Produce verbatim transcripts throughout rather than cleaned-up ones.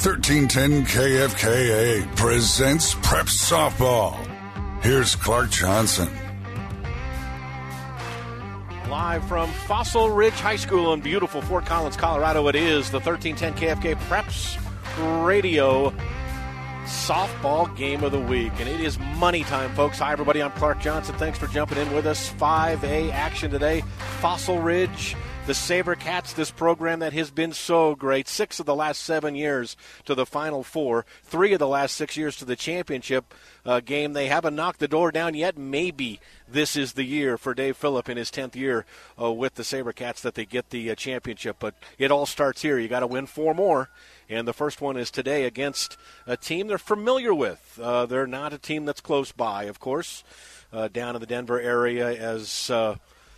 thirteen ten K F K A presents Prep Softball. Here's Clark Johnson. Live from Fossil Ridge High School in beautiful Fort Collins, Colorado, it is the thirteen ten K F K Preps Radio Softball Game of the Week. And it is money time, folks. Hi, everybody. I'm Clark Johnson. Thanks for jumping in with us. five A action today. Fossil Ridge, the SaberCats, this program that has been so great. Six of the last seven years to the Final Four. Three of the last six years to the championship uh, game. They haven't knocked the door down yet. Maybe this is the year for Dave Phillip in his tenth year uh, with the SaberCats that they get the uh, championship. But it all starts here. You got to win four more. And the first one is today against a team they're familiar with. Uh, they're not a team that's close by, of course, uh, down in the Denver area as uh,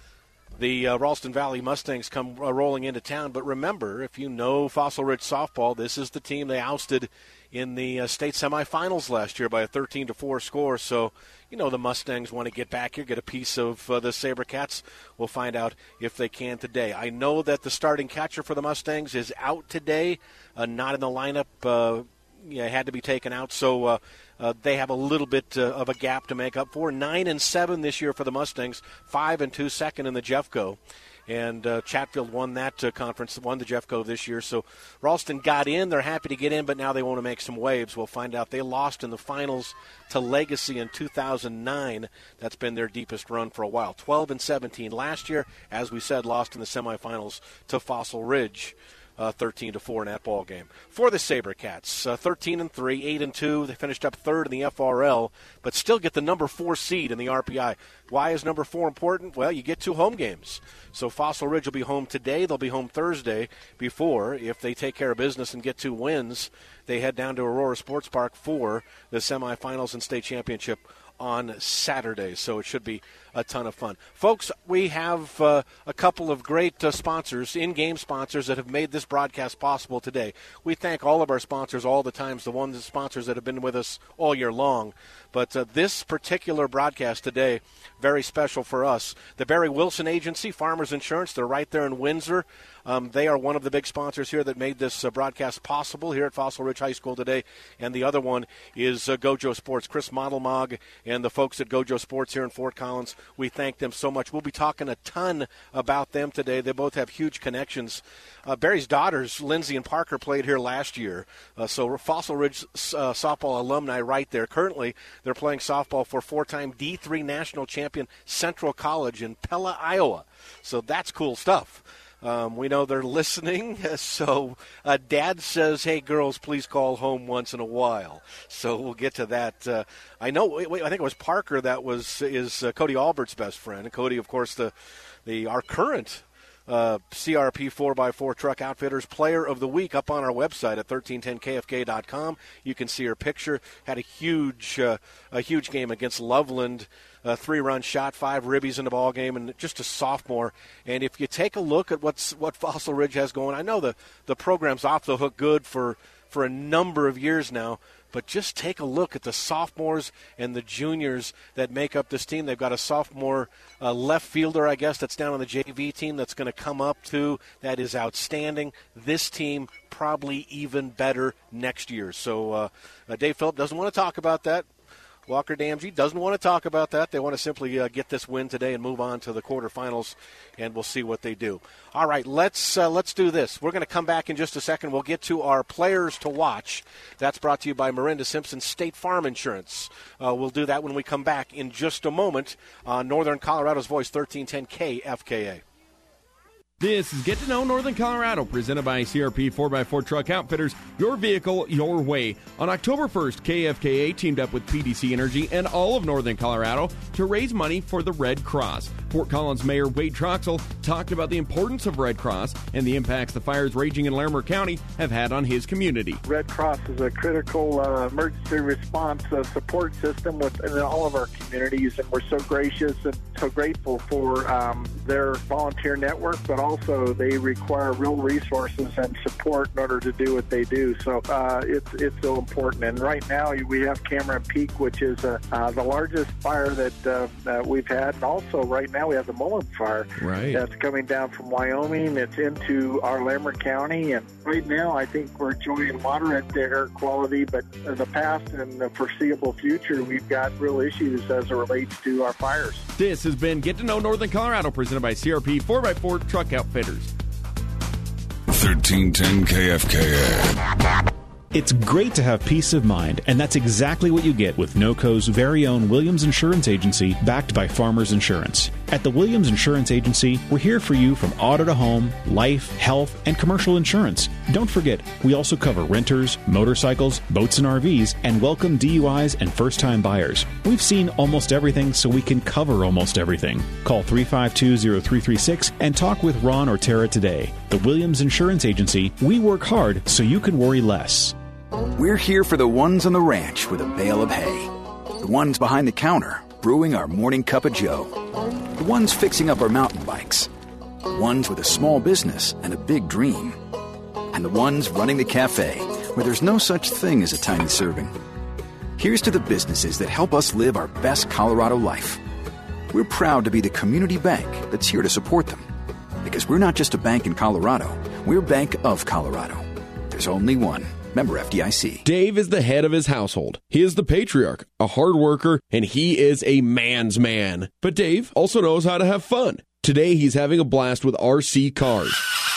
the uh, Ralston Valley Mustangs come uh, rolling into town. But remember, if you know Fossil Ridge softball, this is the team they ousted in the uh, state semifinals last year by a thirteen to four score. So, you know, the Mustangs want to get back here, get a piece of uh, the SaberCats. We'll find out if they can today. I know that the starting catcher for the Mustangs is out today, uh, not in the lineup. Uh, yeah, had to be taken out, so uh, uh, they have a little bit uh, of a gap to make up for. Nine and seven this year for the Mustangs, five and two second in the Jeffco. And uh, Chatfield won that uh, conference, won the Jeffco this year. So Ralston got in. They're happy to get in, but now they want to make some waves. We'll find out. They lost in the finals to Legacy in two thousand nine. That's been their deepest run for a while. twelve and seventeen last year. As we said, lost in the semifinals to Fossil Ridge. Uh, thirteen to four in that ball game. For the SaberCats, uh, thirteen and three, eight and two. They finished up third in the F R L, but still get the number four seed in the R P I. Why is number four important? Well, you get two home games. So Fossil Ridge will be home today. They'll be home Thursday before, if they take care of business and get two wins, they head down to Aurora Sports Park for the semifinals and state championship on Saturday, so it should be a ton of fun. Folks, we have uh, a couple of great uh, sponsors, in-game sponsors, that have made this broadcast possible today. We thank all of our sponsors all the times, the ones, the sponsors that have been with us all year long. But uh, this particular broadcast today, very special for us. The Barry Wilson Agency, Farmers Insurance, they're right there in Windsor. Um, they are one of the big sponsors here that made this uh, broadcast possible here at Fossil Ridge High School today. And the other one is uh, Gojo Sports, Chris Modelmog and the folks at Gojo Sports here in Fort Collins. We thank them so much. We'll be talking a ton about them today. They both have huge connections. Uh, Barry's daughters, Lindsay and Parker, played here last year. Uh, so Fossil Ridge uh, softball alumni right there. Currently, they're playing softball for four-time D three national champion Central College in Pella, Iowa. So that's cool stuff. Um, we know they're listening, so uh, Dad says, hey, girls, please call home once in a while. So we'll get to that. Uh, I know, wait, wait, I think it was Parker that was is uh, Cody Albert's best friend. And Cody, of course, the the our current uh, C R P four by four Truck Outfitters Player of the Week up on our website at thirteen ten K F K dot com. You can see her picture. Had a huge, uh, a huge game against Loveland. A three-run shot, five ribbies in the ball game, and just a sophomore. And if you take a look at what's what Fossil Ridge has going, I know the, the program's off the hook good for, for a number of years now, but just take a look at the sophomores and the juniors that make up this team. They've got a sophomore uh, left fielder, I guess, that's down on the J V team that's going to come up too. That is outstanding. This team probably even better next year. So uh, uh, Dave Phillip doesn't want to talk about that. Walker Damgey doesn't want to talk about that. They want to simply uh, get this win today and move on to the quarterfinals, and we'll see what they do. All right, let's uh, let's do this. We're going to come back in just a second. We'll get to our players to watch. That's brought to you by Miranda Simpson State Farm Insurance. Uh, we'll do that when we come back in just a moment on Northern Colorado's Voice, thirteen ten K F K A. This is Get to Know Northern Colorado, presented by C R P four by four Truck Outfitters, your vehicle, your way. On October first, K F K A teamed up with P D C Energy and all of Northern Colorado to raise money for the Red Cross. Fort Collins Mayor Wade Troxel talked about the importance of Red Cross and the impacts the fires raging in Larimer County have had on his community. Red Cross is a critical uh, emergency response uh, support system within all of our communities, and we're so gracious and so grateful for um, their volunteer network, but also Also, they require real resources and support in order to do what they do. So uh, it's it's so important. And right now we have Cameron Peak, which is uh, uh, the largest fire that, uh, that we've had. And also right now now we have the Mullen Fire. Right. That's coming down from Wyoming. It's into our Lamar County. And right now, I think we're enjoying moderate air quality, but in the past and the foreseeable future, we've got real issues as it relates to our fires. This has been Get to Know Northern Colorado, presented by C R P four by four Truck Outfitters. thirteen ten K F K A. It's great to have peace of mind, and that's exactly what you get with NOCO's very own Williams Insurance Agency, backed by Farmers Insurance. At the Williams Insurance Agency, we're here for you from auto to home, life, health, and commercial insurance. Don't forget, we also cover renters, motorcycles, boats and R Vs, and welcome D U Is and first-time buyers. We've seen almost everything, so we can cover almost everything. Call three five two, zero three three six and talk with Ron or Tara today. The Williams Insurance Agency, we work hard so you can worry less. We're here for the ones on the ranch with a bale of hay. The ones behind the counter brewing our morning cup of joe. The ones fixing up our mountain bikes. The ones with a small business and a big dream. And the ones running the cafe where there's no such thing as a tiny serving. Here's to the businesses that help us live our best Colorado life. We're proud to be the community bank that's here to support them. Because we're not just a bank in Colorado, we're Bank of Colorado. There's only one. Member F D I C. Dave is the head of his household. He is the patriarch, a hard worker, and he is a man's man. But Dave also knows how to have fun. Today, he's having a blast with R C cars.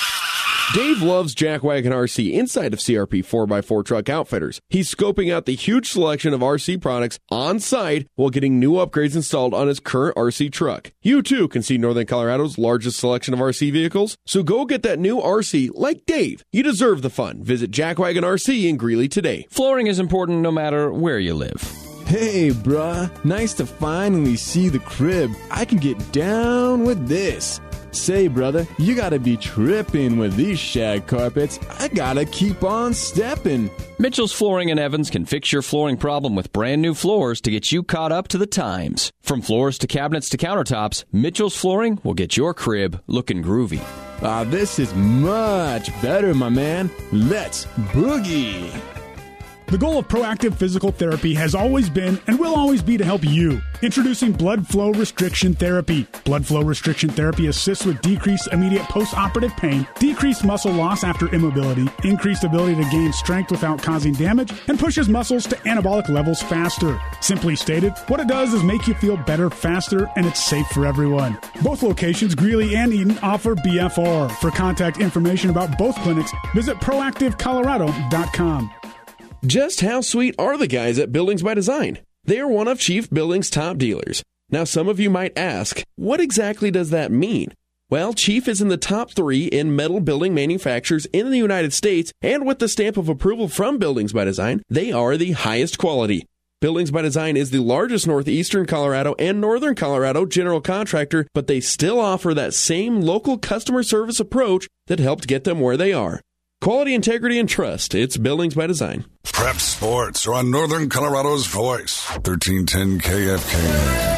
Dave loves Jackwagon R C inside of C R P four by four Truck Outfitters. He's scoping out the huge selection of R C products on site while getting new upgrades installed on his current R C truck. You too can see Northern Colorado's largest selection of R C vehicles, so go get that new R C like Dave. You deserve the fun. Visit Jackwagon R C in Greeley today. Flooring is important no matter where you live. Hey, bruh. Nice to finally see the crib. I can get down with this. Say, brother, you gotta be tripping with these shag carpets. I gotta keep on stepping. Mitchell's Flooring in Evans can fix your flooring problem with brand new floors to get you caught up to the times. From floors to cabinets to countertops, Mitchell's Flooring will get your crib looking groovy. Ah, this is much better, my man. Let's boogie. The goal of Proactive Physical Therapy has always been and will always be to help you. Introducing Blood Flow Restriction Therapy. Blood Flow Restriction Therapy assists with decreased immediate post-operative pain, decreased muscle loss after immobility, increased ability to gain strength without causing damage, and pushes muscles to anabolic levels faster. Simply stated, what it does is make you feel better faster, and it's safe for everyone. Both locations, Greeley and Eden, offer B F R. For contact information about both clinics, visit proactive colorado dot com. Just how sweet are the guys at Buildings by Design? They are one of Chief Building's top dealers. Now, some of you might ask, what exactly does that mean? Well, Chief is in the top three in metal building manufacturers in the United States, and with the stamp of approval from Buildings by Design, they are the highest quality. Buildings by Design is the largest northeastern Colorado and northern Colorado general contractor, but they still offer that same local customer service approach that helped get them where they are. Quality, integrity, and trust. It's Buildings by Design. Prep Sports are on Northern Colorado's voice. thirteen ten K F K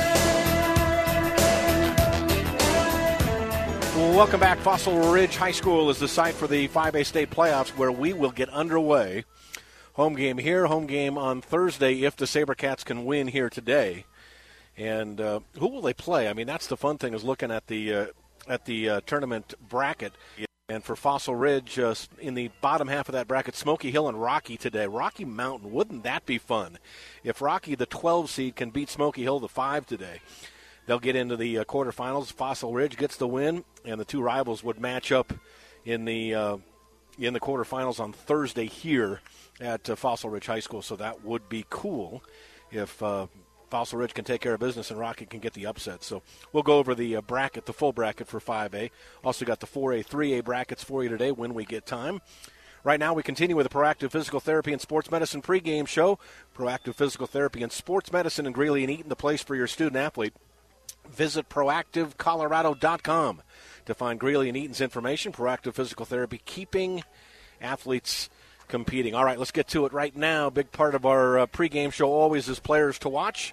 A. Welcome back. Fossil Ridge High School is the site for the five A state playoffs, where we will get underway. Home game here, home game on Thursday if the SaberCats can win here today. And uh, who will they play? I mean, that's the fun thing, is looking at the uh, at the uh, tournament bracket. And for Fossil Ridge, uh, in the bottom half of that bracket, Smoky Hill and Rocky today. Rocky Mountain, wouldn't that be fun? If Rocky, the twelve seed, can beat Smoky Hill, the five today, they'll get into the uh, quarterfinals. Fossil Ridge gets the win, and the two rivals would match up in the uh, in the quarterfinals on Thursday here at uh, Fossil Ridge High School. So that would be cool if uh, Fossil Ridge can take care of business and Rocky can get the upset. So we'll go over the uh, bracket, the full bracket for five A. Also got the four A, three A brackets for you today when we get time. Right now we continue with the Proactive Physical Therapy and Sports Medicine pregame show. Proactive Physical Therapy and Sports Medicine in Greeley and Eaton, the place for your student-athlete. Visit proactive colorado dot com to find Greeley and Eaton's information. Proactive Physical Therapy, keeping athletes competing. All right, let's get to it right now. Big part of our uh, pregame show always is players to watch.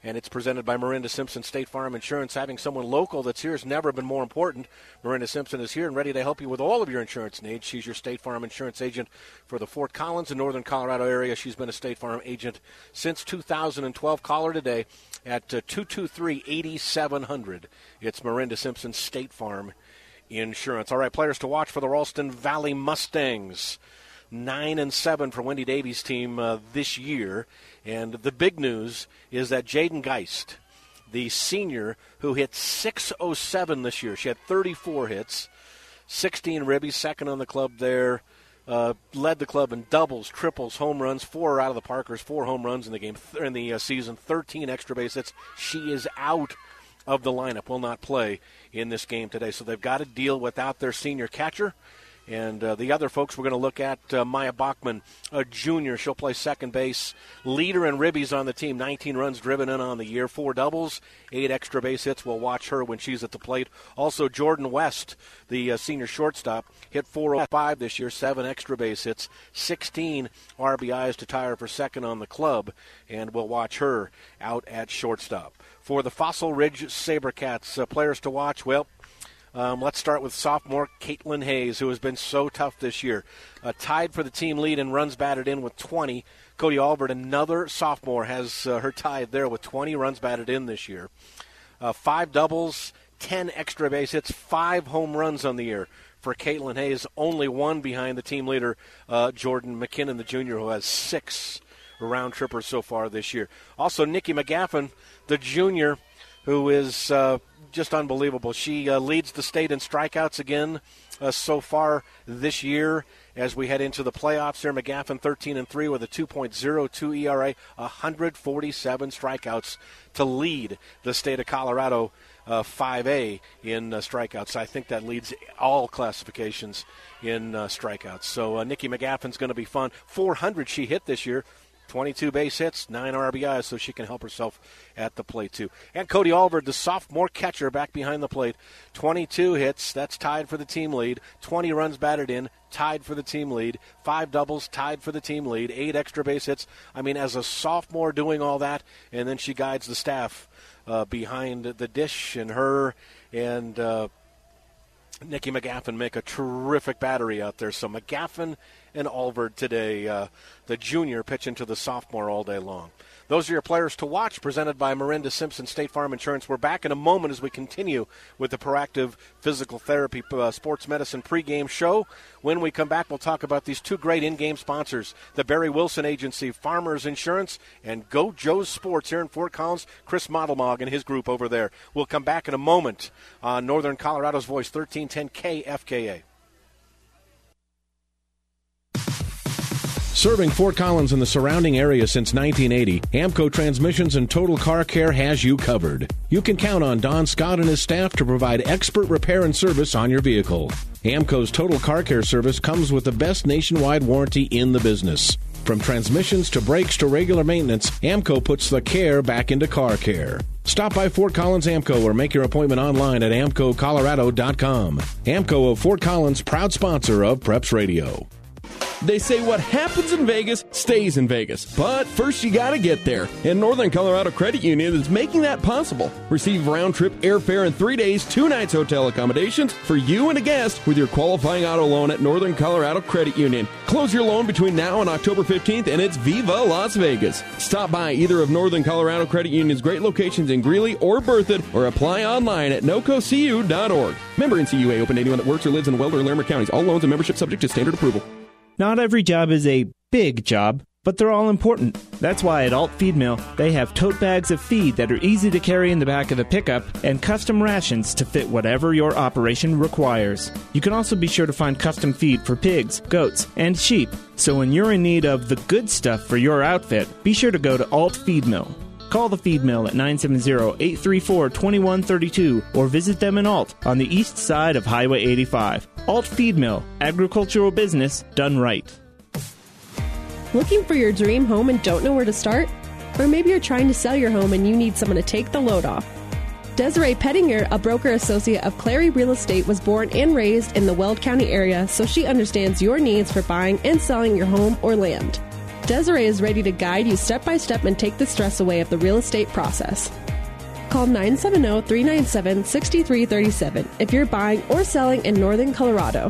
and it's presented by Miranda Simpson State Farm Insurance. Having someone local that's here has never been more important. Miranda Simpson is here and ready to help you with all of your insurance needs. She's your State Farm Insurance agent for the Fort Collins and Northern Colorado area. She's been a State Farm agent since two thousand twelve. Call her today at uh, two two three, eight seven zero zero. It's Miranda Simpson State Farm Insurance. All right, players to watch for the Ralston Valley Mustangs. Nine and seven for Wendy Davies' team uh, this year. And the big news is that Jaden Geist, the senior who hit six oh seven this year, she had thirty-four hits, sixteen ribbies, second on the club there, uh, led the club in doubles, triples, home runs, four out of the Parkers, four home runs in the game in the uh, season, thirteen extra base hits. She is out of the lineup, will not play in this game today. So they've got to deal without their senior catcher. And uh, the other folks we're going to look at, uh, Maya Bachman, a junior. She'll play second base. Leader in ribbies on the team, nineteen runs driven in on the year, four doubles, eight extra base hits. We'll watch her when she's at the plate. Also, Jordan West, the uh, senior shortstop, hit four oh five this year, seven extra base hits, sixteen R B Is to tie her for second on the club. And we'll watch her out at shortstop. For the Fossil Ridge SaberCats, uh, players to watch, well, Um, let's start with sophomore Caitlin Hayes, who has been so tough this year. Uh, tied for the team lead in runs batted in with twenty. Cody Albert, another sophomore, has uh, her tied there with twenty runs batted in this year. Uh, five doubles, ten extra base hits, five home runs on the year for Caitlin Hayes. Only one behind the team leader, uh, Jordan McKinnon, the junior, who has six round trippers so far this year. Also, Nikki McGaffin, the junior, who is uh, just unbelievable. She uh, leads the state in strikeouts again uh, so far this year as we head into the playoffs here. McGaffin thirteen and three with a two point oh two E R A, one hundred forty-seven strikeouts to lead the state of Colorado uh, five A in uh, strikeouts. I think that leads all classifications in uh, strikeouts. So uh, Nikki McGaffin's going to be fun. four hundred she hit this year. twenty-two base hits, nine R B Is, so she can help herself at the plate, too. And Cody Albert, the sophomore catcher, back behind the plate. twenty-two hits, that's tied for the team lead. twenty runs batted in, tied for the team lead. Five doubles, tied for the team lead. Eight extra base hits. I mean, as a sophomore doing all that, and then she guides the staff uh, behind the dish, and her and uh, Nikki McGaffin make a terrific battery out there. So McGaffin and Albert today, uh, the junior pitching to the sophomore all day long. Those are your players to watch, presented by Miranda Simpson State Farm Insurance. We're back in a moment as we continue with the Proactive Physical Therapy uh, Sports Medicine pregame show. When we come back, we'll talk about these two great in-game sponsors, the Barry Wilson Agency, Farmers Insurance, and Go Joe's Sports here in Fort Collins. Chris Modelmog and his group over there. We'll come back in a moment on Northern Colorado's Voice, thirteen ten K F K A. Serving Fort Collins and the surrounding area since nineteen eighty, Amco Transmissions and Total Car Care has you covered. You can count on Don Scott and his staff to provide expert repair and service on your vehicle. Amco's Total Car Care service comes with the best nationwide warranty in the business. From transmissions to brakes to regular maintenance, Amco puts the care back into car care. Stop by Fort Collins Amco or make your appointment online at amco colorado dot com. Amco of Fort Collins, proud sponsor of Preps Radio. They say what happens in Vegas stays in Vegas. But first you gotta get there. And Northern Colorado Credit Union is making that possible. Receive round-trip airfare and three days, two nights hotel accommodations for you and a guest with your qualifying auto loan at Northern Colorado Credit Union. Close your loan between now and October fifteenth, and it's Viva Las Vegas. Stop by either of Northern Colorado Credit Union's great locations in Greeley or Berthoud, or apply online at noco c u dot org. Member N C U A, open to anyone that works or lives in Weld or Larimer counties. All loans and membership subject to standard approval. Not every job is a big job, but they're all important. That's why at Alt Feed Mill, they have tote bags of feed that are easy to carry in the back of the pickup and custom rations to fit whatever your operation requires. You can also be sure to find custom feed for pigs, goats, and sheep. So when you're in need of the good stuff for your outfit, be sure to go to Alt Feed Mill. Call the Feed Mill at nine seven zero, eight three four, two one three two or visit them in Alt on the east side of Highway eighty-five. Alt Feed Mill, agricultural business done right. Looking for your dream home and don't know where to start? Or maybe you're trying to sell your home and you need someone to take the load off. Desiree Pettinger, a broker associate of Clary Real Estate, was born and raised in the Weld County area, so she understands your needs for buying and selling your home or land. Desiree is ready to guide you step by step and take the stress away of the real estate process. Call nine seven zero, three nine seven, six three three seven if you're buying or selling in Northern Colorado.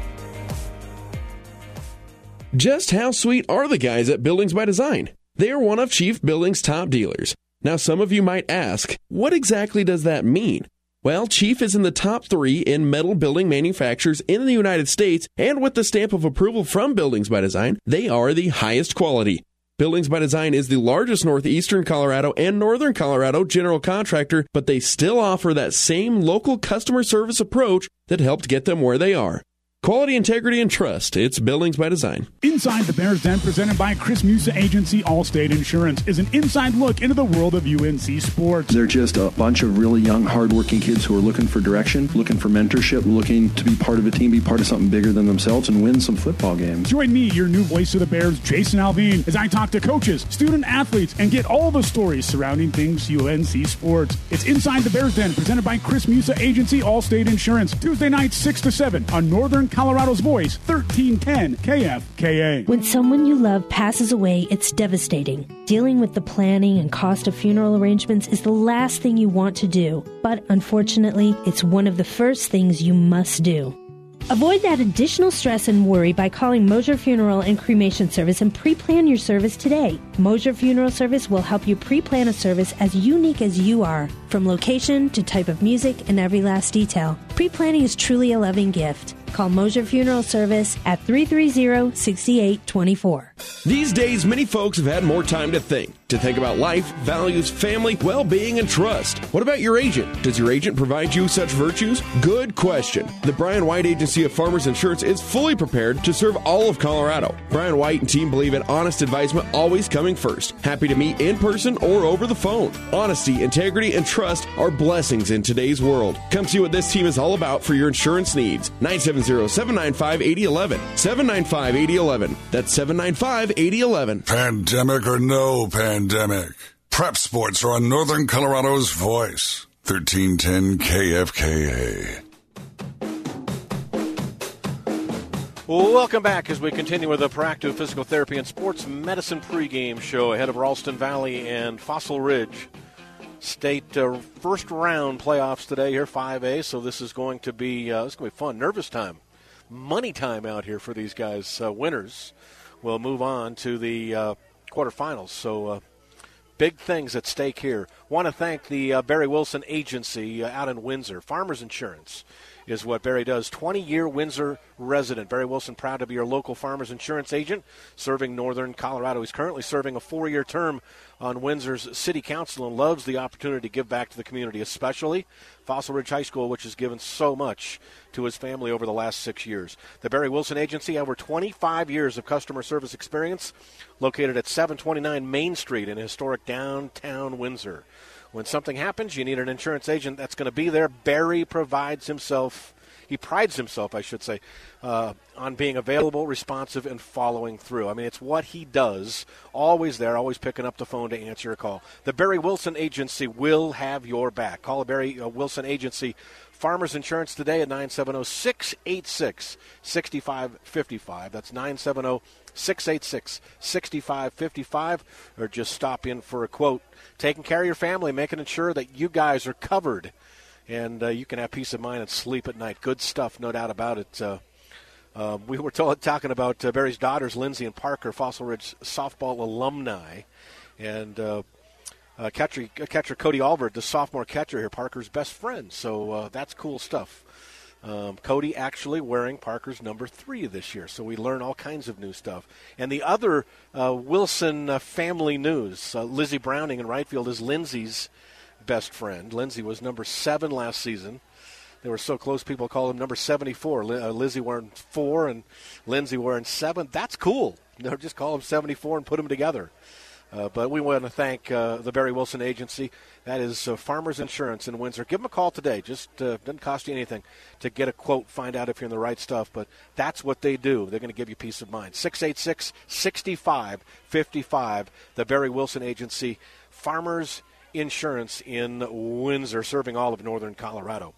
Just how sweet are the guys at Buildings by Design? They are one of Chief Building's top dealers. Now, some of you might ask, what exactly does that mean? Well, Chief is in the top three in metal building manufacturers in the United States, and with the stamp of approval from Buildings by Design, they are the highest quality. Buildings by Design is the largest northeastern Colorado and northern Colorado general contractor, but they still offer that same local customer service approach that helped get them where they are. Quality, integrity, and trust. It's Buildings by Design. Inside the Bears Den, presented by Chris Musa Agency Allstate Insurance, is an inside look into the world of U N C sports. They're just a bunch of really young, hardworking kids who are looking for direction, looking for mentorship, looking to be part of a team, be part of something bigger than themselves, and win some football games. Join me, your new voice of the Bears, Jason Alvin, as I talk to coaches, student athletes, and get all the stories surrounding things U N C sports. It's Inside the Bears Den, presented by Chris Musa Agency Allstate Insurance, Tuesday nights six to seven on Northern Colorado's Voice, thirteen ten K F K A. When someone you love passes away, it's devastating. Dealing with the planning and cost of funeral arrangements is the last thing you want to do, but unfortunately, it's one of the first things you must do. Avoid that additional stress and worry by calling Mosier Funeral and Cremation Service and pre-plan your service today. Mosier Funeral Service will help you pre-plan a service as unique as you are, from location to type of music and every last detail. Pre-planning is truly a loving gift. Call Mosier Funeral Service at three three zero, six eight two four. These days, many folks have had more time to think. To think about life, values, family, well-being, and trust. What about your agent? Does your agent provide you such virtues? Good question. The Brian White Agency of Farmers Insurance is fully prepared to serve all of Colorado. Brian White and team believe in honest advisement always coming first. Happy to meet in person or over the phone. Honesty, integrity, and trust are blessings in today's world. Come see what this team is all about for your insurance needs. nine seven zero, seven nine five, eight zero one one. seven nine five, eight zero one one. That's seven nine five, eight zero one one. Pandemic or no pandemic, Prep Sports are on Northern Colorado's Voice, thirteen ten K F K A. Welcome back as we continue with the Proactive Physical Therapy and Sports Medicine pregame show ahead of Ralston Valley and Fossil Ridge State uh, first round playoffs today here, five A. So this is going to be uh, this is going to be fun, nervous time, money time out here for these guys. Uh, winners will move on to the uh, quarterfinals. So uh, big things at stake here. Want to thank the uh, Barry Wilson Agency uh, out in Windsor. Farmers Insurance is what Barry does. twenty-year Windsor resident. Barry Wilson, proud to be your local Farmers Insurance agent, serving Northern Colorado. He's currently serving a four-year term on Windsor's City Council and loves the opportunity to give back to the community, especially Fossil Ridge High School, which has given so much to his family over the last six years. The Barry Wilson Agency, over twenty-five years of customer service experience, located at seven twenty-nine Main Street in historic downtown Windsor. When something happens, you need an insurance agent that's going to be there. Barry provides himself, he prides himself, I should say, uh, on being available, responsive, and following through. I mean, it's what he does, always there, always picking up the phone to answer a call. The Barry Wilson Agency will have your back. Call the Barry uh, Wilson Agency Farmers Insurance today at nine seven zero, six eight six, six five five five. That's nine seven zero, six eight six, six five five five. Or just stop in for a quote. Taking care of your family, making sure that you guys are covered, and uh, you can have peace of mind and sleep at night. Good stuff, no doubt about it. Uh, uh, we were told, talking about uh, Barry's daughters, Lindsay and Parker, Fossil Ridge softball alumni, and uh, uh, catcher, catcher Cody Albert, the sophomore catcher here, Parker's best friend. So uh, that's cool stuff. Um, Cody actually wearing Parker's number three this year, so we learn all kinds of new stuff. And the other uh, Wilson uh, family news, uh, Lizzie Browning in right field is Lindsay's best friend. Lindsay was number seven last season. They were so close, people called him number seventy-four. Li- uh, Lizzie wearing four and Lindsay wearing seven. That's cool. You know, just call him seventy-four and put them together. Uh, but we want to thank uh, the Barry Wilson Agency. That is uh, Farmers Insurance in Windsor. Give them a call today. Just uh, doesn't cost you anything to get a quote, find out if you're in the right stuff. But that's what they do. They're going to give you peace of mind. six eight six, six five five five, the Barry Wilson Agency, Farmers Insurance in Windsor, serving all of northern Colorado.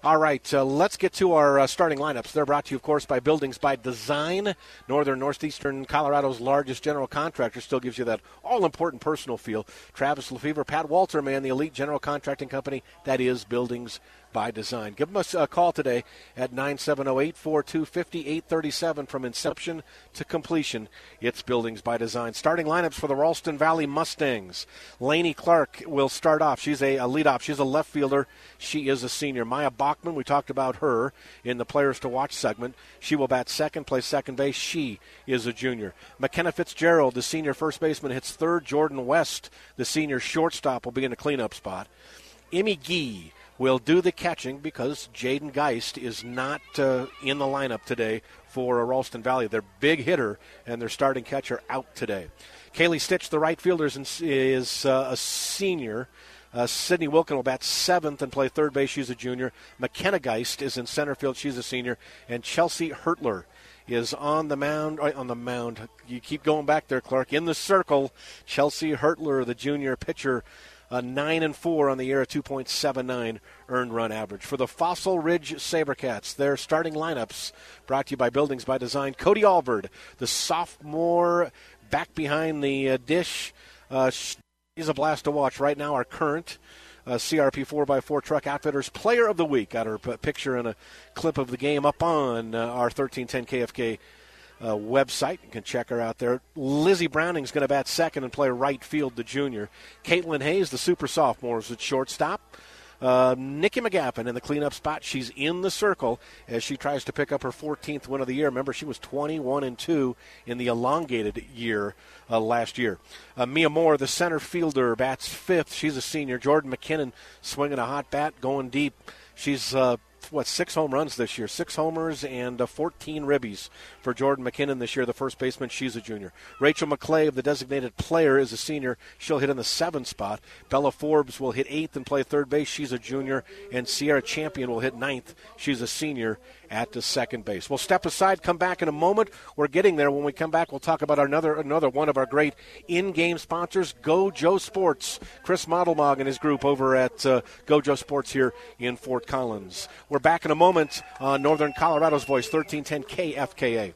All right, uh, let's get to our uh, starting lineups. They're brought to you, of course, by Buildings by Design. Northern, northeastern Colorado's largest general contractor, still gives you that all-important personal feel. Travis Lefevre, Pat Walter, man, the elite general contracting company that is Buildings by Design. Give us a call today at nine seven zero, eight four two, five eight three seven. From inception to completion, it's Buildings by Design. Starting lineups for the Ralston Valley Mustangs. Lainey Clark will start off. She's a, a leadoff. She's a left fielder. She is a senior. Maya Bachman, we talked about her in the Players to Watch segment. She will bat second, play second base. She is a junior. McKenna Fitzgerald, the senior first baseman, hits third. Jordan West, the senior shortstop, will be in the cleanup spot. Emmy Gee will do the catching because Jaden Geist is not uh, in the lineup today for uh, Ralston Valley. Their big hitter and their starting catcher out today. Kaylee Stitch, the right fielder, is, is uh, a senior. Uh, Sydney Wilkin will bat seventh and play third base. She's a junior. McKenna Geist is in center field. She's a senior. And Chelsea Hertler is on the mound. On the mound. You keep going back there, Clark. In the circle, Chelsea Hertler, the junior pitcher, Uh, nine and four on the year, a two point seven nine earned run average. For the Fossil Ridge Sabercats, their starting lineups brought to you by Buildings by Design. Cody Alvord, the sophomore, back behind the uh, dish. Uh, he's a blast to watch right now. Our current uh, C R P four by four Truck Outfitters Player of the Week. Got her p- picture and a clip of the game up on uh, our thirteen ten K F K Uh, website. You can check her out there. Lizzie Browning's going to bat second and play right field, the junior. Caitlin Hayes, the super sophomore, is at shortstop. Uh, Nikki McGappin in the cleanup spot. She's in the circle as she tries to pick up her fourteenth win of the year. Remember, she was twenty-one and two in the elongated year uh, last year. Uh, Mia Moore, the center fielder, bats fifth. She's a senior. Jordan McKinnon swinging a hot bat, going deep. She's uh, what, six home runs this year, six homers and uh, fourteen ribbies for Jordan McKinnon this year, the first baseman. She's a junior. Rachel McClave, the designated player, is a senior. She'll hit in the seventh spot. Bella Forbes will hit eighth and play third base. She's a junior. And Sierra Champion will hit ninth. She's a senior at the second base. We'll step aside, come back in a moment. We're getting there. When we come back, we'll talk about another another one of our great in-game sponsors, Go Joe Sports. Chris Modelmog and his group over at uh, Go Joe Sports here in Fort Collins. We're back in a moment on Northern Colorado's Voice, thirteen ten K F K A.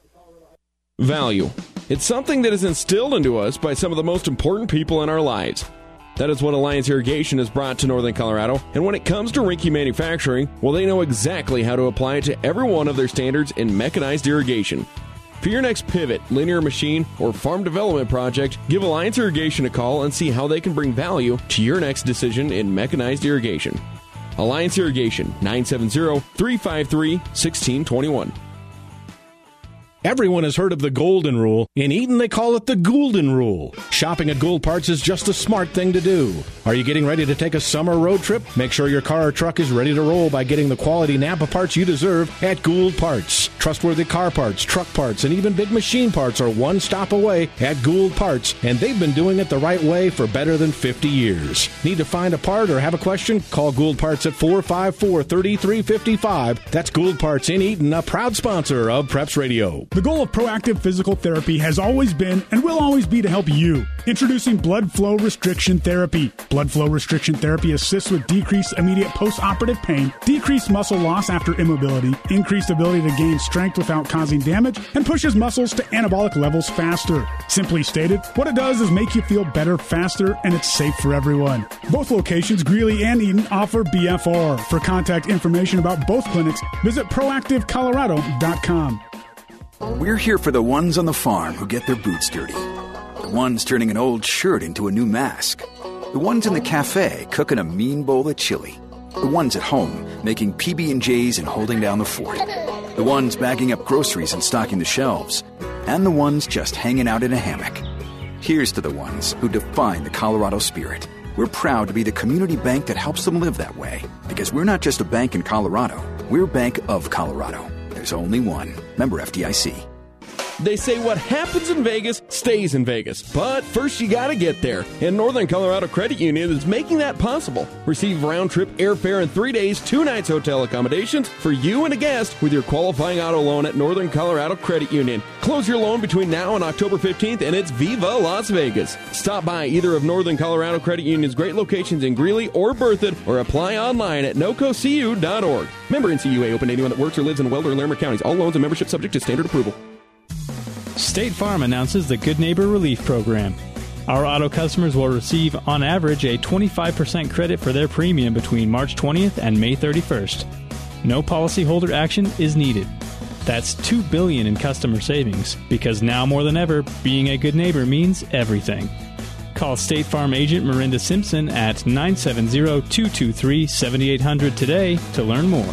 Value. It's something that is instilled into us by some of the most important people in our lives. That is what Alliance Irrigation has brought to Northern Colorado, and when it comes to Rinky manufacturing, well, they know exactly how to apply it to every one of their standards in mechanized irrigation. For your next pivot, linear machine, or farm development project, give Alliance Irrigation a call and see how they can bring value to your next decision in mechanized irrigation. Alliance Irrigation, nine seven zero, three five three, one six two one. Everyone has heard of the Golden Rule. In Eaton, they call it the Goulden Rule. Shopping at Gould Parts is just a smart thing to do. Are you getting ready to take a summer road trip? Make sure your car or truck is ready to roll by getting the quality Napa parts you deserve at Gould Parts. Trustworthy car parts, truck parts, and even big machine parts are one stop away at Gould Parts, and they've been doing it the right way for better than fifty years. Need to find a part or have a question? Call Gould Parts at four five four, three three five five. That's Gould Parts in Eaton, a proud sponsor of Preps Radio. The goal of proactive physical therapy has always been and will always be to help you. Introducing blood flow restriction therapy. Blood flow restriction therapy assists with decreased immediate post-operative pain, decreased muscle loss after immobility, increased ability to gain strength without causing damage, and pushes muscles to anabolic levels faster. Simply stated, what it does is make you feel better faster, and it's safe for everyone. Both locations, Greeley and Eden, offer B F R. For contact information about both clinics, visit proactive colorado dot com. We're here for the ones on the farm who get their boots dirty. The ones turning an old shirt into a new mask. The ones in the cafe cooking a mean bowl of chili. The ones at home making P B and J's and holding down the fort. The ones bagging up groceries and stocking the shelves. And the ones just hanging out in a hammock. Here's to the ones who define the Colorado spirit. We're proud to be the community bank that helps them live that way. Because we're not just a bank in Colorado. We're Bank of Colorado. There's only one. Member F D I C. They say what happens in Vegas stays in Vegas. But first you gotta get there. And Northern Colorado Credit Union is making that possible. Receive round-trip airfare and three days, two nights hotel accommodations for you and a guest with your qualifying auto loan at Northern Colorado Credit Union. Close your loan between now and October fifteenth, and it's Viva Las Vegas. Stop by either of Northern Colorado Credit Union's great locations in Greeley or Berthoud, or apply online at noco c u dot org. Member N C U A, open to anyone that works or lives in Weld or Larimer counties. All loans and membership subject to standard approval. State Farm announces the Good Neighbor Relief Program. Our auto customers will receive, on average, a twenty-five percent credit for their premium between March twentieth and May thirty-first. No policyholder action is needed. That's two billion dollars in customer savings, because now more than ever, being a good neighbor means everything. Call State Farm agent Miranda Simpson at nine seven zero, two two three, seven eight zero zero today to learn more.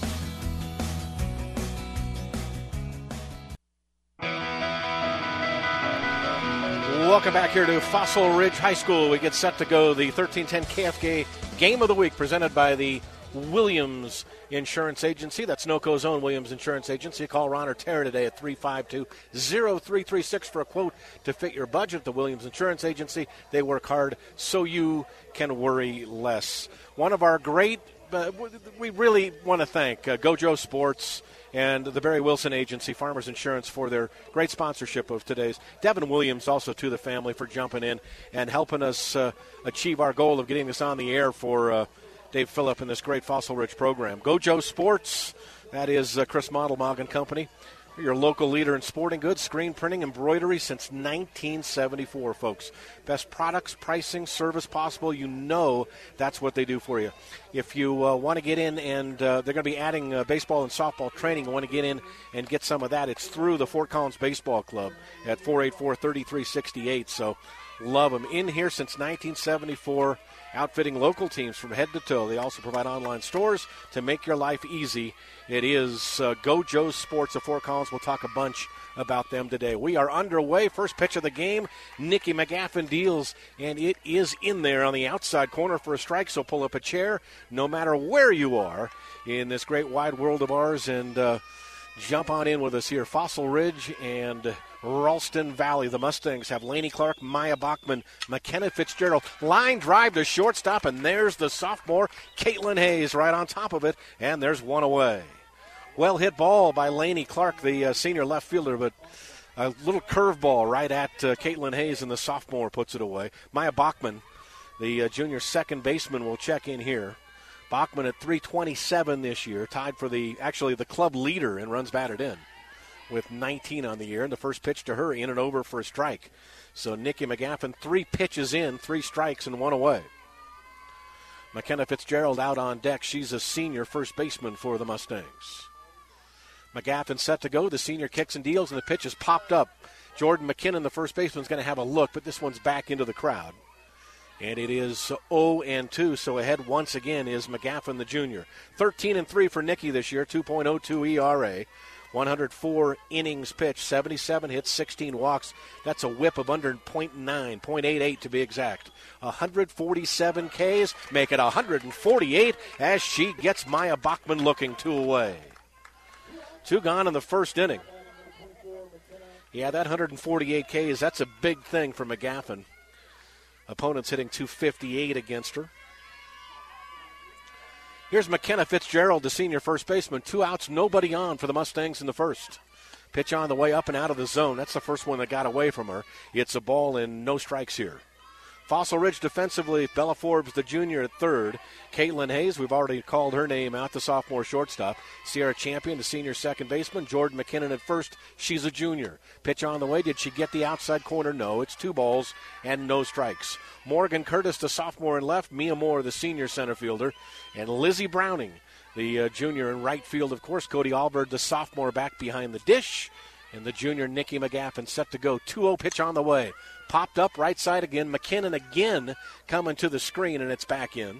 Welcome back here to Fossil Ridge High School. We get set to go the thirteen ten K F K Game of the Week presented by the Williams Insurance Agency. That's NOCO's own Williams Insurance Agency. Call Ron or Tara today at three five two, zero three three six for a quote to fit your budget. The Williams Insurance Agency, they work hard so you can worry less. One of our great, uh, we really want to thank uh, Gojo Sports and the Barry Wilson Agency, Farmers Insurance, for their great sponsorship of today's. Devin Williams also to the family for jumping in and helping us uh, achieve our goal of getting this on the air for uh, Dave Phillip and this great Fossil Ridge program. Gojo Sports, that is uh, Chris Modelmog and Company. Your local leader in sporting goods, screen printing, embroidery since nineteen seventy-four, folks. Best products, pricing, service possible. You know that's what they do for you. If you uh, want to get in, and uh, they're going to be adding uh, baseball and softball training, you want to get in and get some of that, it's through the Fort Collins Baseball Club at four eight four, three three six eight. So love them. In here since nineteen seventy-four, outfitting local teams from head to toe. They also provide online stores to make your life easy. It is uh, Gojo Sports of Fort Collins. We'll talk a bunch about them today. We are underway. First pitch of the game. Nikki McGaffin deals, and it is in there on the outside corner for a strike, so pull up a chair no matter where you are in this great wide world of ours, and uh, jump on in with us here. Fossil Ridge and Ralston Valley. The Mustangs have Laney Clark, Maya Bachman, McKenna Fitzgerald. Line drive to shortstop, and there's the sophomore, Caitlin Hayes, right on top of it, and there's one away. Well hit ball by Laney Clark, the uh, senior left fielder, but a little curveball right at uh, Caitlin Hayes, and the sophomore puts it away. Maya Bachman, the uh, junior second baseman, will check in here. Bachman at three twenty-seven this year, tied for the actually the club leader in runs batted in, with nineteen on the year, and the first pitch to her in and over for a strike. So Nikki McGaffin, three pitches in, three strikes, and one away. McKenna Fitzgerald out on deck. She's a senior first baseman for the Mustangs. McGaffin set to go. The senior kicks and deals, and the pitch is popped up. Jordan McKinnon, the first baseman, is going to have a look, but this one's back into the crowd. And it is oh and two, so ahead once again is McGaffin, the junior. thirteen and three for Nikki this year, two point oh two E R A. one hundred four innings pitched, seventy-seven hits, sixteen walks. That's a whip of under point nine, point eight eight to be exact. one hundred forty-seven Ks, make it one hundred forty-eight as she gets Maya Bachman looking, two away. Two gone in the first inning. Yeah, that one hundred forty-eight Ks, that's a big thing for McGaffin. Opponents hitting two fifty-eight against her. Here's McKenna Fitzgerald, the senior first baseman. Two outs, nobody on for the Mustangs in the first. Pitch on the way up and out of the zone. That's the first one that got away from her. It's a ball and no strikes here. Fossil Ridge defensively, Bella Forbes, the junior, at third. Caitlin Hayes, we've already called her name out, the sophomore shortstop. Sierra Champion, the senior second baseman. Jordan McKinnon at first. She's a junior. Pitch on the way. Did she get the outside corner? No. It's two balls and no strikes. Morgan Curtis, the sophomore in left. Mia Moore, the senior center fielder. And Lizzie Browning, the uh, junior in right field. Of course, Cody Albert, the sophomore, back behind the dish. And the junior, Nikki McGaffin, set to go. two oh pitch on the way. Popped up right side again. McKinnon again coming to the screen, and it's back in.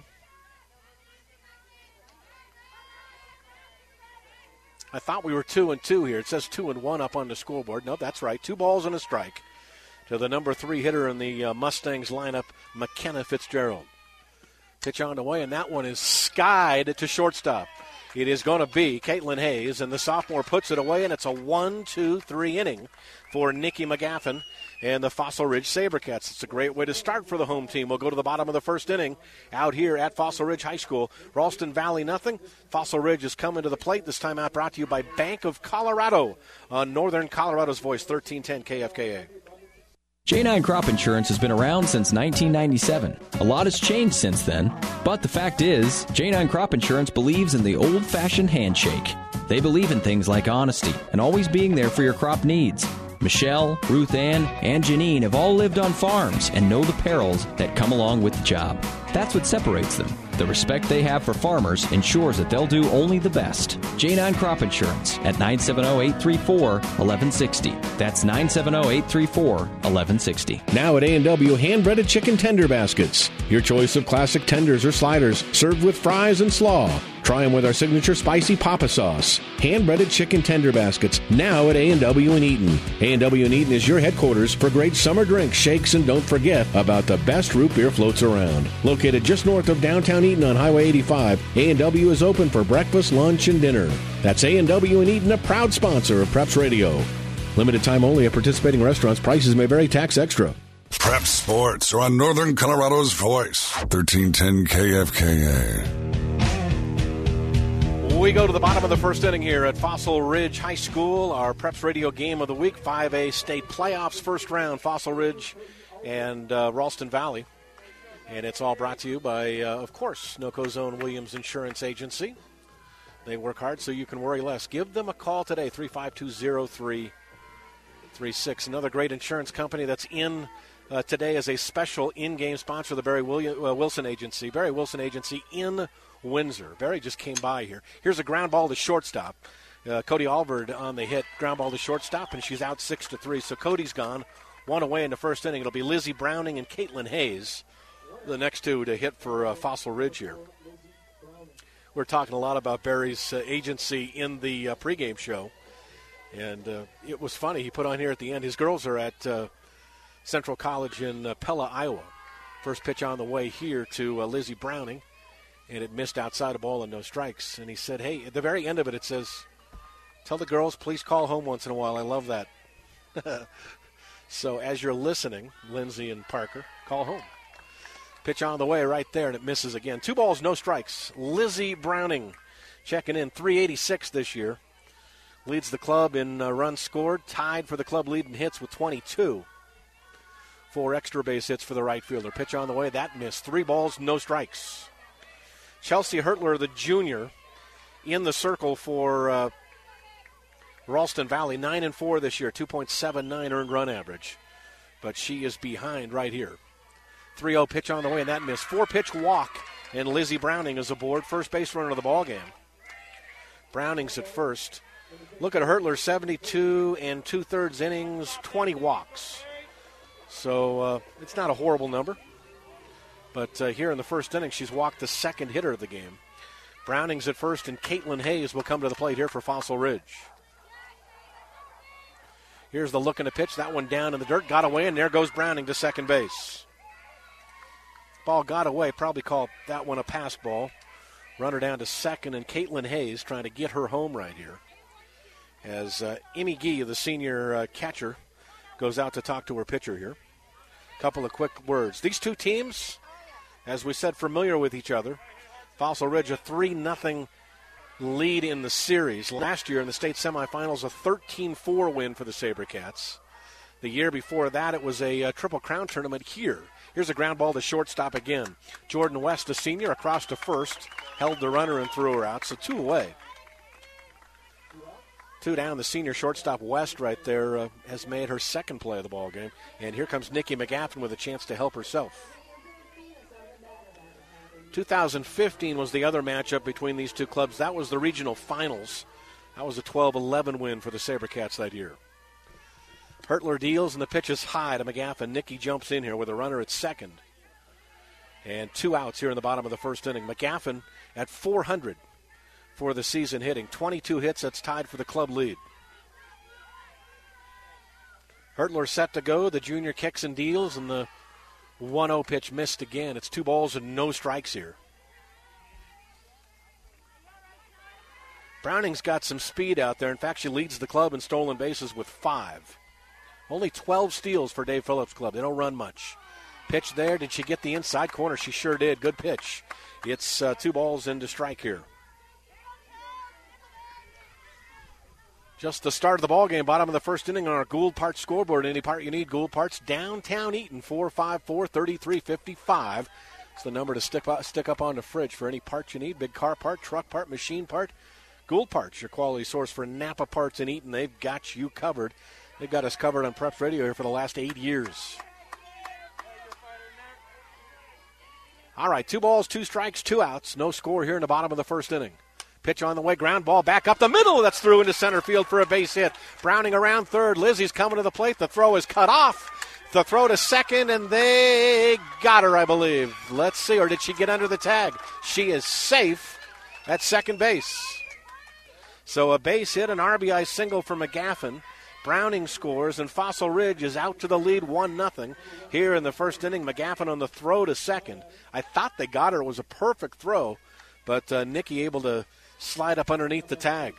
I thought we were two and two here. It says two and one up on the scoreboard. No, that's right. Two balls and a strike to the number three hitter in the uh, Mustangs lineup, McKenna Fitzgerald. Pitch on the way, and that one is skied to shortstop. It is going to be Caitlin Hayes, and the sophomore puts it away, and it's a one two three inning for Nikki McGaffin and the Fossil Ridge SaberCats. It's a great way to start for the home team. We'll go to the bottom of the first inning out here at Fossil Ridge High School. Ralston Valley nothing. Fossil Ridge is coming to the plate. This time out brought to you by Bank of Colorado on Northern Colorado's Voice, thirteen ten K F K A. J nine Crop Insurance has been around since nineteen ninety-seven. A lot has changed since then, but the fact is, J nine Crop Insurance believes in the old-fashioned handshake. They believe in things like honesty and always being there for your crop needs. Michelle, Ruth Ann, and Janine have all lived on farms and know the perils that come along with the job. That's what separates them. The respect they have for farmers ensures that they'll do only the best. J nine Crop Insurance at nine seven zero, eight three four, one one six zero. That's nine seven zero, eight three four, one one six zero. Now at A and W, hand-breaded chicken tender baskets. Your choice of classic tenders or sliders served with fries and slaw. Try them with our signature spicy papa sauce. Hand-breaded chicken tender baskets now at A and W in Eaton. A and W in Eaton is your headquarters for great summer drinks, shakes, and don't forget about the best root beer floats around. Located just north of downtown Eaton on Highway eighty-five, A and W is open for breakfast, lunch, and dinner. That's A and W in Eaton, a proud sponsor of Preps Radio. Limited time only at participating restaurants. Prices may vary. Tax extra. Prep Sports are on Northern Colorado's Voice, thirteen ten K F K A. We go to the bottom of the first inning here at Fossil Ridge High School. Our Preps Radio game of the week, five A state playoffs, first round, Fossil Ridge and uh, Ralston Valley. And it's all brought to you by, uh, of course, NOCO Zone Williams Insurance Agency. They work hard so you can worry less. Give them a call today, three five two zero three three six. Another great insurance company that's in uh, today as a special in-game sponsor of the Barry William, uh, Wilson Agency. Barry Wilson Agency in Windsor. Barry just came by here. Here's a ground ball to shortstop. Uh, Cody Alvord on the hit, ground ball to shortstop, and she's out six to three. So Cody's gone, one away in the first inning. It'll be Lizzie Browning and Caitlin Hayes, the next two to hit for uh, Fossil Ridge here. We're talking a lot about Barry's uh, agency in the uh, pregame show, and uh, it was funny. He put on here at the end, his girls are at uh, Central College in uh, Pella, Iowa. First pitch on the way here to uh, Lizzie Browning, and it missed outside a ball and no strikes. And he said, hey, at the very end of it, it says, tell the girls, please call home once in a while. I love that. So as you're listening, Lindsay and Parker, call home. Pitch on the way right there, and it misses again. Two balls, no strikes. Lizzie Browning checking in, three eighty-six this year. Leads the club in uh, runs scored, tied for the club lead in hits with twenty-two. Four extra base hits for the right fielder. Pitch on the way, that missed. Three balls, no strikes. Chelsea Hertler, the junior, in the circle for uh, Ralston Valley, nine and four this year, two point seven nine earned run average. But she is behind right here. three oh pitch on the way, and that missed. Four-pitch walk, and Lizzie Browning is aboard, first base runner of the ball game. Browning's at first. Look at Hertler, seventy-two and two-thirds innings, twenty walks. So uh, it's not a horrible number. But uh, here in the first inning, she's walked the second hitter of the game. Browning's at first, and Caitlin Hayes will come to the plate here for Fossil Ridge. Here's the look and a pitch. That one down in the dirt, got away, and there goes Browning to second base. Ball got away, probably called that one a pass ball. Runner down to second, and Caitlin Hayes trying to get her home right here. As uh, Emmy Gee, the senior uh, catcher, goes out to talk to her pitcher here. Couple of quick words. These two teams, as we said, familiar with each other. Fossil Ridge, a three nothing lead in the series. Last year in the state semifinals, a thirteen four win for the SaberCats. The year before that, it was a, a Triple Crown tournament here. Here's a ground ball to shortstop again. Jordan West, a senior, across to first, held the runner and threw her out, so two away. Two down, the senior shortstop West right there uh, has made her second play of the ball game. And here comes Nikki McGaffin with a chance to help herself. two thousand fifteen was the other matchup between these two clubs. That was the regional finals. That was a twelve eleven win for the SaberCats that year. Hertler deals, and the pitch is high to McGaffin. Nikki jumps in here with a runner at second. And two outs here in the bottom of the first inning. McGaffin at four hundred for the season hitting. twenty-two hits, that's tied for the club lead. Hertler set to go. The junior kicks and deals, and the one oh pitch missed again. It's two balls and no strikes here. Browning's got some speed out there. In fact, she leads the club in stolen bases with five. Only twelve steals for Dave Phillips' club. They don't run much. Pitch there. Did she get the inside corner? She sure did. Good pitch. It's uh, two balls into strike here. Just the start of the ball game, bottom of the first inning on our Gould Parts scoreboard. Any part you need, Gould Parts, downtown Eaton, four five four, three three five five. It's the number to stick up, stick up on the fridge for any parts you need. Big car part, truck part, machine part. Gould Parts, your quality source for Napa parts in Eaton. They've got you covered. They've got us covered on Preps Radio here for the last eight years. All right, two balls, two strikes, two outs. No score here in the bottom of the first inning. Pitch on the way, ground ball back up the middle. That's through into center field for a base hit. Browning around third. Lizzie's coming to the plate. The throw is cut off. The throw to second, and they got her, I believe. Let's see, or did she get under the tag? She is safe at second base. So a base hit, an R B I single for McGaffin. Browning scores, and Fossil Ridge is out to the lead one nothing. Here in the first inning, McGaffin on the throw to second. I thought they got her. It was a perfect throw, but uh, Nikki able to slide up underneath the tag.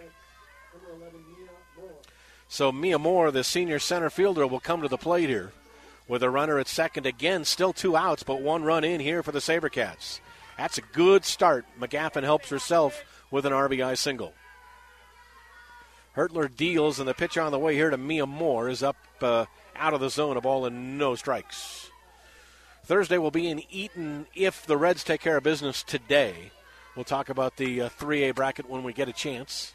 So Mia Moore, the senior center fielder, will come to the plate here with a runner at second. Again, still two outs, but one run in here for the SaberCats. That's a good start. McGaffin helps herself with an R B I single. Hertler deals, and the pitch on the way here to Mia Moore is up uh, out of the zone, a ball and no strikes. Thursday will be in Eaton if the Reds take care of business today. We'll talk about the uh, three A bracket when we get a chance.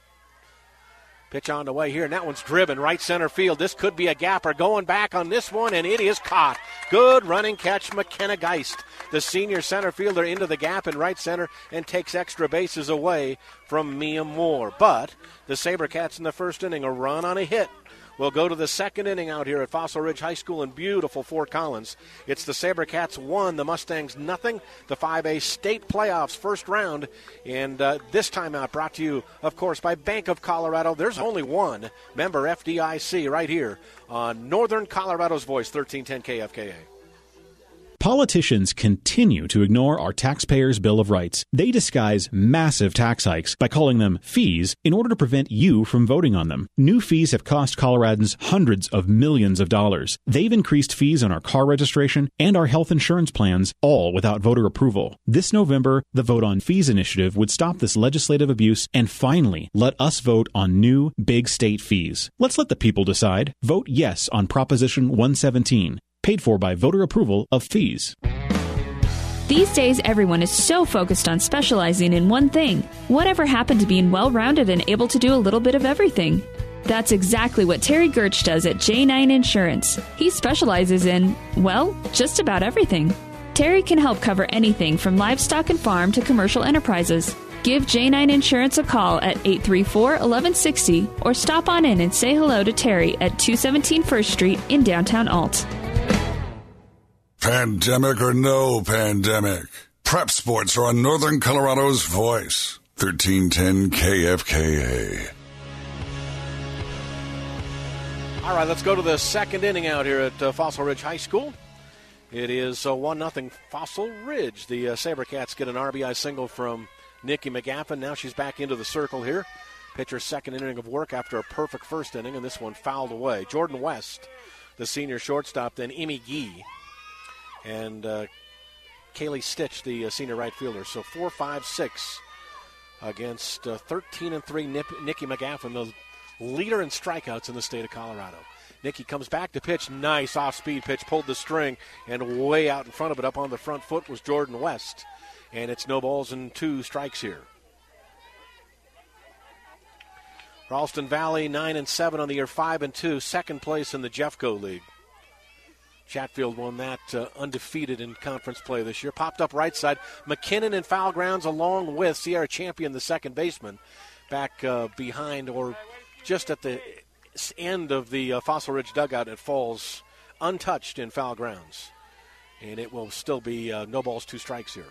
Pitch on the way here, and that one's driven right center field. This could be a gapper. Going back on this one, and it is caught. Good running catch, McKenna Geist, the senior center fielder, into the gap in right center and takes extra bases away from Mia Moore. But the SaberCats in the first inning, a run on a hit. We'll go to the second inning out here at Fossil Ridge High School in beautiful Fort Collins. It's the SaberCats one, the Mustangs nothing. The five A state playoffs first round. And uh, this time out brought to you, of course, by Bank of Colorado. There's only one member F D I C right here on Northern Colorado's Voice, thirteen ten K F K A. Politicians continue to ignore our taxpayers' Bill of Rights. They disguise massive tax hikes by calling them fees in order to prevent you from voting on them. New fees have cost Coloradans hundreds of millions of dollars. They've increased fees on our car registration and our health insurance plans, all without voter approval. This November, the Vote on Fees initiative would stop this legislative abuse and finally let us vote on new big state fees. Let's let the people decide. Vote yes on Proposition one seventeen. Paid for by voter approval of fees. These days, everyone is so focused on specializing in one thing. Whatever happened to being well-rounded and able to do a little bit of everything? That's exactly what Terry Gertsch does at J nine Insurance. He specializes in, well, just about everything. Terry can help cover anything from livestock and farm to commercial enterprises. Give J nine Insurance a call at eight three four, one one six zero or stop on in and say hello to Terry at two seventeen First Street in downtown Alt. Pandemic or no pandemic, Prep Sports are on Northern Colorado's Voice, thirteen ten K F K A. All right, let's go to the second inning out here at uh, Fossil Ridge High School. It is uh, one nothing Fossil Ridge. The uh, SaberCats get an R B I single from Nikki McGaffin. Now she's back into the circle here. Pitcher's second inning of work after a perfect first inning, and this one fouled away. Jordan West, the senior shortstop, then Emmy Gee, and uh, Kaylee Stitch, the uh, senior right fielder. So four, five, six against uh, thirteen and three Nip- Nikki McGaffin, the leader in strikeouts in the state of Colorado. Nikki comes back to pitch. Nice off-speed pitch, pulled the string, and way out in front of it, up on the front foot, was Jordan West. And it's no balls and two strikes here. Ralston Valley nine and seven on the year, five and two, second place in the Jeffco League. Chatfield won that uh, undefeated in conference play this year. Popped up right side. McKinnon in foul grounds along with Sierra Champion, the second baseman, back uh, behind or just at the end of the uh, Fossil Ridge dugout. It falls untouched in foul grounds. And it will still be uh, no balls, two strikes here.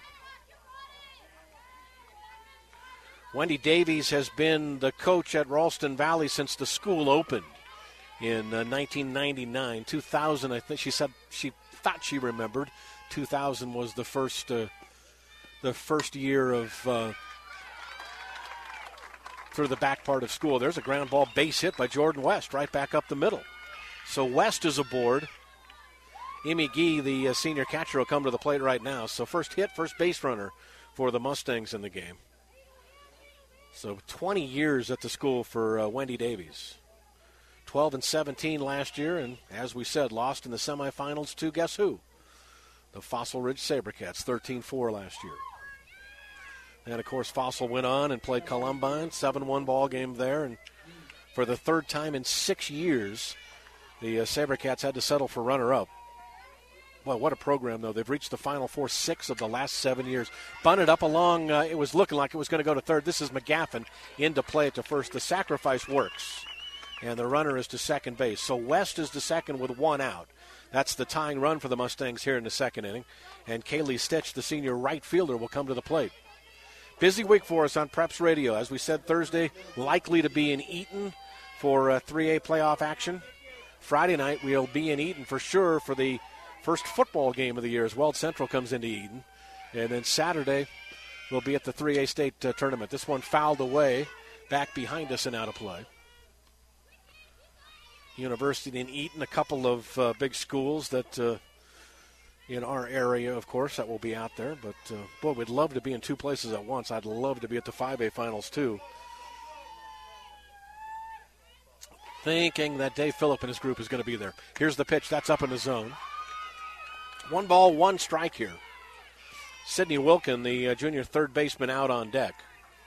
Wendy Davies has been the coach at Ralston Valley since the school opened in uh, nineteen ninety-nine. two thousand, I think she said she thought she remembered. two thousand was the first uh, the first year of uh, through the back part of school. There's a ground ball base hit by Jordan West right back up the middle. So West is aboard. Emmy Gee, the uh, senior catcher, will come to the plate right now. So first hit, first base runner for the Mustangs in the game. So twenty years at the school for uh, Wendy Davies. twelve and seventeen last year, and as we said, lost in the semifinals to guess who? The Fossil Ridge Sabercats, thirteen four last year. And, of course, Fossil went on and played Columbine, seven one ball game there. And for the third time in six years, the uh, Sabercats had to settle for runner-up. Well, what a program, though. They've reached the Final Four six of the last seven years. Bunted up along, uh, it was looking like it was going to go to third. This is McGaffin into play it to first. The sacrifice works, and the runner is to second base. So West is to second with one out. That's the tying run for the Mustangs here in the second inning. And Kaylee Stitch, the senior right fielder, will come to the plate. Busy week for us on Preps Radio. As we said, Thursday, likely to be in Eaton for uh, three A playoff action. Friday night, we'll be in Eaton for sure for the first football game of the year as Weld Central comes into Eden. And then Saturday, we'll be at the three A state uh, tournament. This one fouled away, back behind us and out of play. University in Eaton, a couple of uh, big schools that uh, in our area, of course, that will be out there. But, uh, boy, we'd love to be in two places at once. I'd love to be at the five A finals, too. Thinking that Dave Phillip and his group is going to be there. Here's the pitch. That's up in the zone. One ball, one strike here. Sydney Wilkin, the uh, junior third baseman, out on deck.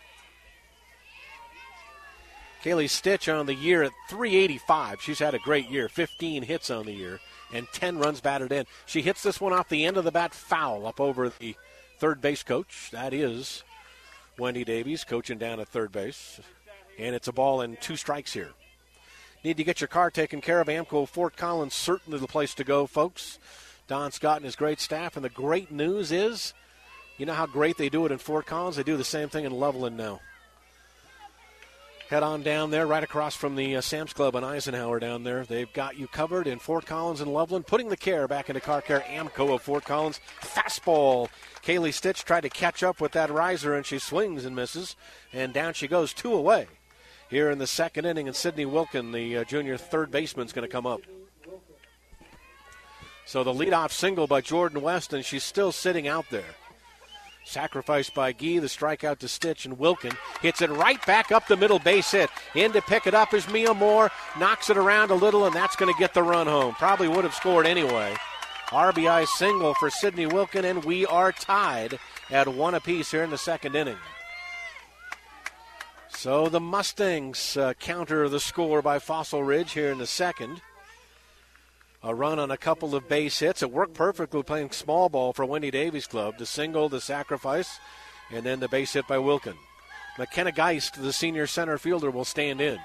Kaylee Stitch on the year at three eighty-five. She's had a great year, fifteen hits on the year, and ten runs batted in. She hits this one off the end of the bat foul up over the third base coach. That is Wendy Davies coaching down at third base. And it's a ball and two strikes here. Need to get your car taken care of. Amco Fort Collins, certainly the place to go, folks. Don Scott and his great staff. And the great news is, you know how great they do it in Fort Collins? They do the same thing in Loveland now. Head on down there, right across from the uh, Sam's Club on Eisenhower down there. They've got you covered in Fort Collins and Loveland, putting the care back into Car Care Amco of Fort Collins. Fastball. Kaylee Stitch tried to catch up with that riser, and she swings and misses. And down she goes, two away. Here in the second inning, and Sydney Wilkin, the uh, junior third baseman, is going to come up. So the leadoff single by Jordan West, and she's still sitting out there. Sacrificed by Gee, the strikeout to Stitch, and Wilkin hits it right back up the middle, base hit. In to pick it up is Mia Moore, knocks it around a little, and that's going to get the run home. Probably would have scored anyway. R B I single for Sydney Wilkin, and we are tied at one apiece here in the second inning. So the Mustangs uh, counter the score by Fossil Ridge here in the second. A run on a couple of base hits. It worked perfectly playing small ball for Wendy Davies Club. The single, the sacrifice, and then the base hit by Wilkin. McKenna Geist, the senior center fielder, will stand in.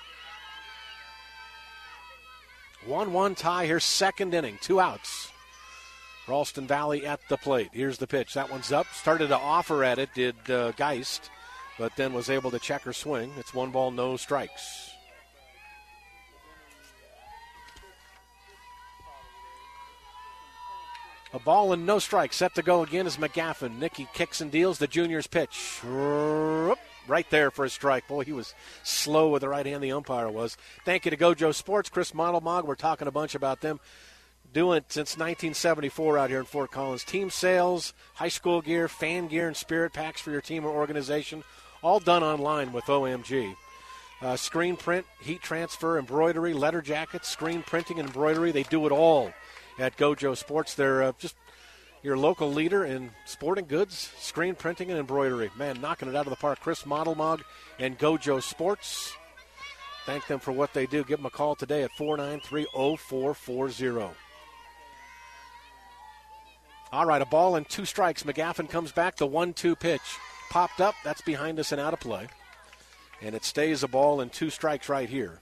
one one tie here, second inning. Two outs. Ralston Valley at the plate. Here's the pitch. That one's up. Started to offer at it, did uh, Geist, but then was able to check her swing. It's one ball, no strikes. A ball and no strike. Set to go again is McGaffin. Nikki kicks and deals the junior's pitch. Right there for a strike. Boy, he was slow with the right hand, the umpire was. Thank you to Gojo Sports. Chris Modelmog, we're talking a bunch about them. Doing it since nineteen seventy-four out here in Fort Collins. Team sales, high school gear, fan gear, and spirit packs for your team or organization. All done online with O M G. Uh, screen print, heat transfer, embroidery, letter jackets, screen printing, and embroidery. They do it all at Gojo Sports. They're uh, just your local leader in sporting goods, screen printing, and embroidery. Man, knocking it out of the park. Chris Modelmog and Gojo Sports. Thank them for what they do. Give them a call today at four nine three, oh four four oh. All right, a ball and two strikes. McGaffin comes back. The one two pitch popped up. That's behind us and out of play. And it stays a ball and two strikes right here.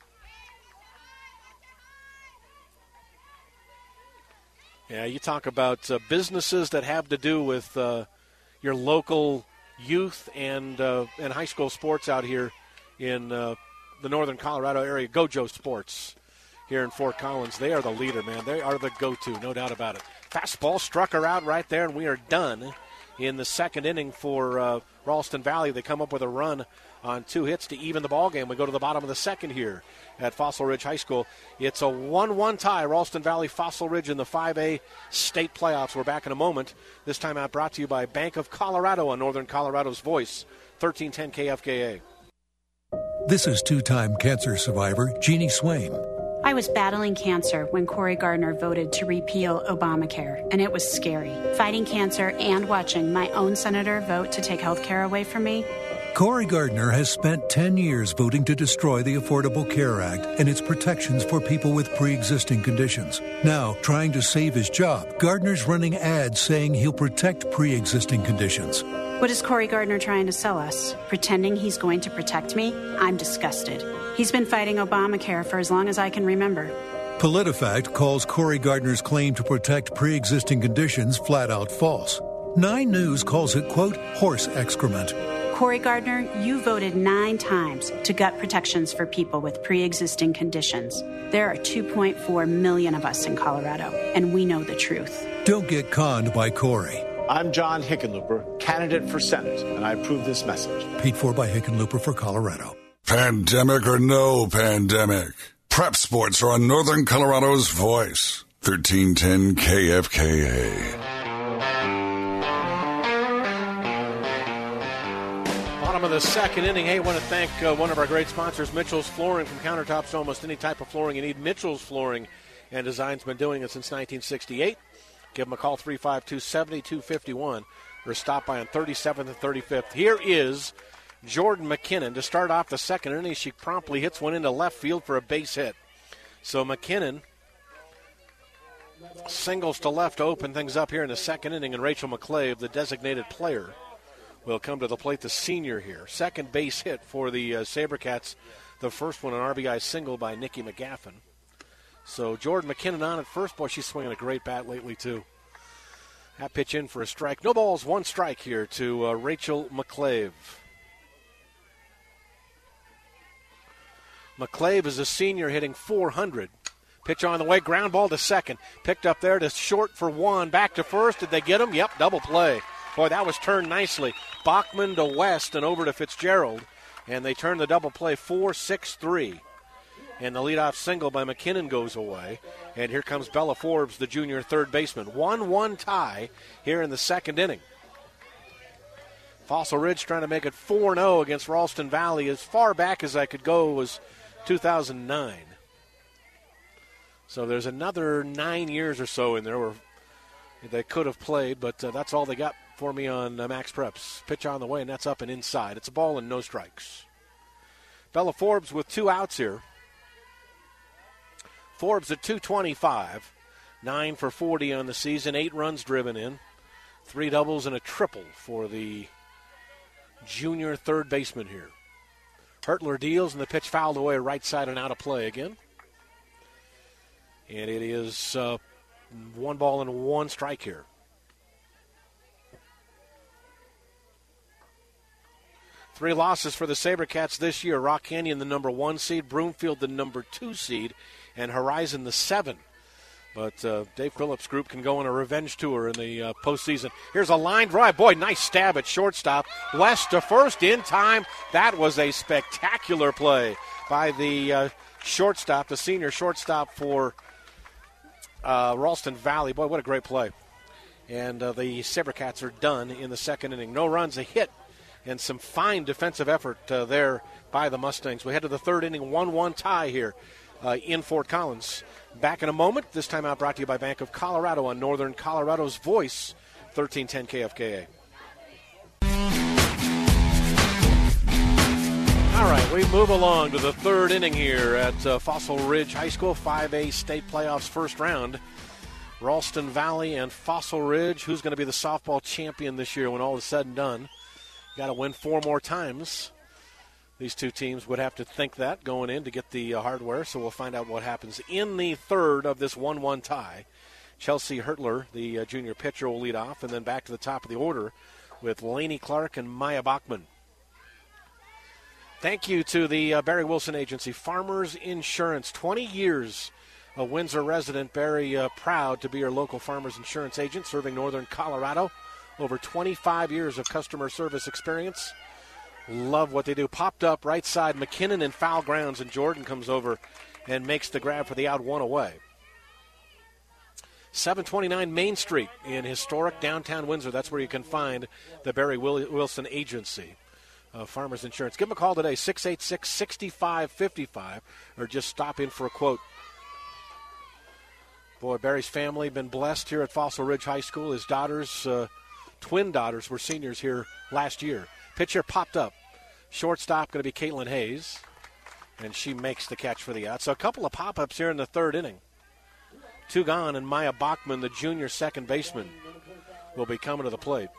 Yeah, you talk about uh, businesses that have to do with uh, your local youth and uh, and high school sports out here in uh, the northern Colorado area. Gojo Sports here in Fort Collins. They are the leader, man. They are the go-to, no doubt about it. Fastball struck her out right there, and we are done in the second inning for uh, Ralston Valley. They come up with a run on two hits to even the ball game. We go to the bottom of the second here at Fossil Ridge High School. It's a one one tie, Ralston Valley, Fossil Ridge in the five A state playoffs. We're back in a moment. This time out brought to you by Bank of Colorado on Northern Colorado's Voice, thirteen ten K F K A. This is two-time cancer survivor Jeannie Swain. I was battling cancer when Cory Gardner voted to repeal Obamacare, and it was scary. Fighting cancer and watching my own senator vote to take health care away from me. Cory Gardner has spent ten years voting to destroy the Affordable Care Act and its protections for people with pre-existing conditions. Now, trying to save his job, Gardner's running ads saying he'll protect pre-existing conditions. What is Cory Gardner trying to sell us? Pretending he's going to protect me? I'm disgusted. He's been fighting Obamacare for as long as I can remember. PolitiFact calls Cory Gardner's claim to protect pre-existing conditions flat out false. Nine News calls it, quote, horse excrement. Cory Gardner, you voted nine times to gut protections for people with pre-existing conditions. There are two point four million of us in Colorado, and we know the truth. Don't get conned by Cory. I'm John Hickenlooper, candidate for Senate, and I approve this message. Paid for by Hickenlooper for Colorado. Pandemic or no pandemic, prep sports are on Northern Colorado's Voice, thirteen ten K F K A. Bottom of the second inning. Hey, I want to thank uh, one of our great sponsors, Mitchell's Flooring. From countertops to almost any type of flooring you need, Mitchell's Flooring and Design's been doing it since nineteen sixty-eight. Give them a call, three five two, seven two five one, or stop by on thirty-seventh and thirty-fifth. Here is Jordan McKinnon to start off the second inning. She promptly hits one into left field for a base hit. So McKinnon singles to left to open things up here in the second inning, and Rachel McClave, the designated player, will come to the plate, the senior here. Second base hit for the uh, SaberCats. The first one, an R B I single by Nikki McGaffin. So Jordan McKinnon on at first. Boy, she's swinging a great bat lately, too. That pitch in for a strike. No balls, one strike here to uh, Rachel McClave. McClave is a senior hitting four hundred. Pitch on the way, ground ball to second. Picked up there to short for one. Back to first. Did they get him? Yep, double play. Boy, that was turned nicely. Bachman to West and over to Fitzgerald. And they turn the double play four six three. And the leadoff single by McKinnon goes away. And here comes Bella Forbes, the junior third baseman. one one tie here in the second inning. Fossil Ridge trying to make it four oh against Ralston Valley. As far back as I could go was two thousand nine. So there's another nine years or so in there where they could have played, but uh, that's all they got for me on uh, Max Preps. Pitch on the way, and that's up and inside. It's a ball and no strikes. Bella Forbes with two outs here. Forbes at two twenty-five, nine for forty on the season, eight runs driven in, three doubles and a triple for the junior third baseman here. Hertler deals, and the pitch fouled away right side and out of play again. And it is uh, one ball and one strike here. Three losses for the SaberCats this year. Rock Canyon, the number one seed, Broomfield, the number two seed, and Horizon, the seven. But uh, Dave Phillips' group can go on a revenge tour in the uh, postseason. Here's a line drive. Boy, nice stab at shortstop. West to first in time. That was a spectacular play by the uh, shortstop, the senior shortstop for uh, Ralston Valley. Boy, what a great play. And uh, the SaberCats are done in the second inning. No runs, a hit, and some fine defensive effort uh, there by the Mustangs. We head to the third inning, one one tie here uh, in Fort Collins. Back in a moment, this time out brought to you by Bank of Colorado on Northern Colorado's Voice, thirteen ten K F K A. All right, we move along to the third inning here at uh, Fossil Ridge High School, five A state playoffs first round. Ralston Valley and Fossil Ridge. Who's going to be the softball champion this year when all is said and done? Got to win four more times. These two teams would have to think that going in to get the uh, hardware, so we'll find out what happens in the third of this one one tie. Chelsea Hertler, the uh, junior pitcher, will lead off, and then back to the top of the order with Lainey Clark and Maya Bachman. Thank you to the uh, Barry Wilson Agency, Farmers Insurance, twenty years a Windsor resident. Barry, uh, proud to be your local Farmers Insurance agent, serving northern Colorado. over twenty-five years of customer service experience. Love what they do. Popped up right side, McKinnon in foul grounds, and Jordan comes over and makes the grab for the out, one away. seven twenty-nine Main Street in historic downtown Windsor. That's where you can find the Barry Wilson Agency. Uh, Farmers Insurance. Give them a call today, six eight six, six five five five, or just stop in for a quote. Boy, Barry's family been blessed here at Fossil Ridge High School. His daughters, uh, twin daughters, were seniors here last year. Pitcher popped up. Shortstop going to be Caitlin Hayes, and she makes the catch for the out. So a couple of pop-ups here in the third inning. Two gone, and Maya Bachman, the junior second baseman, will be coming to the plate.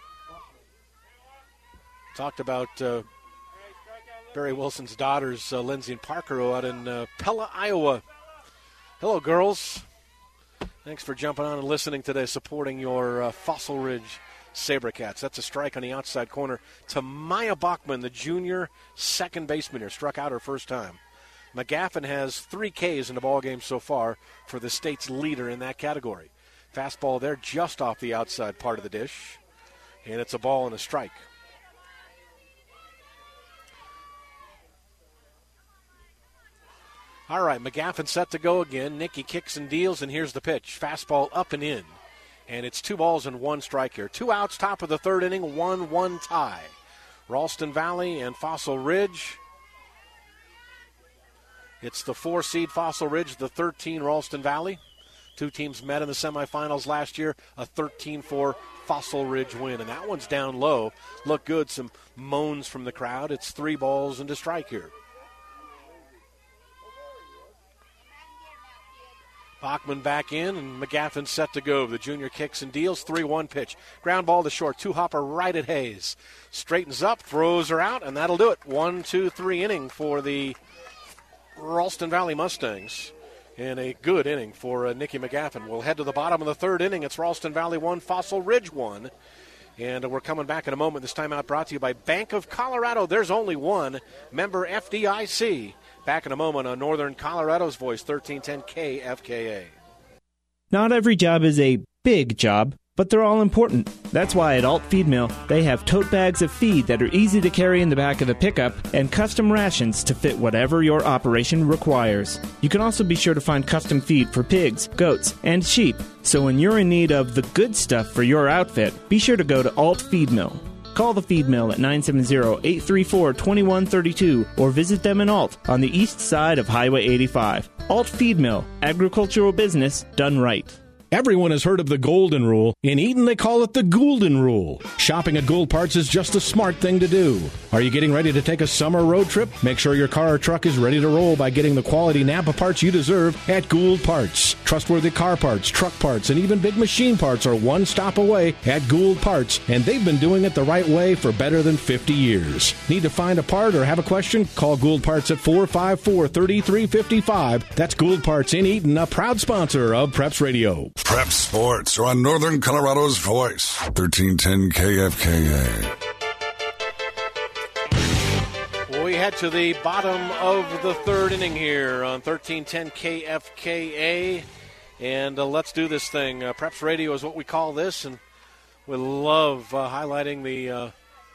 Talked about uh, Barry Wilson's daughters, uh, Lindsay and Parker, out in uh, Pella, Iowa. Hello, girls. Thanks for jumping on and listening today, supporting your uh, Fossil Ridge SaberCats. That's a strike on the outside corner to Maya Bachman, the junior second baseman here. Struck out her first time. McGaffin has three Ks in the ballgame so far for the state's leader in that category. Fastball there just off the outside part of the dish, and it's a ball and a strike. All right, McGaffin set to go again. Nikki kicks and deals, and here's the pitch. Fastball up and in. And it's two balls and one strike here. Two outs, top of the third inning, one one tie. Ralston Valley and Fossil Ridge. It's the four seed Fossil Ridge, the thirteen Ralston Valley. Two teams met in the semifinals last year, a thirteen four Fossil Ridge win. And that one's down low. Look good, some moans from the crowd. It's three balls and a strike here. Bachman back in, and McGaffin set to go. The junior kicks and deals. three one pitch. Ground ball to short. Two-hopper right at Hayes. Straightens up, throws her out, and that'll do it. one two three inning for the Ralston Valley Mustangs. And a good inning for uh, Nikki McGaffin. We'll head to the bottom of the third inning. It's Ralston Valley one, Fossil Ridge one. And uh, we're coming back in a moment. This timeout brought to you by Bank of Colorado. There's only one. Member F D I C. Back in a moment on Northern Colorado's Voice, thirteen ten K F K A. Not every job is a big job, but they're all important. That's why at Alt Feed Mill, they have tote bags of feed that are easy to carry in the back of the pickup and custom rations to fit whatever your operation requires. You can also be sure to find custom feed for pigs, goats, and sheep. So when you're in need of the good stuff for your outfit, be sure to go to Alt Feed Mill. Call the Feed Mill at nine seven zero, eight three four, two one three two or visit them in Alt on the east side of Highway eighty-five. Alt Feed Mill, agricultural business done right. Everyone has heard of the Golden Rule. In Eaton, they call it the Goulden Rule. Shopping at Gould Parts is just a smart thing to do. Are you getting ready to take a summer road trip? Make sure your car or truck is ready to roll by getting the quality Napa parts you deserve at Gould Parts. Trustworthy car parts, truck parts, and even big machine parts are one stop away at Gould Parts, and they've been doing it the right way for better than fifty years. Need to find a part or have a question? Call Gould Parts at four five four, three three five five. That's Gould Parts in Eaton, a proud sponsor of Preps Radio. Prep Sports are on Northern Colorado's Voice, thirteen ten K F K A. We head to the bottom of the third inning here on thirteen ten K F K A, and uh, let's do this thing. Uh, Preps Radio is what we call this, and we love uh, highlighting the uh,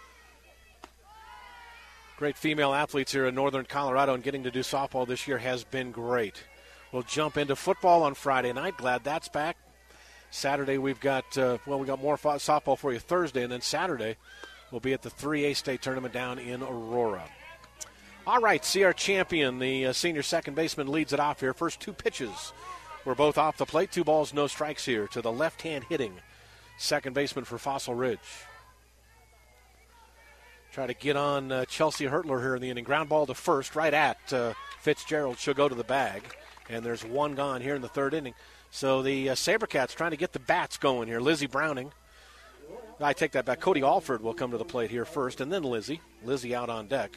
great female athletes here in Northern Colorado, and getting to do softball this year has been great. We'll jump into football on Friday night. Glad that's back. Saturday we've got, uh, well, we got more fo- softball for you Thursday, and then Saturday we'll be at the three A state tournament down in Aurora. All right, see our champion, the uh, senior second baseman, leads it off here. First two pitches were both off the plate. Two balls, no strikes here to the left-hand hitting second baseman for Fossil Ridge. Try to get on uh, Chelsea Hertler here in the inning. Ground ball to first, right at uh, Fitzgerald. She'll go to the bag, and there's one gone here in the third inning. So the uh, SaberCats trying to get the bats going here. Lizzie Browning. I take that back. Cody Alford will come to the plate here first, and then Lizzie. Lizzie out on deck.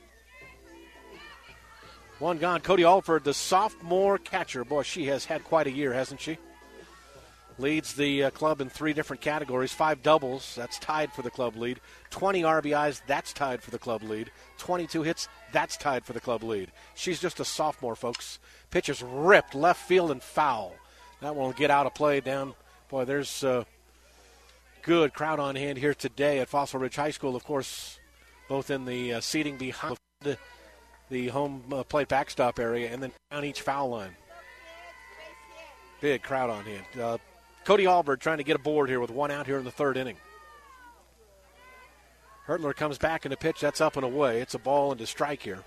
One gone. Cody Alford, the sophomore catcher. Boy, she has had quite a year, hasn't she? Leads the uh, club in three different categories. Five doubles. That's tied for the club lead. twenty R B Is. That's tied for the club lead. twenty-two hits. That's tied for the club lead. She's just a sophomore, folks. Pitch is ripped left field and foul. That one will get out of play down. Boy, there's uh, good crowd on hand here today at Fossil Ridge High School, of course, both in the uh, seating behind the home uh, plate backstop area and then down each foul line. Big crowd on hand. Uh, Cody Albert trying to get a board here with one out here in the third inning. Hertler comes back in the pitch. That's up and away. It's a ball into strike here.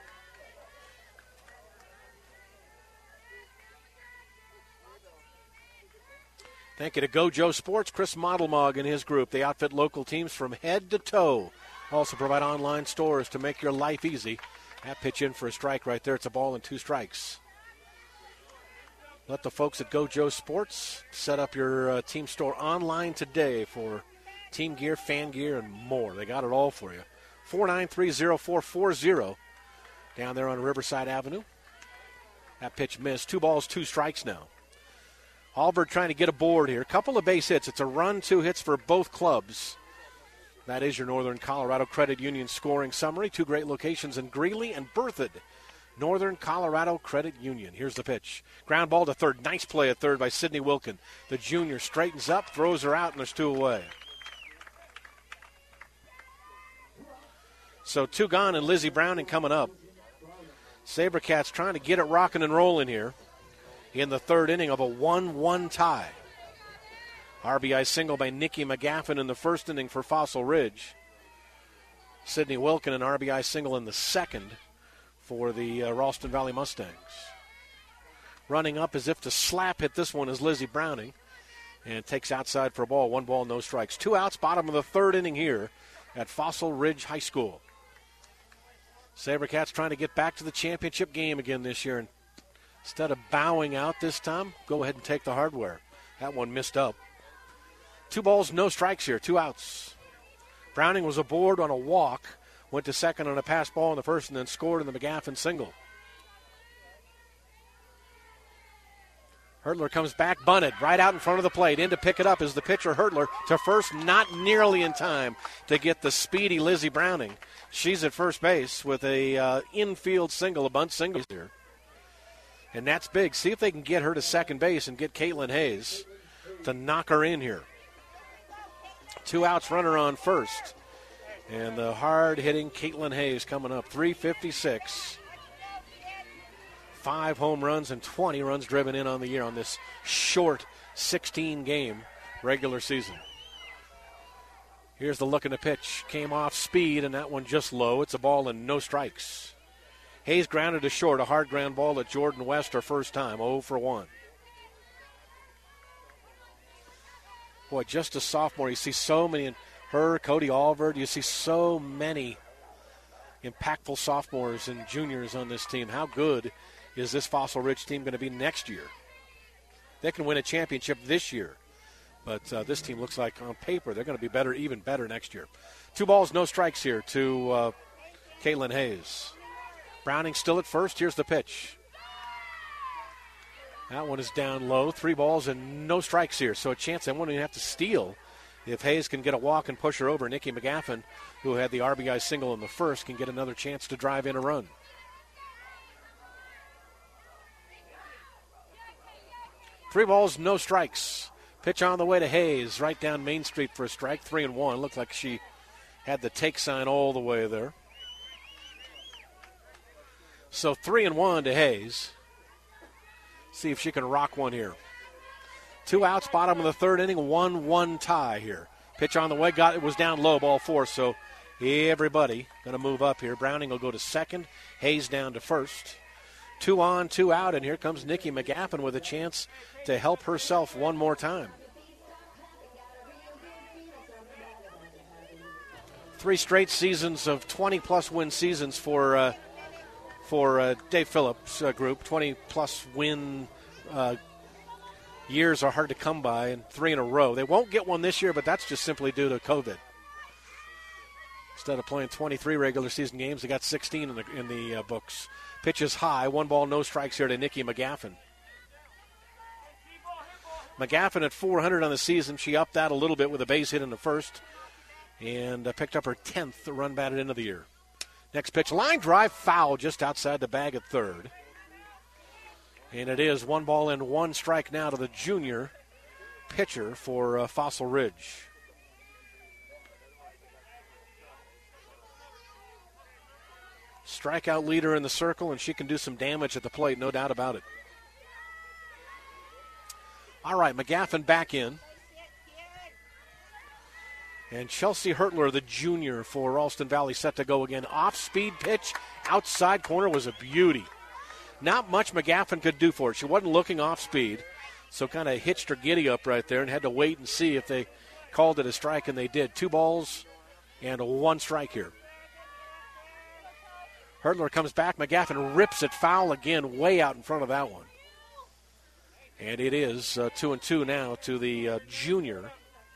Thank you to Gojo Sports, Chris Modelmog and his group. They outfit local teams from head to toe. Also provide online stores to make your life easy. That pitch in for a strike right there. It's a ball and two strikes. Let the folks at Gojo Sports set up your uh, team store online today for team gear, fan gear, and more. They got it all for you. four nine three, oh four four oh down there on Riverside Avenue. That pitch missed. Two balls, two strikes now. Albert trying to get a board here. Couple of base hits. It's a run, two hits for both clubs. That is your Northern Colorado Credit Union scoring summary. Two great locations in Greeley and Berthoud. Northern Colorado Credit Union. Here's the pitch. Ground ball to third. Nice play at third by Sidney Wilkin. The junior straightens up, throws her out, and there's two away. So two gone and Lizzie Browning coming up. SaberCats trying to get it rocking and rolling here in the third inning of a one one tie. R B I single by Nikki McGaffin in the first inning for Fossil Ridge. Sidney Wilkin an R B I single in the second for the uh, Ralston Valley Mustangs. Running up as if to slap hit this one is Lizzie Browning. And takes outside for a ball. One ball, no strikes. Two outs, bottom of the third inning here at Fossil Ridge High School. SaberCats trying to get back to the championship game again this year. And instead of bowing out this time, go ahead and take the hardware. That one missed up. Two balls, no strikes here. Two outs. Browning was aboard on a walk. Went to second on a pass ball in the first and then scored in the McGaffin single. Hertler comes back, bunted, right out in front of the plate. In to pick it up is the pitcher, Hertler, to first, not nearly in time to get the speedy Lizzie Browning. She's at first base with a uh, infield single, a bunt single here. And that's big. See if they can get her to second base and get Caitlin Hayes to knock her in here. Two outs, runner on first. And the hard-hitting Caitlin Hayes coming up, three fifty-six. Five home runs and twenty runs driven in on the year on this short sixteen-game regular season. Here's the look in the pitch. Came off speed, and that one just low. It's a ball and no strikes. Hayes grounded to short, a hard ground ball at Jordan West, her first time, oh for one. Boy, just a sophomore, you see so many, her, Cody Albert, you see so many impactful sophomores and juniors on this team. How good is this Fossil Ridge team going to be next year? They can win a championship this year, but uh, this team looks like on paper they're going to be better, even better next year. Two balls, no strikes here to uh, Caitlin Hayes. Browning still at first. Here's the pitch. That one is down low. Three balls and no strikes here, so a chance they won't even have to steal. If Hayes can get a walk and push her over, Nikki McGaffin, who had the R B I single in the first, can get another chance to drive in a run. Three balls, no strikes. Pitch on the way to Hayes, right down Main Street for a strike. Three and one. Looked like she had the take sign all the way there. So three and one to Hayes. See if she can rock one here. Two outs, bottom of the third inning, one one tie here. Pitch on the way, got it was down low, ball four, so everybody going to move up here. Browning will go to second, Hayes down to first. Two on, two out, and here comes Nikki McGaffin with a chance to help herself one more time. Three straight seasons of twenty-plus win seasons for uh, for uh, Dave Phillips' uh, group. twenty-plus win uh, years are hard to come by, and three in a row. They won't get one this year, but that's just simply due to COVID. Instead of playing twenty-three regular season games, they got sixteen in the, in the uh, books. Pitch is high. One ball, no strikes here to Nikki McGaffin. McGaffin at four hundred on the season. She upped that a little bit with a base hit in the first and uh, picked up her tenth run batted into the year. Next pitch, line drive, foul just outside the bag at third. And it is one ball and one strike now to the junior pitcher for uh, Fossil Ridge. strikeout leader in the circle, and she can do some damage at the plate, no doubt about it. All right, McGaffin back in. And Chelsea Hertler, the junior for Ralston Valley, set to go again. Off-speed pitch, outside corner was a beauty. Not much McGaffin could do for it. She wasn't looking off-speed, so kind of hitched her giddy up right there and had to wait and see if they called it a strike, and they did. Two balls and one strike here. Hertler comes back. McGaffin rips it foul again, way out in front of that one. And it is uh, two and two now to the uh, junior.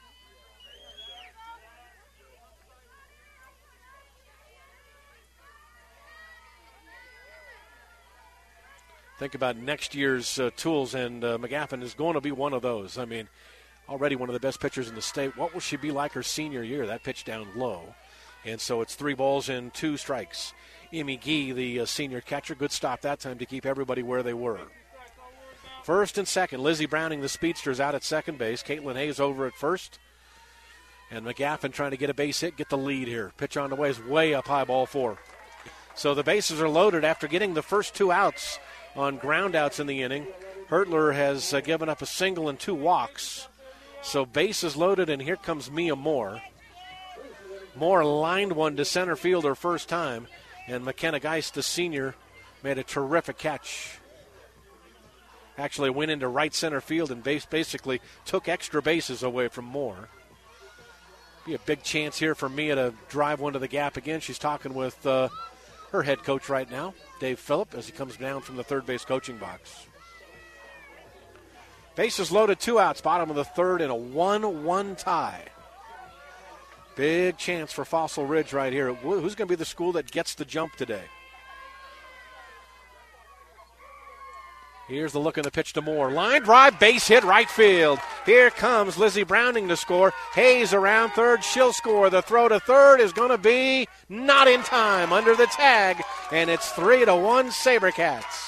Think about next year's uh, tools, and uh, McGaffin is going to be one of those. I mean, already one of the best pitchers in the state. What will she be like her senior year? That pitch down low. And so it's three balls and two strikes. Emmy Gee, the uh, senior catcher, good stop that time to keep everybody where they were. First and second, Lizzie Browning, the speedster's out at second base. Caitlin Hayes over at first. And McGaffin trying to get a base hit, get the lead here. Pitch on the way is way up high, ball four. So the bases are loaded after getting the first two outs on ground outs in the inning. Hertler has uh, given up a single and two walks. So bases loaded, and here comes Mia Moore. Moore lined one to center field her first time, and McKenna Geist, the senior, made a terrific catch. Actually went into right center field and base basically took extra bases away from Moore. Be a big chance here for Mia to drive one to the gap again. She's talking with uh, her head coach right now, Dave Phillip, as he comes down from the third base coaching box. Bases loaded, two outs, bottom of the third, and a one one tie. Big chance for Fossil Ridge right here. Who's going to be the school that gets the jump today? Here's the look in the pitch to Moore. Line drive, base hit, right field. Here comes Lizzie Browning to score. Hayes around third, she'll score. The throw to third is going to be not in time, under the tag, and it's three to one Sabercats.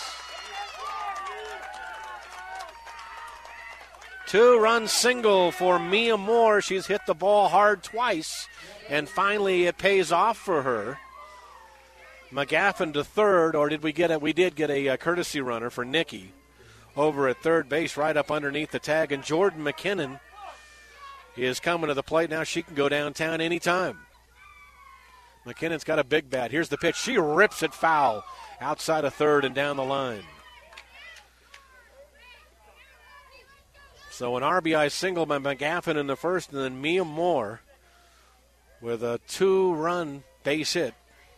Two-run single for Mia Moore. She's hit the ball hard twice, and finally it pays off for her. McGaffin to third, or did we get it? We did get a, a courtesy runner for Nikki over at third base, right up underneath the tag, and Jordan McKinnon is coming to the plate now. She can go downtown anytime. McKinnon's got a big bat. Here's the pitch. She rips it foul outside of third and down the line. So an R B I single by McGaffin in the first, and then Mia Moore with a two-run base hit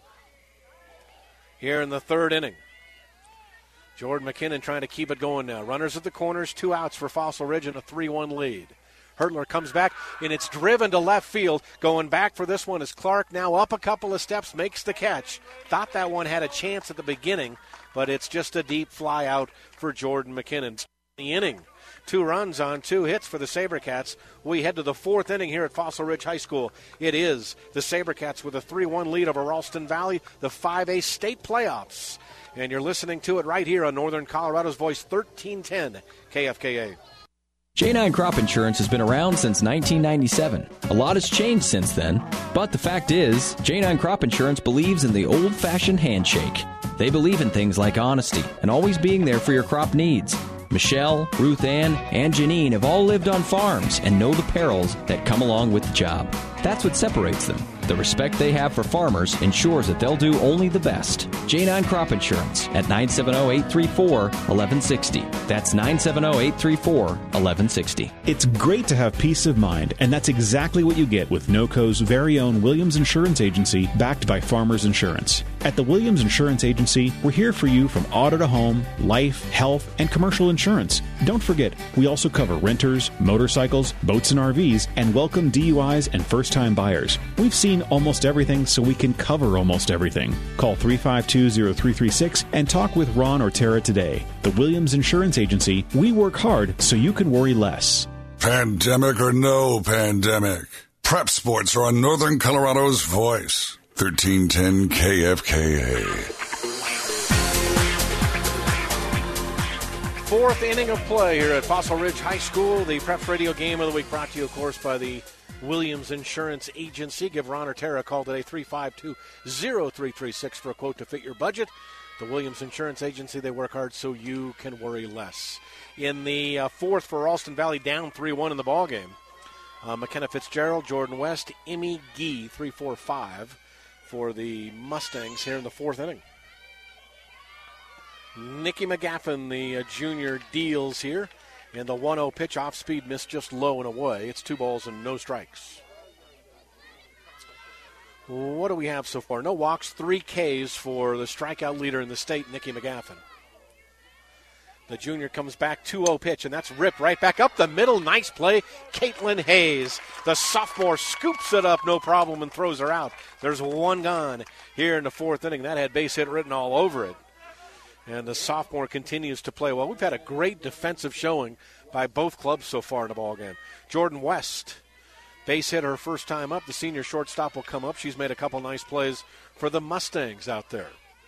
here in the third inning. Jordan McKinnon trying to keep it going now. Runners at the corners, two outs for Fossil Ridge and a three one lead. Hertler comes back, and it's driven to left field. Going back for this one is Clark, now up a couple of steps, makes the catch. Thought that one had a chance at the beginning, but it's just a deep fly out for Jordan McKinnon. The inning. Two runs on two hits for the Sabercats. We head to the fourth inning here at Fossil Ridge High School. It is the Sabercats with a three one lead over Ralston Valley, the five A state playoffs. And you're listening to it right here on Northern Colorado's Voice, thirteen ten K F K A. J nine Crop Insurance has been around since nineteen ninety-seven. A lot has changed since then, but the fact is, J nine Crop Insurance believes in the old-fashioned handshake. They believe in things like honesty and always being there for your crop needs. Michelle, Ruth Ann, and Janine have all lived on farms and know the perils that come along with the job. That's what separates them. The respect they have for farmers ensures that they'll do only the best. J nine Crop Insurance at nine seven zero, eight three four, one one six zero. That's nine seven zero, eight three four, one one six zero. It's great to have peace of mind, and that's exactly what you get with NOCO's very own Williams Insurance Agency, backed by Farmers Insurance. At the Williams Insurance Agency, we're here for you from auto to home, life, health, and commercial insurance. Don't forget, we also cover renters, motorcycles, boats and R Vs, and welcome D U Is and first-time buyers. We've seen almost everything, so we can cover almost everything. Call three five two, zero three three six and talk with Ron or Tara today. The Williams Insurance Agency, we work hard so you can worry less. Pandemic or no pandemic, Prep Sports are on Northern Colorado's Voice, thirteen ten K F K A. Fourth inning of play here at Fossil Ridge High School. The Preps Radio Game of the Week brought to you, of course, by the Williams Insurance Agency. Give Ron or Tara a call today, three five two, zero three three six for a quote to fit your budget. The Williams Insurance Agency, they work hard so you can worry less. In the uh, fourth for Ralston Valley, down three one in the ballgame. Uh, McKenna Fitzgerald, Jordan West, Emmy Gee, three four five for the Mustangs here in the fourth inning. Nikki McGaffin, the uh, junior, deals here. And the one oh pitch off speed missed just low and away. It's two balls and no strikes. What do we have so far? No walks, three Ks for the strikeout leader in the state, Nikki McGaffin. The junior comes back, two oh pitch, and that's ripped right back up the middle. Nice play, Caitlin Hayes. The sophomore scoops it up, no problem, and throws her out. There's one gone here in the fourth inning. That had base hit written all over it. And the sophomore continues to play well. We've had a great defensive showing by both clubs so far in the ballgame. Jordan West, base hit her first time up. The senior shortstop will come up. She's made a couple nice plays for the Mustangs out there.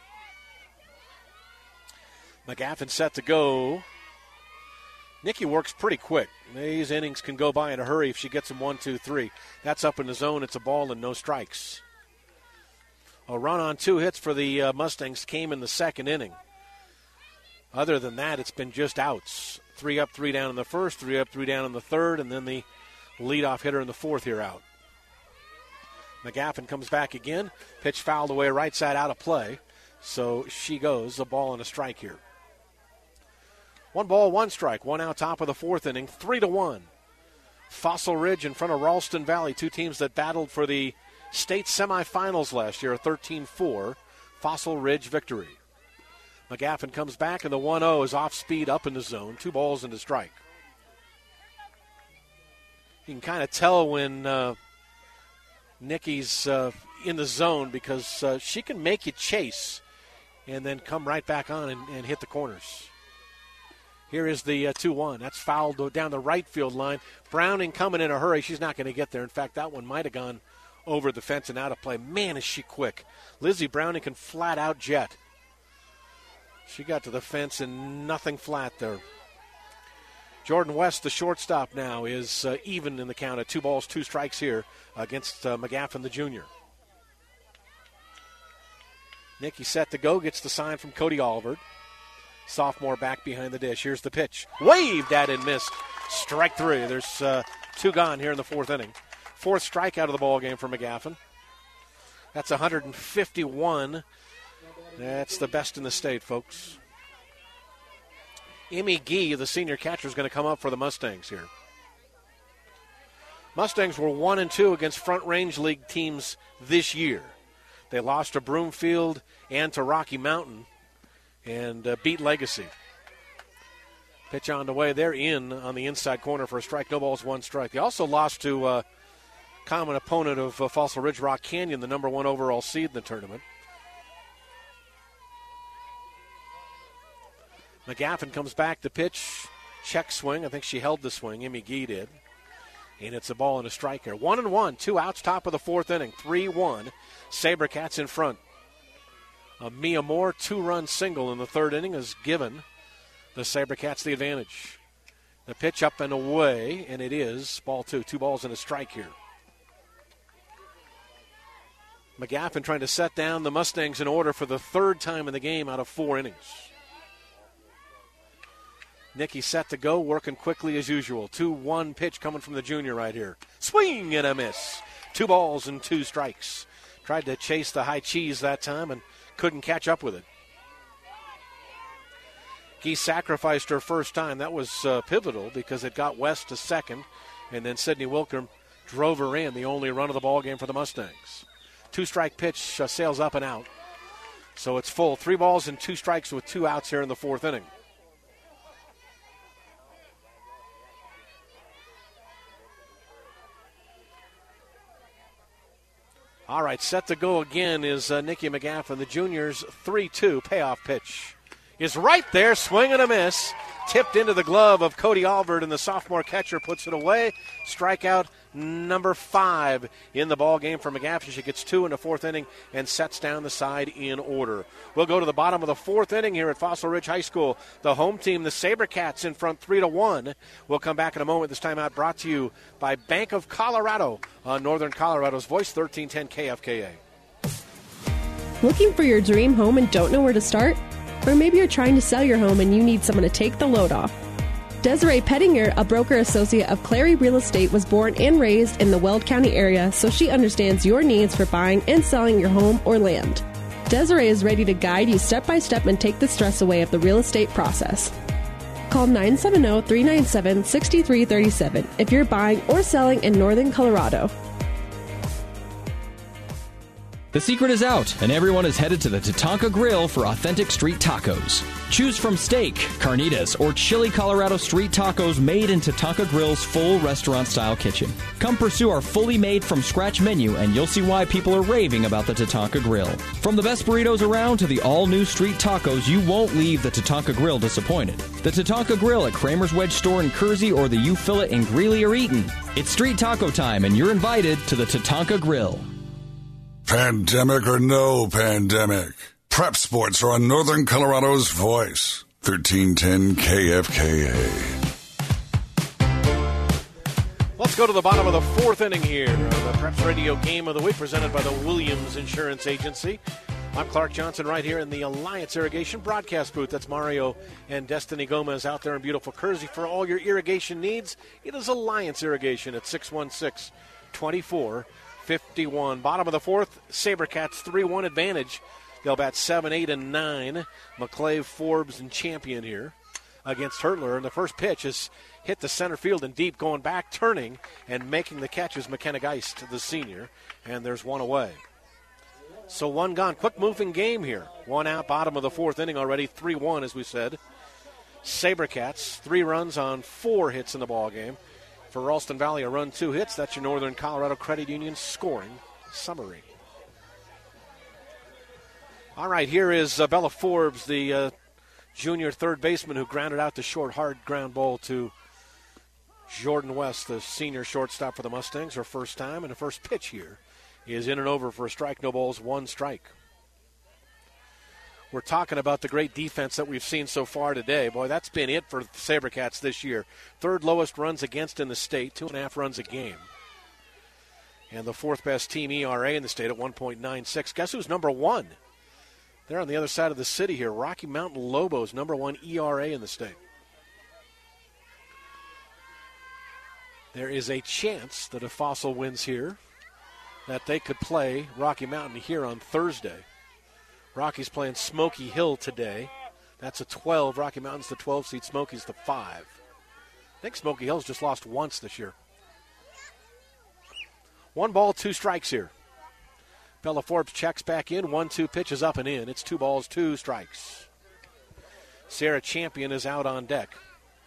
McGaffin set to go. Nikki works pretty quick. These innings can go by in a hurry if she gets them one, two, three. That's up in the zone. It's a ball and no strikes. A run on two hits for the uh, Mustangs came in the second inning. Other than that, it's been just outs. Three up, three down in the first, three up, three down in the third, and then the leadoff hitter in the fourth here out. McGaffin comes back again. Pitch fouled away right side out of play. So she goes, a ball and a strike here. One ball, one strike. One out top of the fourth inning, three to one. Fossil Ridge in front of Ralston Valley, two teams that battled for the state semifinals last year, a thirteen four Fossil Ridge victory. McGaffin comes back, and the one oh is off speed up in the zone. Two balls and a strike. You can kind of tell when uh, Nikki's uh, in the zone because uh, she can make you chase and then come right back on and, and hit the corners. Here is the uh, two one. That's fouled down the right field line. Browning coming in a hurry. She's not going to get there. In fact, that one might have gone over the fence and out of play. Man, is she quick. Lizzie Browning can flat out jet. She got to the fence and nothing flat there. Jordan West, the shortstop now, is uh, even in the count at two balls, two strikes here against uh, McGaffin, the junior. Nikki set to go, gets the sign from Cody Alvord. Sophomore back behind the dish. Here's the pitch. Waved at and missed. Strike three. There's uh, two gone here in the fourth inning. Fourth strikeout of the ball game for McGaffin. That's one hundred fifty-one. That's the best in the state, folks. Emmy Gee, the senior catcher, is going to come up for the Mustangs here. Mustangs were one and two against Front Range League teams this year. They lost to Broomfield and to Rocky Mountain and uh, beat Legacy. Pitch on the way. They're in on the inside corner for a strike. No balls, one strike. They also lost to uh, common opponent of uh, Fossil Ridge, Rock Canyon, the number one overall seed in the tournament. McGaffin comes back to pitch. Check swing. I think she held the swing. Emmy Gee did. And it's a ball and a strike here. One and one. Two outs, top of the fourth inning. three one. SaberCats in front. A Mia Moore two-run single in the third inning has given the SaberCats the advantage. The pitch up and away, and it is ball two. Two balls and a strike here. McGaffin trying to set down the Mustangs in order for the third time in the game out of four innings. Nikki set to go, working quickly as usual. two one pitch coming from the junior right here. Swing and a miss. Two balls and two strikes. Tried to chase the high cheese that time and couldn't catch up with it. Gee sacrificed her first time. That was uh, pivotal because it got West to second, and then Sydney Wilker drove her in, the only run of the ball game for the Mustangs. Two-strike pitch uh, sails up and out. So it's full. Three balls and two strikes with two outs here in the fourth inning. All right, set to go again is uh, Nikki McGaffin, the junior's three two payoff pitch is right there, swing and a miss. Tipped into the glove of Cody Albert, and the sophomore catcher puts it away. Strikeout number five in the ball game for McGaffey. She gets two in the fourth inning and sets down the side in order. We'll go to the bottom of the fourth inning here at Fossil Ridge High School. The home team, the SaberCats, in front three to one. We'll come back in a moment. This timeout brought to you by Bank of Colorado on Northern Colorado's Voice, thirteen ten K F K A. Looking for your dream home and don't know where to start? Or maybe you're trying to sell your home and you need someone to take the load off. Desiree Pettinger, a broker associate of Clary Real Estate, was born and raised in the Weld County area, so she understands your needs for buying and selling your home or land. Desiree is ready to guide you step by step and take the stress away of the real estate process. Call nine seven zero, three nine seven, six three three seven if you're buying or selling in Northern Colorado. The secret is out, and everyone is headed to the Tatanka Grill for authentic street tacos. Choose from steak, carnitas, or chili Colorado street tacos made in Tatanka Grill's full restaurant-style kitchen. Come pursue our fully made-from-scratch menu, and you'll see why people are raving about the Tatanka Grill. From the best burritos around to the all-new street tacos, you won't leave the Tatanka Grill disappointed. The Tatanka Grill at Kramer's Wedge Store in Kersey or the U Fillet in Greeley or Eaton. It's street taco time, and you're invited to the Tatanka Grill. Pandemic or no pandemic, Prep Sports are on Northern Colorado's Voice, thirteen ten K F K A. Let's go to the bottom of the fourth inning here. The Preps Radio Game of the Week presented by the Williams Insurance Agency. I'm Clark Johnson right here in the Alliance Irrigation broadcast booth. That's Mario and Destiny Gomez out there in beautiful Kersey for all your irrigation needs. It is Alliance Irrigation at six one six, two four fifty-one. Bottom of the fourth, SaberCats three one advantage. They'll bat seven, eight, and nine. McClave, Forbes, and Champion here against Hertler. And the first pitch is hit the center field and deep, going back, turning, and making the catch is McKenna Geist, the senior. And there's one away. So one gone. Quick moving game here. One out, bottom of the fourth inning already. three one, as we said. SaberCats, three runs on four hits in the ball game. For Ralston Valley, a run, two hits. That's your Northern Colorado Credit Union scoring summary. All right, here is uh, Bella Forbes, the uh, junior third baseman who grounded out the short, hard ground ball to Jordan West, the senior shortstop for the Mustangs, her first time. And the first pitch here is in and over for a strike, no balls, one strike. We're talking about the great defense that we've seen so far today. Boy, that's been it for the SaberCats this year. Third lowest runs against in the state, two and a half runs a game. And the fourth best team E R A in the state at one point nine six. Guess who's number one? They're on the other side of the city here. Rocky Mountain Lobos, number one E R A in the state. There is a chance that if Fossil wins here, that they could play Rocky Mountain here on Thursday. Rocky's playing Smoky Hill today. That's a twelve. Rocky Mountain's the twelve seed. Smoky's the five. I think Smoky Hill's just lost once this year. One ball, two strikes here. Bella Forbes checks back in. One, two pitches up and in. It's two balls, two strikes. Sarah Champion is out on deck.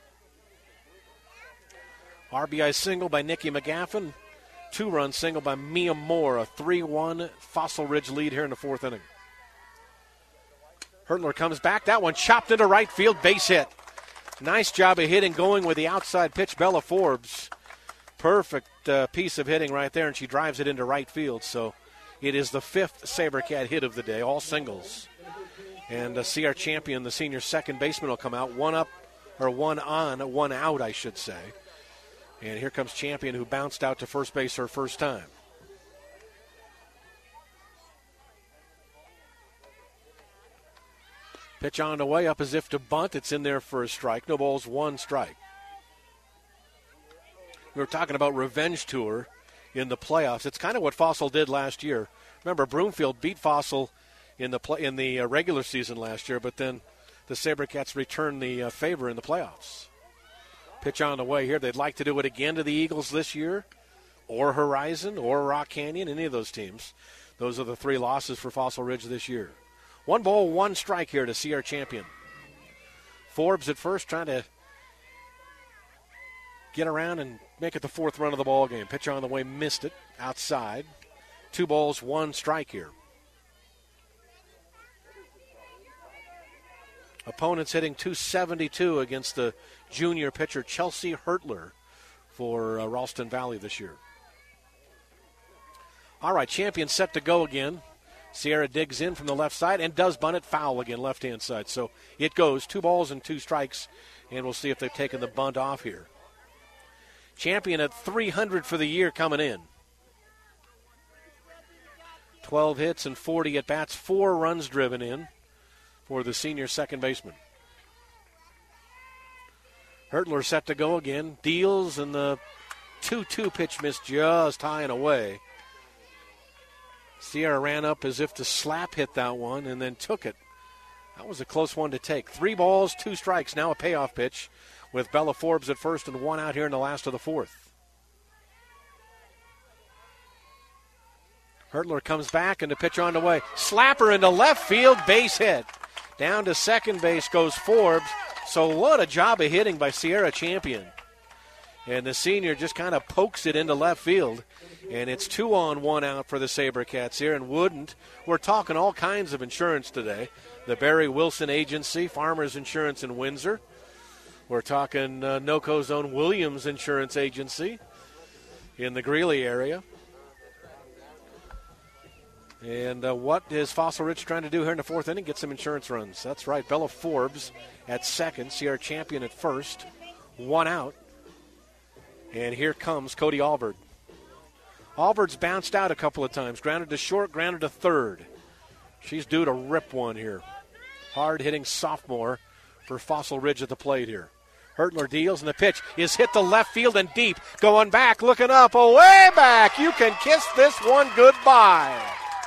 R B I single by Nikki McGaffin. Two-run single by Mia Moore. A three one Fossil Ridge lead here in the fourth inning. Hertler comes back. That one chopped into right field. Base hit. Nice job of hitting, going with the outside pitch. Bella Forbes. Perfect uh, piece of hitting right there, and she drives it into right field. So it is the fifth SaberCat hit of the day, all singles. And uh, C R Champion, the senior second baseman, will come out. One up, or one on, one out, I should say. And here comes Champion, who bounced out to first base her first time. Pitch on the way, up as if to bunt. It's in there for a strike. No balls, one strike. We were talking about revenge tour in the playoffs. It's kind of what Fossil did last year. Remember, Broomfield beat Fossil in the play, in the uh, regular season last year, but then the SaberCats returned the uh, favor in the playoffs. Pitch on the way here. They'd like to do it again to the Eagles this year, or Horizon, or Rock Canyon, any of those teams. Those are the three losses for Fossil Ridge this year. One ball, one strike here to C R Champion. Forbes at first trying to get around and make it the fourth run of the ball game. Pitch on the way, missed it outside. Two balls, one strike here. Opponents hitting two seventy-two against the junior pitcher Chelsea Hertler for uh, Ralston Valley this year. All right, Champion set to go again. Sierra digs in from the left side and does bunt it foul again, left-hand side. So it goes two balls and two strikes, and we'll see if they've taken the bunt off here. Champion at three hundred for the year coming in. twelve hits and forty at-bats, four runs driven in for the senior second baseman. Hertler set to go again. Deals, and the two two pitch missed just high and away. Sierra ran up as if to slap hit that one and then took it. That was a close one to take. Three balls, two strikes. Now a payoff pitch with Bella Forbes at first and one out here in the last of the fourth. Hertler comes back and the pitch on the way. Slapper into left field, base hit. Down to second base goes Forbes. So what a job of hitting by Sierra Champion. And the senior just kind of pokes it into left field. And it's two on, one out for the SaberCats here. And Wouldn't, we're talking all kinds of insurance today. The Barry Wilson Agency, Farmers Insurance in Windsor. We're talking uh, NOCO's own Williams Insurance Agency in the Greeley area. And uh, what is Fossil Ridge trying to do here in the fourth inning? Get some insurance runs. That's right. Bella Forbes at second. Sierra Champion at first. One out. And here comes Cody Alvord. Alvord's bounced out a couple of times. Grounded to short, grounded to third. She's due to rip one here. Hard-hitting sophomore for Fossil Ridge at the plate here. Hertler deals, and the pitch is hit to left field and deep. Going back, looking up, oh, way back. You can kiss this one goodbye.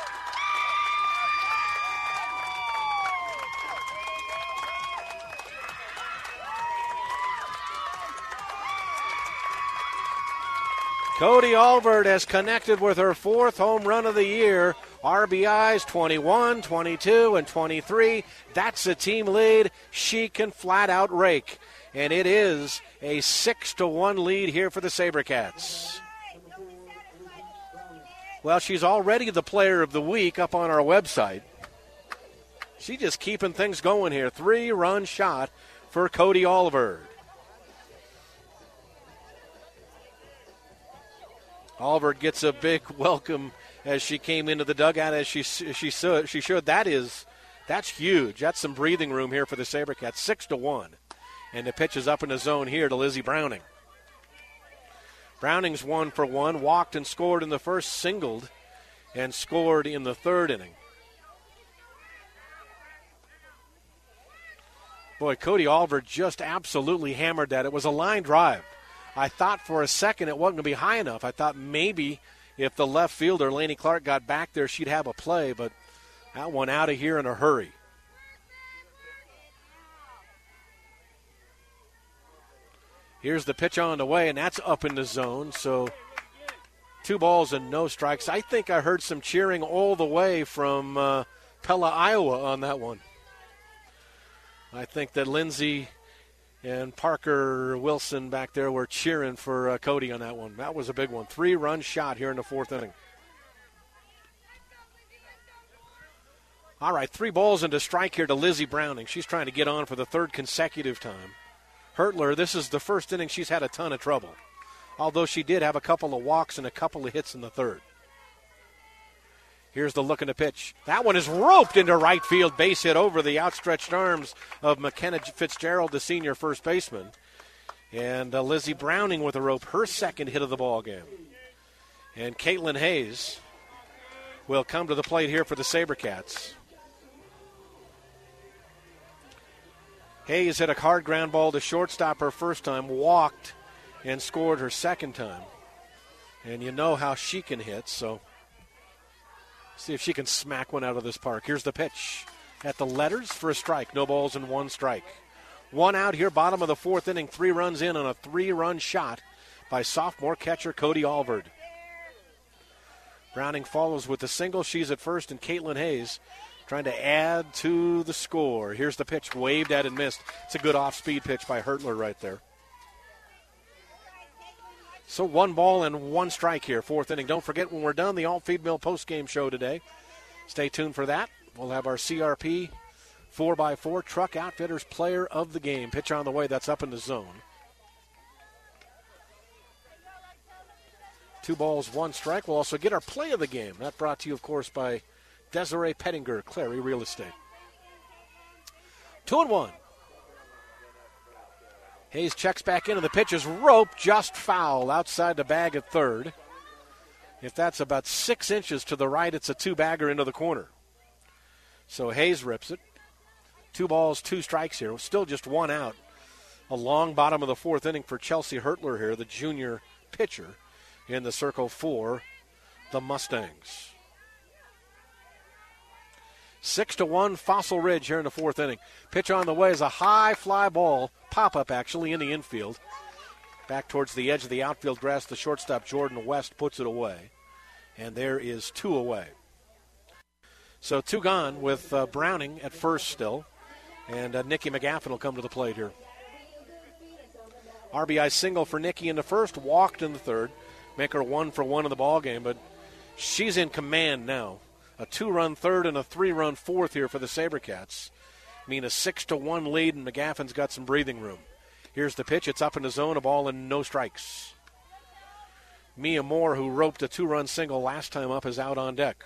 Cody Alvord has connected with her fourth home run of the year. R B Is twenty-one, twenty-two, and twenty-three. That's a team lead. She can flat out rake. And it is a six to one lead here for the SaberCats. Well, she's already the player of the week up on our website. She's just keeping things going here. Three-run shot for Cody Alvord. Alvord gets a big welcome as she came into the dugout, as she she should. She should. That is, that's huge. That's some breathing room here for the SaberCats. Six to one, and the pitch is up in the zone here to Lizzie Browning. Browning's one for one. Walked and scored in the first, singled, and scored in the third inning. Boy, Cody Alvord just absolutely hammered that. It was a line drive. I thought for a second it wasn't going to be high enough. I thought maybe if the left fielder, Laney Clark, got back there, she'd have a play, but that one out of here in a hurry. Here's the pitch on the way, and that's up in the zone, so two balls and no strikes. I think I heard some cheering all the way from uh, Pella, Iowa on that one. I think that Lindsay and Parker Wilson back there were cheering for uh, Cody on that one. That was a big one. Three-run shot here in the fourth inning. All right, three balls and a strike here to Lizzie Browning. She's trying to get on for the third consecutive time. Hertler, this is the first inning she's had a ton of trouble, although she did have a couple of walks and a couple of hits in the third. Here's the look in the pitch. That one is roped into right field. Base hit over the outstretched arms of McKenna Fitzgerald, the senior first baseman. And uh, Lizzie Browning with a rope, her second hit of the ball game. And Caitlin Hayes will come to the plate here for the SaberCats. Hayes hit a hard ground ball to shortstop her first time, walked, and scored her second time. And you know how she can hit, so see if she can smack one out of this park. Here's the pitch at the letters for a strike. No balls and one strike. One out here, bottom of the fourth inning. Three runs in on a three-run shot by sophomore catcher Cody Alvord. Browning follows with a single. She's at first, and Caitlin Hayes trying to add to the score. Here's the pitch, waved at and missed. It's a good off-speed pitch by Hertler right there. So one ball and one strike here, fourth inning. Don't forget, when we're done, the Alt Feed Mill postgame show today. Stay tuned for that. We'll have our C R P four by four Truck Outfitters player of the game. Pitch on the way. That's up in the zone. Two balls, one strike. We'll also get our play of the game. That brought to you, of course, by Desiree Pettinger, Clary Real Estate. Two and one. Hayes checks back in, and the pitch is roped, just foul outside the bag at third. If that's about six inches to the right, it's a two-bagger into the corner. So Hayes rips it. Two balls, two strikes here. Still just one out. A long bottom of the fourth inning for Chelsea Hertler here, the junior pitcher, in the circle for the Mustangs. Six to one, Fossil Ridge here in the fourth inning. Pitch on the way is a high fly ball, pop-up actually in the infield. Back towards the edge of the outfield grass, the shortstop Jordan West puts it away. And there is two away. So two gone with uh, Browning at first still. And uh, Nikki McGaffin will come to the plate here. R B I single for Nikki in the first, walked in the third. Make her one for one in the ball game, but she's in command now. A two-run third and a three-run fourth here for the SaberCats. I mean, a six to one lead, and McGaffin's got some breathing room. Here's the pitch. It's up in the zone, a ball and no strikes. Mia Moore, who roped a two-run single last time up, is out on deck.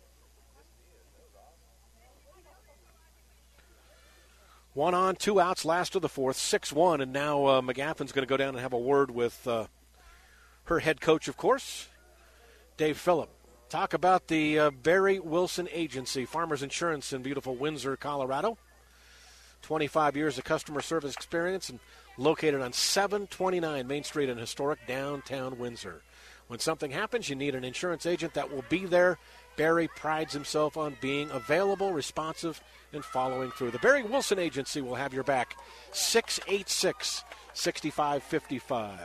One on, two outs, last of the fourth, six one, and now uh, McGaffin's going to go down and have a word with uh, her head coach, of course, Dave Phillip. Talk about the uh, Barry Wilson Agency, Farmers Insurance in beautiful Windsor, Colorado. twenty-five years of customer service experience and located on seven twenty-nine Main Street in historic downtown Windsor. When something happens, you need an insurance agent that will be there. Barry prides himself on being available, responsive, and following through. The Barry Wilson Agency will have your back. six eight six, six five five five.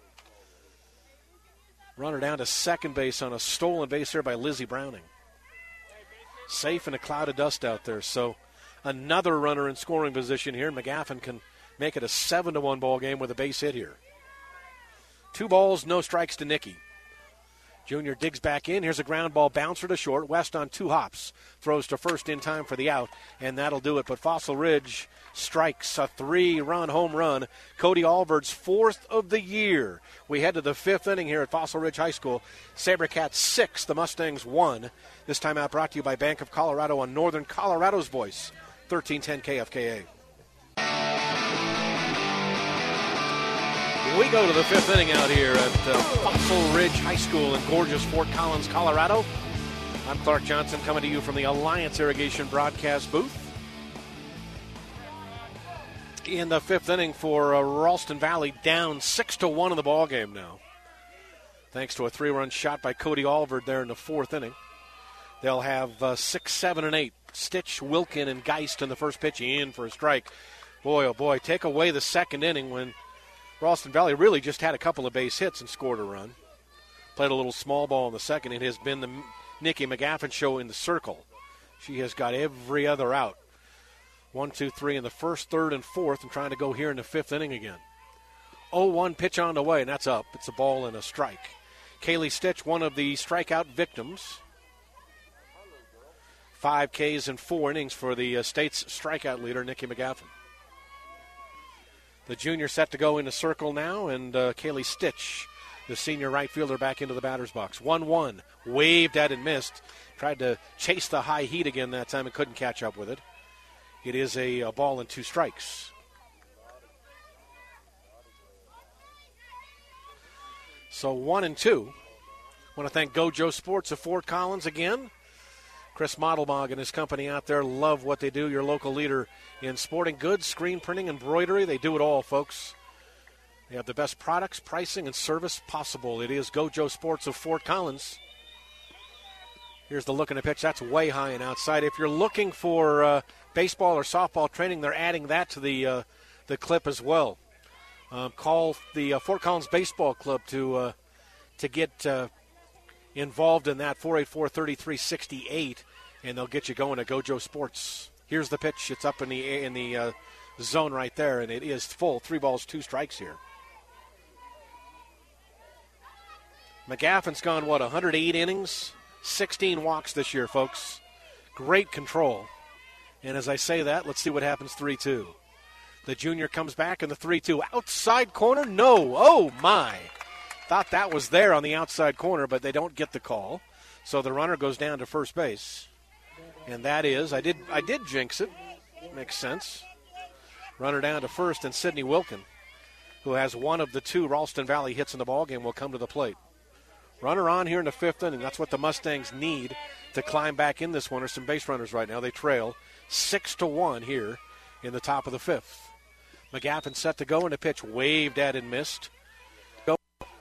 Runner down to second base on a stolen base here by Lizzie Browning. Safe in a cloud of dust out there. So another runner in scoring position here. McGaffin can make it a seven to one ball game with a base hit here. Two balls, no strikes to Nikki. Junior digs back in. Here's a ground ball bouncer to short. West on two hops. Throws to first in time for the out, and that'll do it. But Fossil Ridge strikes a three-run home run. Cody Alvord's fourth of the year. We head to the fifth inning here at Fossil Ridge High School. SaberCats six, the Mustangs one. This time out brought to you by Bank of Colorado on Northern Colorado's voice, thirteen ten K F K A. We go to the fifth inning out here at uh, Fossil Ridge High School in gorgeous Fort Collins, Colorado. I'm Clark Johnson coming to you from the Alliance Irrigation broadcast booth. In the fifth inning for uh, Ralston Valley, down six to one in the ball game now. Thanks to a three-run shot by Cody Alvord there in the fourth inning. They'll have uh, six, seven, and eight. Stitch, Wilkin, and Geist in the first pitch in for a strike. Boy, oh boy, take away the second inning when Ralston Valley really just had a couple of base hits and scored a run. Played a little small ball in the second. It has been the Nikki McGaffin show in the circle. She has got every other out. One, two, three in the first, third, and fourth, and trying to go here in the fifth inning again. oh one pitch on the way, and that's up. It's a ball and a strike. Kaylee Stitch, one of the strikeout victims. Five Ks in four innings for the uh, state's strikeout leader, Nikki McGaffin. The junior set to go in the circle now, and uh, Kaylee Stitch, the senior right fielder, back into the batter's box. one one, waved at and missed. Tried to chase the high heat again that time and couldn't catch up with it. It is a, a ball and two strikes. So one and two. I want to thank Gojo Sports of Fort Collins again. Chris Modelmog and his company out there love what they do. Your local leader in sporting goods, screen printing, embroidery. They do it all, folks. They have the best products, pricing, and service possible. It is Gojo Sports of Fort Collins. Here's the look in the pitch. That's way high and outside. If you're looking for uh, baseball or softball training, they're adding that to the uh, the clip as well. Um, call the uh, Fort Collins Baseball Club to uh, to get uh, involved in that. four eight four, three three six eight, and they'll get you going at Gojo Sports. Here's the pitch. It's up in the in the uh, zone right there, and it is full. Three balls, two strikes here. McGaffin's gone, what, one hundred eight innings? sixteen walks this year, folks. Great control. And as I say that, let's see what happens three two. The junior comes back in the three two. Outside corner, no. Oh, my. Thought that was there on the outside corner, but they don't get the call. So the runner goes down to first base. And that is, I did I did jinx it. Makes sense. Runner down to first, and Sydney Wilkin, who has one of the two Ralston Valley hits in the ballgame, will come to the plate. Runner on here in the fifth inning. That's what the Mustangs need to climb back in this one. There's some base runners right now. They trail six to one here in the top of the fifth. McGaffin set to go, and the pitch waved at and missed. Go.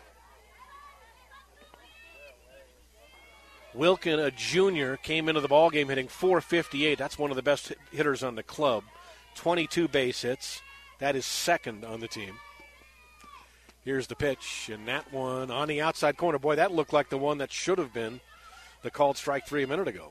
Wilkin, a junior, came into the ballgame hitting four fifty-eight. That's one of the best hitters on the club. twenty-two base hits. That is second on the team. Here's the pitch, and that one on the outside corner. Boy, that looked like the one that should have been the called strike three a minute ago.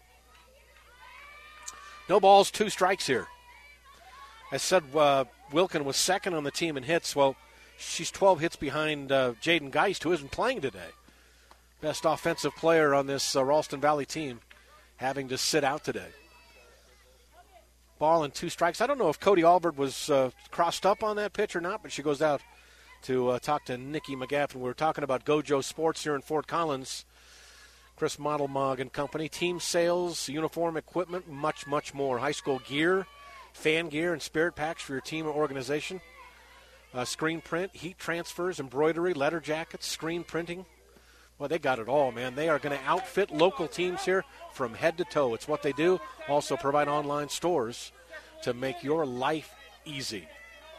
No balls, two strikes here. I said uh, Wilkin was second on the team in hits. Well, she's twelve hits behind uh, Jaden Geist, who isn't playing today. Best offensive player on this uh, Ralston Valley team, having to sit out today. Ball and two strikes. I don't know if Cody Albert was uh, crossed up on that pitch or not, but she goes out to uh, talk to Nikki McGaffin. We were talking about Gojo Sports here in Fort Collins. Chris Modelmog and company. Team sales, uniform equipment, much, much more. High school gear, fan gear, and spirit packs for your team or organization. Uh, screen print, heat transfers, embroidery, letter jackets, screen printing. Well, they got it all, man. They are going to outfit local teams here from head to toe. It's what they do. Also provide online stores to make your life easy.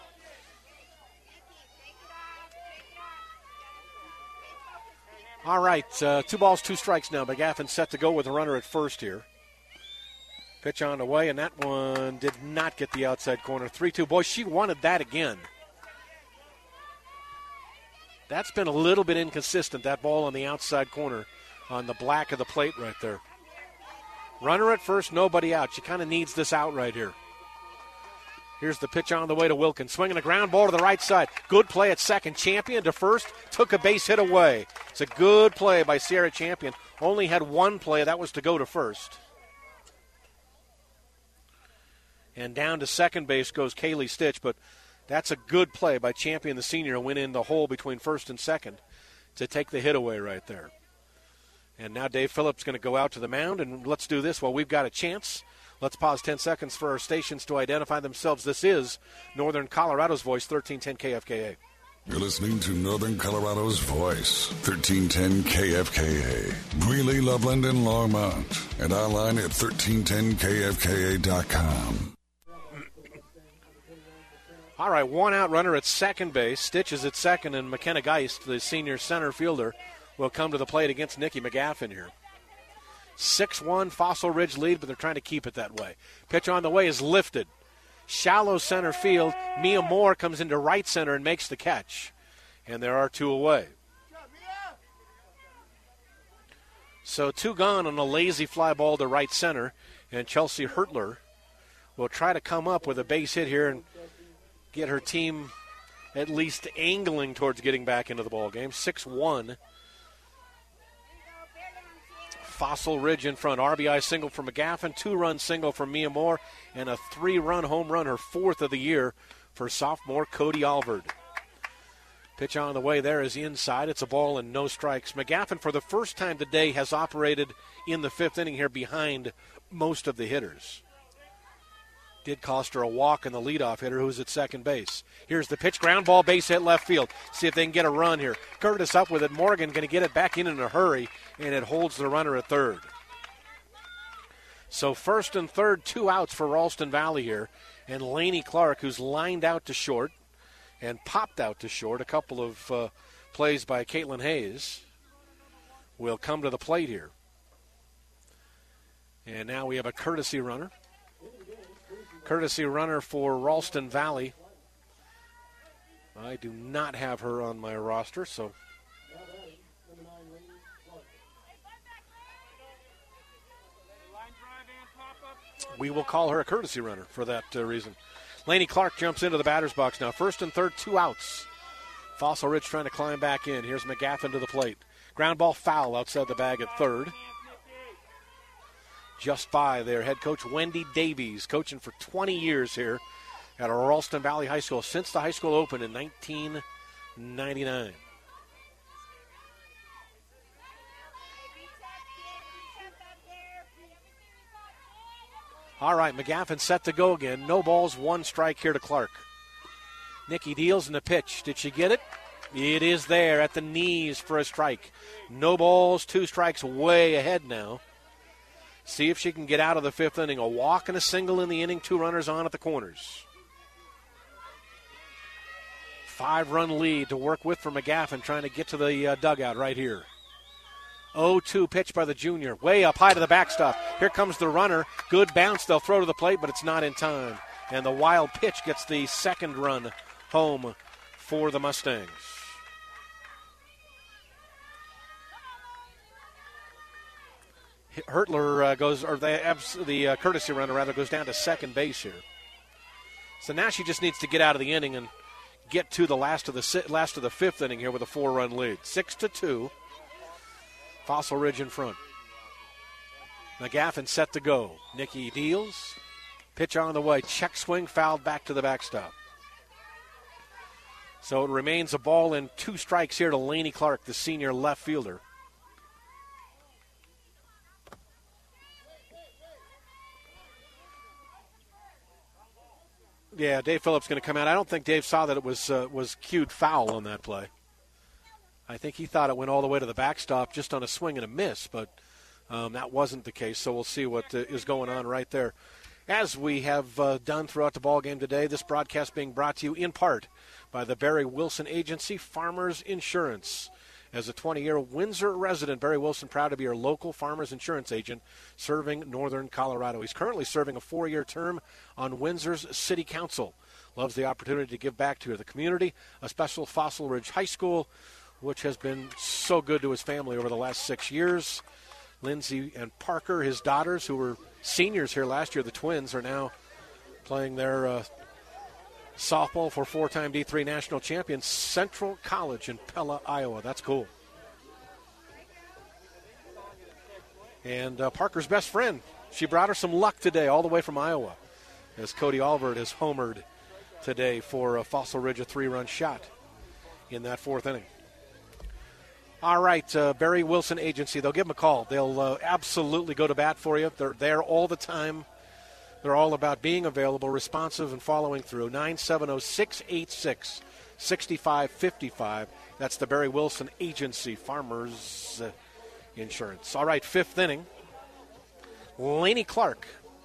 All right, uh, two balls, two strikes now. McGaffin set to go with a runner at first here. Pitch on the way, and that one did not get the outside corner. three two. Boy, she wanted that again. That's been a little bit inconsistent, that ball on the outside corner on the black of the plate right there. Runner at first, nobody out. She kind of needs this out right here. Here's the pitch on the way to Wilkins. Swinging a ground ball to the right side. Good play at second. Champion to first. Took a base hit away. It's a good play by Sierra Champion. Only had one play. That was to go to first. And down to second base goes Kaylee Stitch, but that's a good play by Champion, the senior, who went in the hole between first and second to take the hit away right there. And now Dave Phillips going to go out to the mound, and let's do this while we've got a chance. Let's pause ten seconds for our stations to identify themselves. This is Northern Colorado's Voice, thirteen ten K F K A. You're listening to Northern Colorado's Voice, thirteen ten K F K A. Greeley, Loveland, and Longmont. And online at thirteen ten K F K A dot com. All right, one out runner at second base. Stitch is at second, and McKenna Geist, the senior center fielder, will come to the plate against Nikki McGaffin here. six one Fossil Ridge lead, but they're trying to keep it that way. Pitch on the way is lifted. Shallow center field. Mia Moore comes into right center and makes the catch. And there are two away. So two gone on a lazy fly ball to right center. And Chelsea Hertler will try to come up with a base hit here and get her team at least angling towards getting back into the ball game. six one. Fossil Ridge in front. R B I single for McGaffin, two-run single for Mia Moore, and a three-run home run, her fourth of the year, for sophomore Cody Alvord. Pitch on the way there is inside. It's a ball and no strikes. McGaffin, for the first time today, has operated in the fifth inning here behind most of the hitters. Did cost her a walk in the leadoff hitter, who's at second base. Here's the pitch, ground ball, base hit left field. See if they can get a run here. Curtis up with it. Morgan going to get it back in in a hurry, and it holds the runner at third. So first and third, two outs for Ralston Valley here. And Lainey Clark, who's lined out to short and popped out to short, a couple of uh, plays by Caitlin Hayes, will come to the plate here. And now we have a courtesy runner. Courtesy runner for Ralston Valley. I do not have her on my roster, so we will call her a courtesy runner for that uh, reason. Lainey Clark jumps into the batter's box now. First and third, two outs. Fossil Ridge trying to climb back in. Here's McGaffin to the plate. Ground ball foul outside the bag at third. just by their head coach, Wendy Davies, coaching for twenty years here at Ralston Valley High School since the high school opened in nineteen ninety-nine. All right, McGaffin set to go again. No balls, one strike here to Clark. Nikki Deals in the pitch. Did she get it? It is there at the knees for a strike. No balls, two strikes, way ahead now. See if she can get out of the fifth inning. A walk and a single in the inning, two runners on at the corners. Five-run lead to work with for McGaffin, trying to get to the uh, dugout right here. oh two pitch by the junior, way up high to the backstop. Here comes the runner. Good bounce. They'll throw to the plate, but it's not in time. And the wild pitch gets the second run home for the Mustangs. Hertler uh, goes, or the, the uh, courtesy runner rather, goes down to second base here. So now she just needs to get out of the inning and get to the last of the last of the fifth inning here with a four-run lead. Six to two. Fossil Ridge in front. McGaffin set to go. Nikki Deals. Pitch on the way. Check swing, fouled back to the backstop. So it remains a ball and two strikes here to Lainey Clark, the senior left fielder. Yeah, Dave Phillips going to come out. I don't think Dave saw that it was uh, was cued foul on that play. I think he thought it went all the way to the backstop just on a swing and a miss, but um, that wasn't the case. So we'll see what uh, is going on right there. As we have uh, done throughout the ballgame today, this broadcast being brought to you in part by the Barry Wilson Agency, Farmers Insurance. As a twenty-year Windsor resident, Barry Wilson proud to be your local farmers insurance agent serving northern Colorado. He's currently serving a four-year term on Windsor's City Council. Loves the opportunity to give back to the community, a special Fossil Ridge High School, which has been so good to his family over the last six years. Lindsay and Parker, his daughters, who were seniors here last year, the twins, are now playing their uh, softball for four-time D three national champions, Central College in Pella, Iowa. That's cool. And uh, Parker's best friend, she brought her some luck today all the way from Iowa, as Cody Albert has homered today for uh, Fossil Ridge, a three-run shot in that fourth inning. All right, uh, Barry Wilson Agency, they'll give them a call. They'll uh, absolutely go to bat for you. They're there all the time. They're all about being available, responsive, and following through. nine seven zero, six eight six, six five five five. That's the Barry Wilson Agency, Farmers uh, Insurance. All right, fifth inning. Lainey Clark,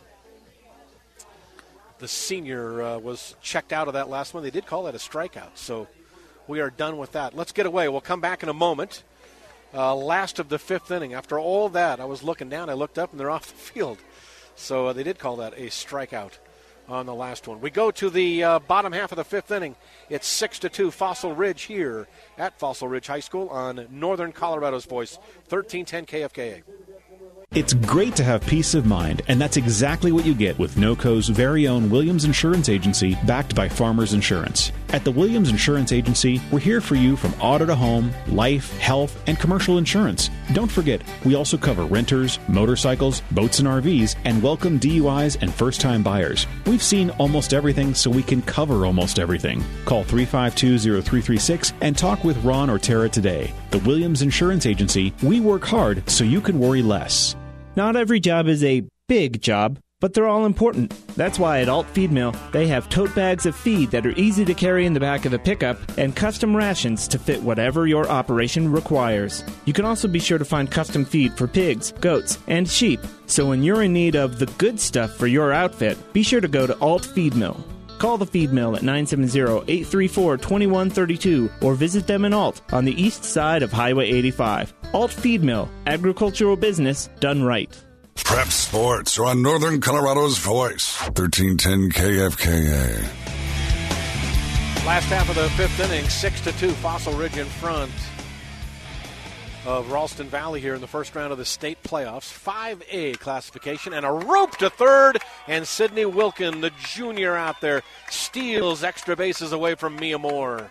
the senior, uh, was checked out of that last one. They did call that a strikeout, so we are done with that. Let's get away. We'll come back in a moment. Uh, last of the fifth inning. After all that, I was looking down. I looked up, and they're off the field. So uh, they did call that a strikeout on the last one. We go to the uh, bottom half of the fifth inning. It's six to two Fossil Ridge here at Fossil Ridge High School on Northern Colorado's Voice, thirteen ten K F K A. It's great to have peace of mind, and that's exactly what you get with NOCO's very own Williams Insurance Agency, backed by Farmers Insurance. At the Williams Insurance Agency, we're here for you from auto to home, life, health, and commercial insurance. Don't forget, we also cover renters, motorcycles, boats and R Vs, and welcome D U Is and first-time buyers. We've seen almost everything, so we can cover almost everything. Call three five two, zero three three six and talk with Ron or Tara today. The Williams Insurance Agency, we work hard so you can worry less. Not every job is a big job, but they're all important. That's why at Alt Feed Mill, they have tote bags of feed that are easy to carry in the back of the pickup and custom rations to fit whatever your operation requires. You can also be sure to find custom feed for pigs, goats, and sheep. So when you're in need of the good stuff for your outfit, be sure to go to Alt Feed Mill. Call the Feed Mill at nine seven zero, eight three four, two one three two or visit them in Alt on the east side of Highway eighty-five. Alt Feed Mill, agricultural business done right. Prep Sports are on Northern Colorado's Voice, thirteen ten K F K A. Last half of the fifth inning, six to two, Fossil Ridge in front of Ralston Valley here in the first round of the state playoffs. five A classification, and a rope to third, and Sydney Wilkin, the junior out there, steals extra bases away from Mia Moore.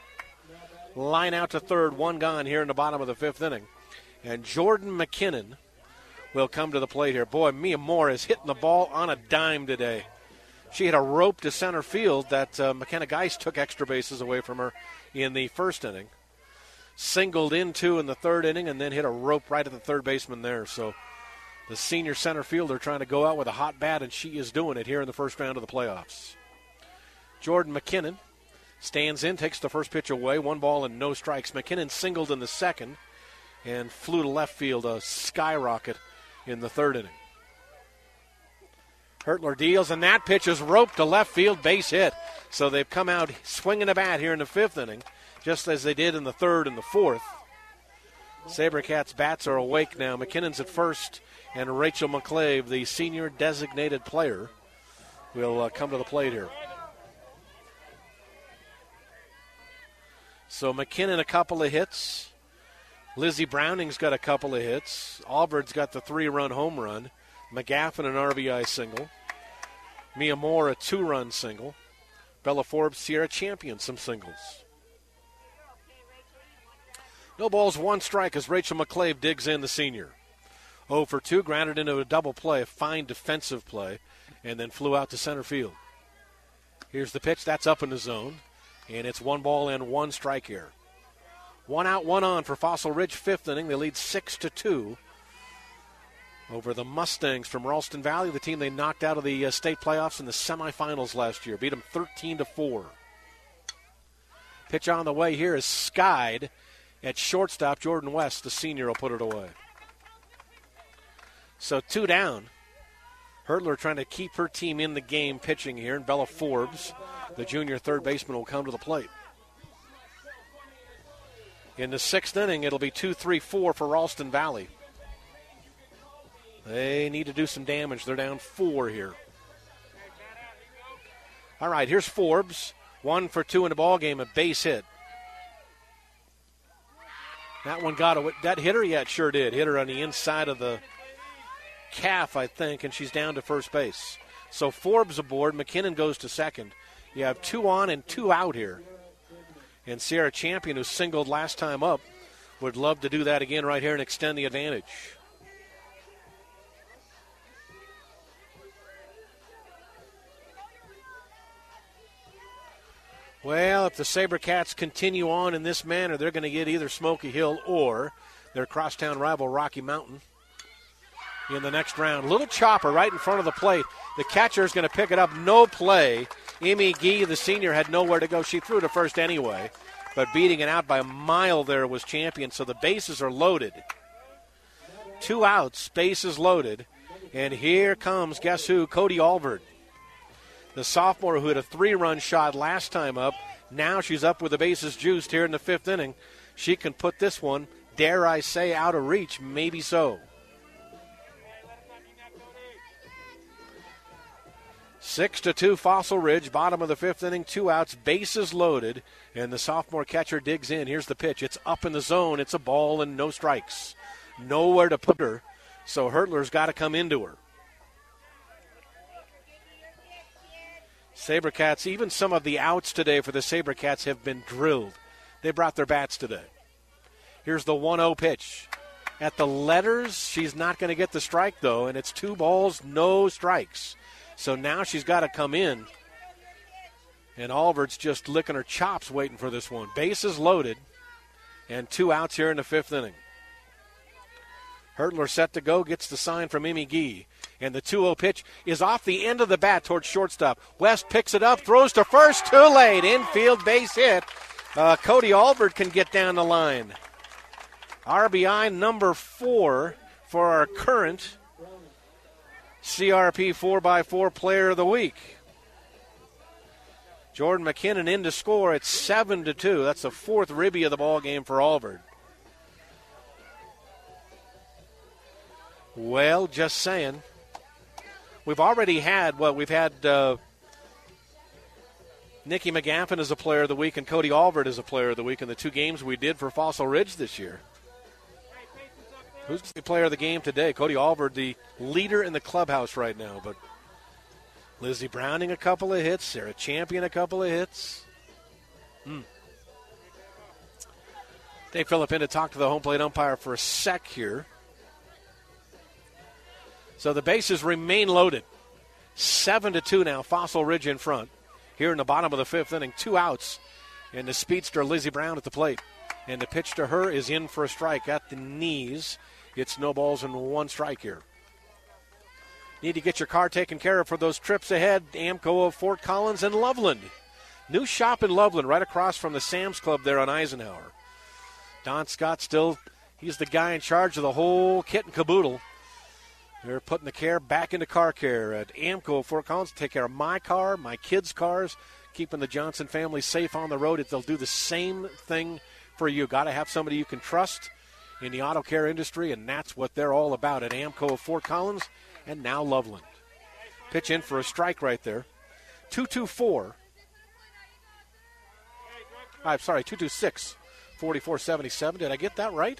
Line out to third, one gone here in the bottom of the fifth inning. And Jordan McKinnon will come to the plate here. Boy, Mia Moore is hitting the ball on a dime today. She hit a rope to center field that uh, McKenna Geist took extra bases away from her in the first inning. Singled in two in the third inning and then hit a rope right at the third baseman there. So the senior center fielder trying to go out with a hot bat, and she is doing it here in the first round of the playoffs. Jordan McKinnon stands in, takes the first pitch away, one ball and no strikes. McKinnon singled in the second and flew to left field, a skyrocket in the third inning. Hertler deals, and that pitch is roped to left field, base hit. So they've come out swinging a bat here in the fifth inning, just as they did in the third and the fourth. SaberCats bats are awake now. McKinnon's at first, and Rachel McClave, the senior designated player, will uh, come to the plate here. So McKinnon a couple of hits. Lizzie Browning's got a couple of hits. Albert's got the three-run home run. McGaffin an R B I single. Mia Moore a two-run single. Bella Forbes, Sierra Champion, some singles. No balls, one strike as Rachel McClave digs in, the senior. oh for two, grounded into a double play, a fine defensive play, and then flew out to center field. Here's the pitch, that's up in the zone, and it's one ball and one strike here. One out, one on for Fossil Ridge, fifth inning. They lead six to two over the Mustangs from Ralston Valley, the team they knocked out of the uh, state playoffs in the semifinals last year. Beat them thirteen to four. Pitch on the way here is skied at shortstop. Jordan West, the senior, will put it away. So two down. Hertler trying to keep her team in the game pitching here, and Bella Forbes, the junior third baseman, will come to the plate. In the sixth inning, it'll be two three four for Ralston Valley. They need to do some damage. They're down four here. All right, here's Forbes. One for two in the ball game, a base hit. That one got a, that hit her? Yeah, it sure did. Hit her on the inside of the calf, I think, and she's down to first base. So Forbes aboard. McKinnon goes to second. You have two on and two out here. And Sierra Champion, who singled last time up, would love to do that again right here and extend the advantage. Well, if the SaberCats continue on in this manner, they're going to get either Smoky Hill or their crosstown rival Rocky Mountain in the next round. Little chopper right in front of the plate. The catcher is going to pick it up. No play. Amy Gee, the senior, had nowhere to go. She threw to first anyway, but beating it out by a mile there was Champion, so the bases are loaded. Two outs, bases loaded, and here comes, guess who, Cody Alvord. The sophomore who had a three-run shot last time up. Now she's up with the bases juiced here in the fifth inning. She can put this one, dare I say, out of reach. Maybe so. Six to two, Fossil Ridge, bottom of the fifth inning, two outs, bases loaded, and the sophomore catcher digs in. Here's the pitch. It's up in the zone. It's a ball and no strikes. Nowhere to put her, so Hertler's got to come into her. SaberCats, even some of the outs today for the SaberCats have been drilled. They brought their bats today. Here's the one oh pitch. At the letters, she's not going to get the strike, though, and it's two balls, no strikes. So now she's got to come in, and Albert's just licking her chops waiting for this one. Bases loaded, and two outs here in the fifth inning. Hertler set to go, gets the sign from Emmy Gee. And the two oh pitch is off the end of the bat towards shortstop. West picks it up, throws to first, too late. Infield base hit. Uh, Cody Alvord can get down the line. R B I number four for our current C R P four by four Player of the Week. Jordan McKinnon in to score at seven to two. That's the fourth ribby of the ball game for Alvord. Well, just saying. We've already had, well, we've had uh, Nikki McGaffin as a Player of the Week and Cody Alvord as a Player of the Week in the two games we did for Fossil Ridge this year. Who's the Player of the game today? Cody Alvord, the leader in the clubhouse right now, but Lizzie Browning a couple of hits, Sarah Champion a couple of hits. Hmm. Dave Phillip in to talk to the home plate umpire for a sec here. So the bases remain loaded. Seven to two now, Fossil Ridge in front. Here in the bottom of the fifth inning, two outs. And the speedster Lizzie Brown at the plate. And the pitch to her is in for a strike at the knees. It's no balls and one strike here. Need to get your car taken care of for those trips ahead. AAMCO of Fort Collins and Loveland. New shop in Loveland right across from the Sam's Club there on Eisenhower. Don Scott still, he's the guy in charge of the whole kit and caboodle. They're putting the care back into car care at AAMCO of Fort Collins to take care of my car, my kids' cars, keeping the Johnson family safe on the road. They'll do the same thing for you. Got to have somebody you can trust in the auto care industry, and that's what they're all about at AAMCO of Fort Collins and now Loveland. Pitch in for a strike right there. two two four. I'm sorry, two two six, forty-four seventy-seven. Did I get that right?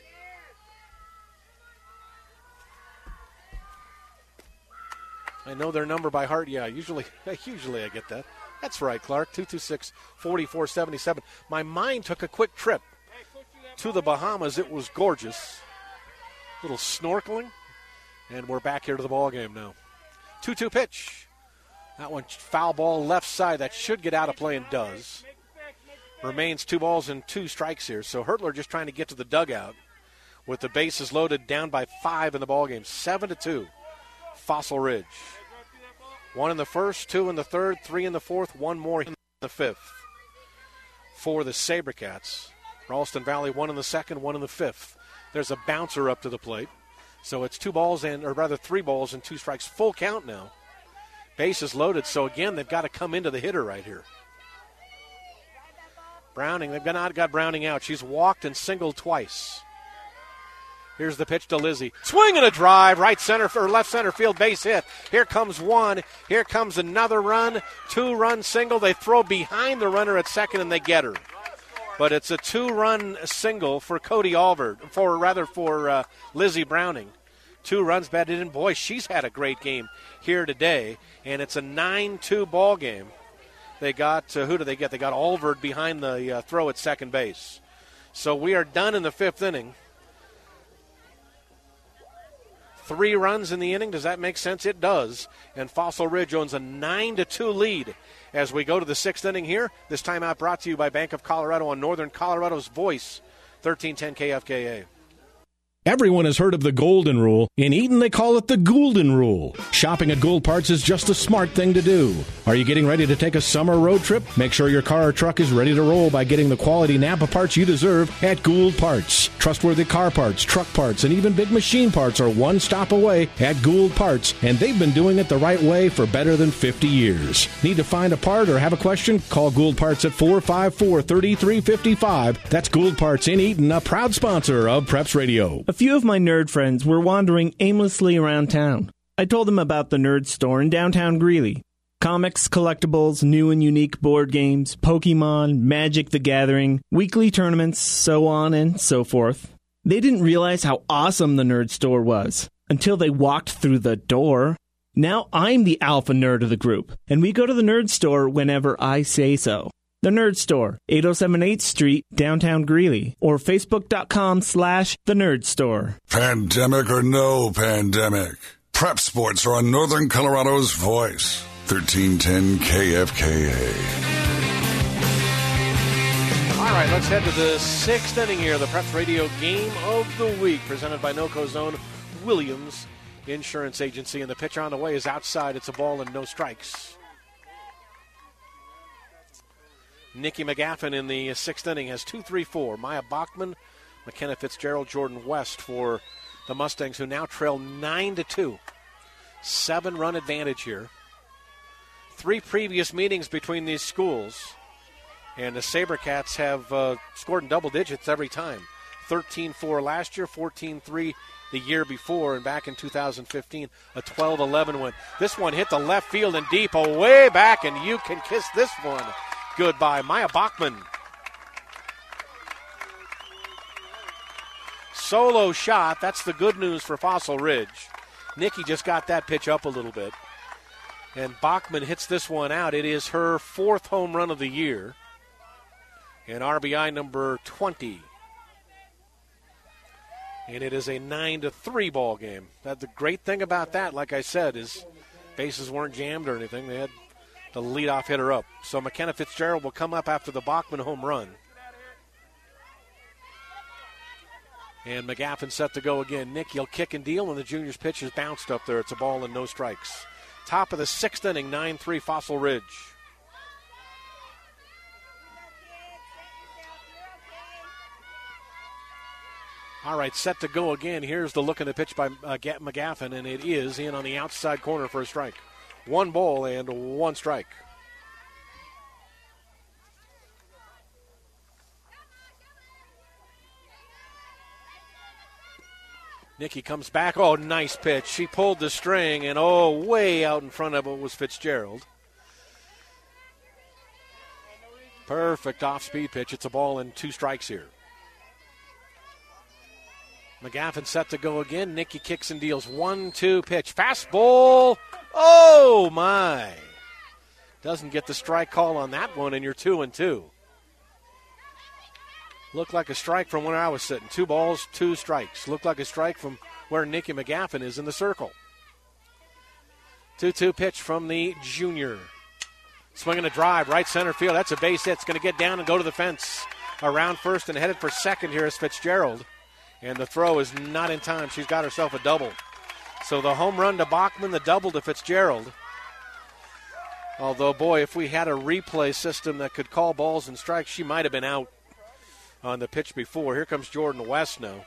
I know their number by heart. Yeah, usually usually I get that. That's right, Clark. two two six, forty-four seventy-seven. My mind took a quick trip to the Bahamas. It was gorgeous. Little snorkeling. And we're back here to the ball game now. two two pitch. That one foul ball left side. That should get out of play and does. Remains two balls and two strikes here. So Hertler just trying to get to the dugout with the bases loaded, down by five in the ball game. Seven to two. Fossil Ridge. One in the first, two in the third, three in the fourth, one more in the fifth. For the SaberCats. Ralston Valley, one in the second, one in the fifth. There's a bouncer up to the plate. So it's two balls and, or rather three balls and two strikes. Full count now. Bases loaded. So again, they've got to come into the hitter right here. Browning, they've got, got Browning out. She's walked and singled twice. Here's the pitch to Lizzie. Swing and a drive, right center or left center field base hit. Here comes one. Here comes another run. Two-run single. They throw behind the runner at second and they get her. But it's a two-run single for Cody Albert, for rather for uh, Lizzie Browning. Two runs batted in. Boy, she's had a great game here today, and it's a nine two ball game. They got, uh, who do they get? They got Albert behind the uh, throw at second base. So we are done in the fifth inning. Three runs in the inning. Does that make sense? It does. And Fossil Ridge owns a nine to two lead as we go to the sixth inning here. This timeout brought to you by Bank of Colorado on Northern Colorado's Voice, thirteen ten K F K A. Everyone has heard of the Golden Rule. In Eaton, they call it the Goulden Rule. Shopping at Gould Parts is just a smart thing to do. Are you getting ready to take a summer road trip? Make sure your car or truck is ready to roll by getting the quality Napa parts you deserve at Gould Parts. Trustworthy car parts, truck parts, and even big machine parts are one stop away at Gould Parts, and they've been doing it the right way for better than fifty years. Need to find a part or have a question? Call Gould Parts at four five four, three three five five. That's Gould Parts in Eaton, a proud sponsor of Preps Radio. A few of my nerd friends were wandering aimlessly around town. I told them about the Nerd Store in downtown Greeley. Comics, collectibles, new and unique board games, Pokemon, Magic the Gathering, weekly tournaments, so on and so forth. They didn't realize how awesome the Nerd Store was until they walked through the door. Now I'm the alpha nerd of the group, and we go to the Nerd Store whenever I say so. The Nerd Store, eight oh seven eighth Street, downtown Greeley, or facebook.com slash The Nerd Store. Pandemic or no pandemic, Prep Sports are on Northern Colorado's Voice, thirteen ten K F K A. All right, let's head to the sixth inning here, the Preps Radio Game of the Week, presented by NOCO's own Williams Insurance Agency. And the pitch on the way is outside. It's a ball and no strikes. Nikki McGaffin in the sixth inning has two three four. Maya Bachman, McKenna Fitzgerald, Jordan West for the Mustangs, who now trail nine to two. Seven-run advantage here. Three previous meetings between these schools, and the SaberCats have uh, scored in double digits every time. thirteen four last year, fourteen three the year before, and back in two thousand fifteen, a twelve eleven win. This one hit the left field and deep, away back, and you can kiss this one goodbye. Maya Bachman. Solo shot. That's the good news for Fossil Ridge. Nikki just got that pitch up a little bit. And Bachman hits this one out. It is her fourth home run of the year. And R B I number twenty. And it is a nine to three ball game. That the great thing about that, like I said, is bases weren't jammed or anything. They had the leadoff hitter up. So McKenna Fitzgerald will come up after the Bachman home run. And McGaffin set to go again. Nick, he'll kick and deal, and the junior's pitch is bounced up there. It's a ball and no strikes. Top of the sixth inning, nine three Fossil Ridge. All right, set to go again. Here's the look at the pitch by uh, McGaffin, and it is in on the outside corner for a strike. One ball and one strike. Nikki comes back. Oh, nice pitch. She pulled the string, and oh, way out in front of it was Fitzgerald. Perfect off-speed pitch. It's a ball and two strikes here. McGaffin set to go again. Nikki kicks and deals. One two pitch. Fastball. Oh, my. Doesn't get the strike call on that one, and you're two and two. Looked like a strike from where I was sitting. Two balls, two strikes. Looked like a strike from where Nikki McGaffin is in the circle. two two pitch from the junior. Swinging a drive, right center field. That's a base hit. It's going to get down and go to the fence. Around first and headed for second here is Fitzgerald. And the throw is not in time. She's got herself a double. So the home run to Bachman, the double to Fitzgerald. Although, boy, if we had a replay system that could call balls and strikes, she might have been out on the pitch before. Here comes Jordan West now.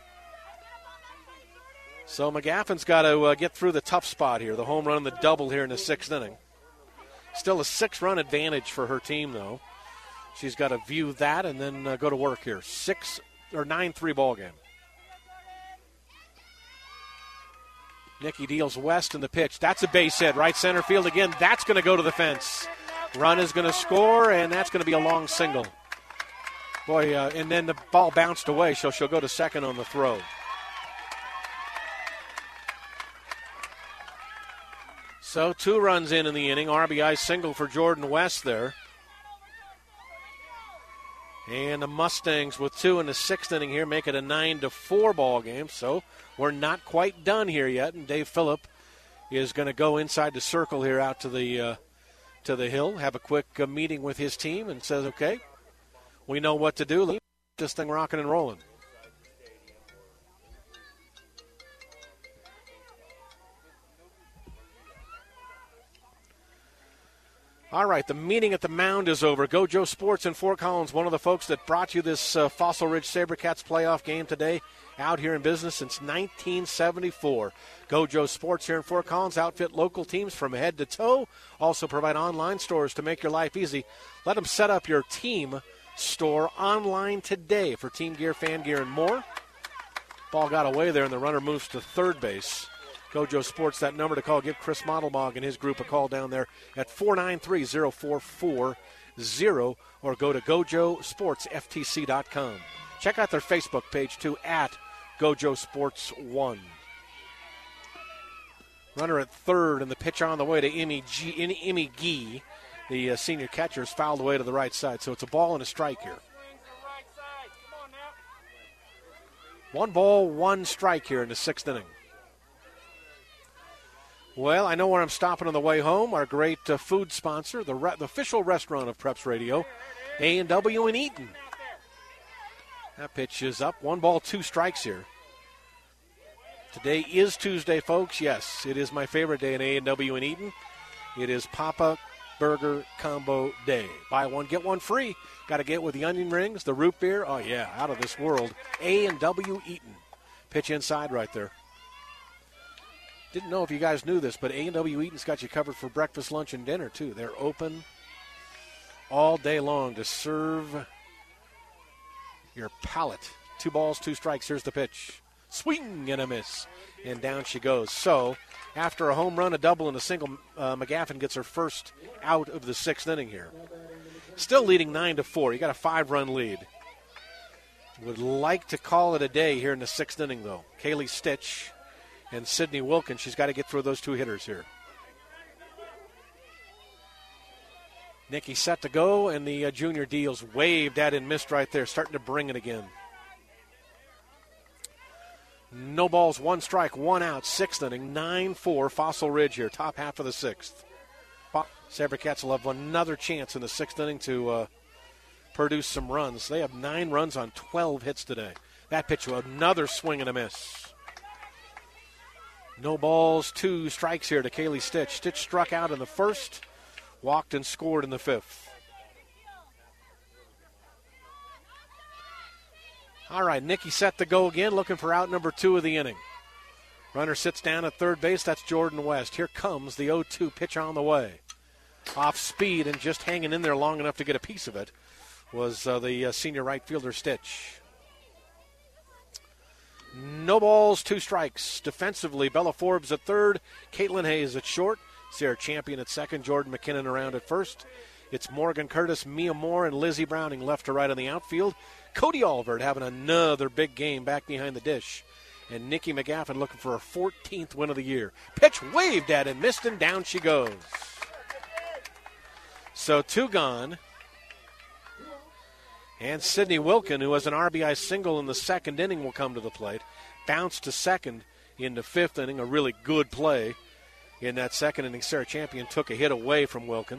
So McGaffin's got to uh, get through the tough spot here. The home run and the double here in the sixth inning. Still a six-run advantage for her team, though. She's got to view that and then uh, go to work here. Six or nine three ball game. Nikki deals West in the pitch. That's a base hit. Right center field again. That's going to go to the fence. Run is going to score, and that's going to be a long single. Boy, uh, and then the ball bounced away, so she'll go to second on the throw. So two runs in in the inning. R B I single for Jordan West there. And the Mustangs with two in the sixth inning here make it a nine to four ball game. So we're not quite done here yet. And Dave Phillip is going to go inside the circle here out to the uh, to the hill, have a quick uh, meeting with his team, and says, "Okay, we know what to do. Let's get this thing rocking and rolling." All right, the meeting at the mound is over. Gojo Sports in Fort Collins, one of the folks that brought you this uh, Fossil Ridge SaberCats playoff game today, out here in business since nineteen seventy-four. Gojo Sports here in Fort Collins outfit local teams from head to toe. Also provide online stores to make your life easy. Let them set up your team store online today for team gear, fan gear, and more. Ball got away there, and the runner moves to third base. Gojo Sports, that number to call. Give Chris Modelmog and his group a call down there at four nine three, zero four four zero or go to gojo sports f t c dot com. Check out their Facebook page, too, at Gojo Sports one. Runner at third, and the pitch on the way to Emmy G, Emmy Gee, the uh, senior catcher, is fouled away to the right side. So it's a ball and a strike here. One ball, one strike here in the sixth inning. Well, I know where I'm stopping on the way home. Our great uh, food sponsor, the, re- the official restaurant of Preps Radio, A and W in Eaton. That pitch is up. One ball, two strikes here. Today is Tuesday, folks. Yes, it is my favorite day in A and W in Eaton. It is Papa Burger Combo Day. Buy one, get one free. Got to get with the onion rings, the root beer. Oh, yeah, out of this world. A and W Eaton. Pitch inside right there. Didn't know if you guys knew this, but A and W Eaton's got you covered for breakfast, lunch, and dinner, too. They're open all day long to serve your palate. Two balls, two strikes. Here's the pitch. Swing and a miss. And down she goes. So, after a home run, a double, and a single, uh, McGaffin gets her first out of the sixth inning here. Still leading nine to four. You got a five-run lead. Would like to call it a day here in the sixth inning, though. Kaylee Stitch and Sydney Wilkins, she's got to get through those two hitters here. Nikki set to go, and the uh, junior deals waved at and missed right there, starting to bring it again. No balls, one strike, one out. Sixth inning, nine four, Fossil Ridge here, top half of the sixth. SaberCats will have another chance in the sixth inning to uh, produce some runs. They have nine runs on twelve hits today. That pitch will another swing and a miss. No balls, two strikes here to Kaylee Stitch. Stitch struck out in the first, walked and scored in the fifth. All right, Nikki set to go again, looking for out number two of the inning. Runner sits down at third base. That's Jordan West. Here comes the oh two pitch on the way. Off speed and just hanging in there long enough to get a piece of it was uh, the uh, senior right fielder Stitch. No balls, two strikes. Defensively, Bella Forbes at third, Caitlin Hayes at short, Sarah Champion at second, Jordan McKinnon around at first. It's Morgan Curtis, Mia Moore, and Lizzie Browning left to right in the outfield. Cody Albert having another big game back behind the dish. And Nikki McGaffin looking for her fourteenth win of the year. Pitch waved at and missed, and down she goes. So two gone. And Sydney Wilkin, who has an R B I single in the second inning, will come to the plate. Bounced to second in the fifth inning, a really good play. In that second inning, Sarah Champion took a hit away from Wilkin.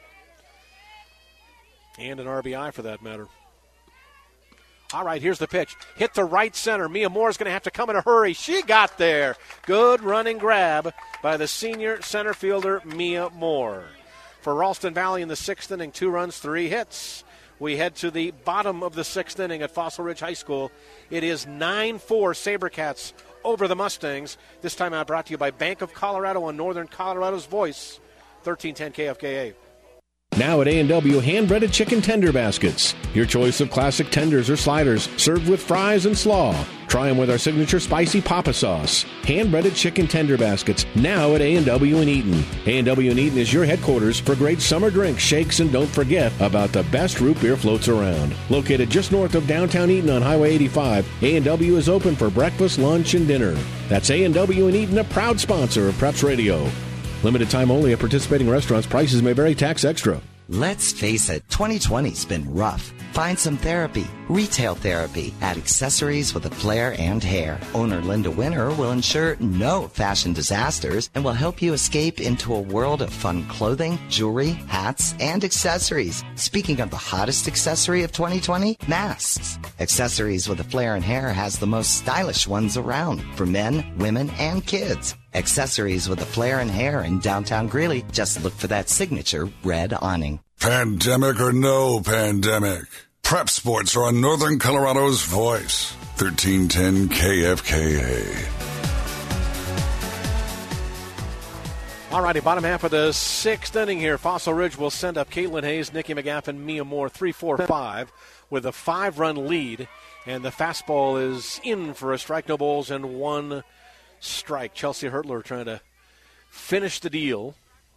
And an R B I for that matter. All right, here's the pitch. Hit to right center. Mia Moore's going to have to come in a hurry. She got there. Good running grab by the senior center fielder, Mia Moore. For Ralston Valley in the sixth inning, two runs, three hits. We head to the bottom of the sixth inning at Fossil Ridge High School. It is nine four SaberCats over the Mustangs. This time out brought to you by Bank of Colorado on Northern Colorado's Voice, thirteen ten K F K A. Now at A and W, hand-breaded chicken tender baskets. Your choice of classic tenders or sliders, served with fries and slaw. Try them with our signature spicy papa sauce. Hand-breaded chicken tender baskets, now at A and W in Eaton. A and W in Eaton is your headquarters for great summer drinks, shakes, and don't forget about the best root beer floats around. Located just north of downtown Eaton on Highway eighty-five, A and W is open for breakfast, lunch, and dinner. That's A and W in Eaton, a proud sponsor of Preps Radio. Limited time only at participating restaurants. Prices may vary. Tax extra. Let's face it, twenty twenty's been rough. Find some therapy, retail therapy, at Accessories with a Flair and Hair. Owner Linda Winter will ensure no fashion disasters and will help you escape into a world of fun clothing, jewelry, hats, and accessories. Speaking of the hottest accessory of twenty twenty, masks. Accessories with a Flair and Hair has the most stylish ones around for men, women, and kids. Accessories with a Flair and Hair in downtown Greeley. Just look for that signature red awning. Pandemic or no pandemic, Prep Sports are on Northern Colorado's Voice, thirteen ten K F K A. All righty, bottom half of the sixth inning here. Fossil Ridge will send up Caitlin Hayes, Nikki McGaffin, Mia Moore, three four five with a five-run lead. And the fastball is in for a strike, no balls, and one strike. Chelsea Hertler trying to finish the deal.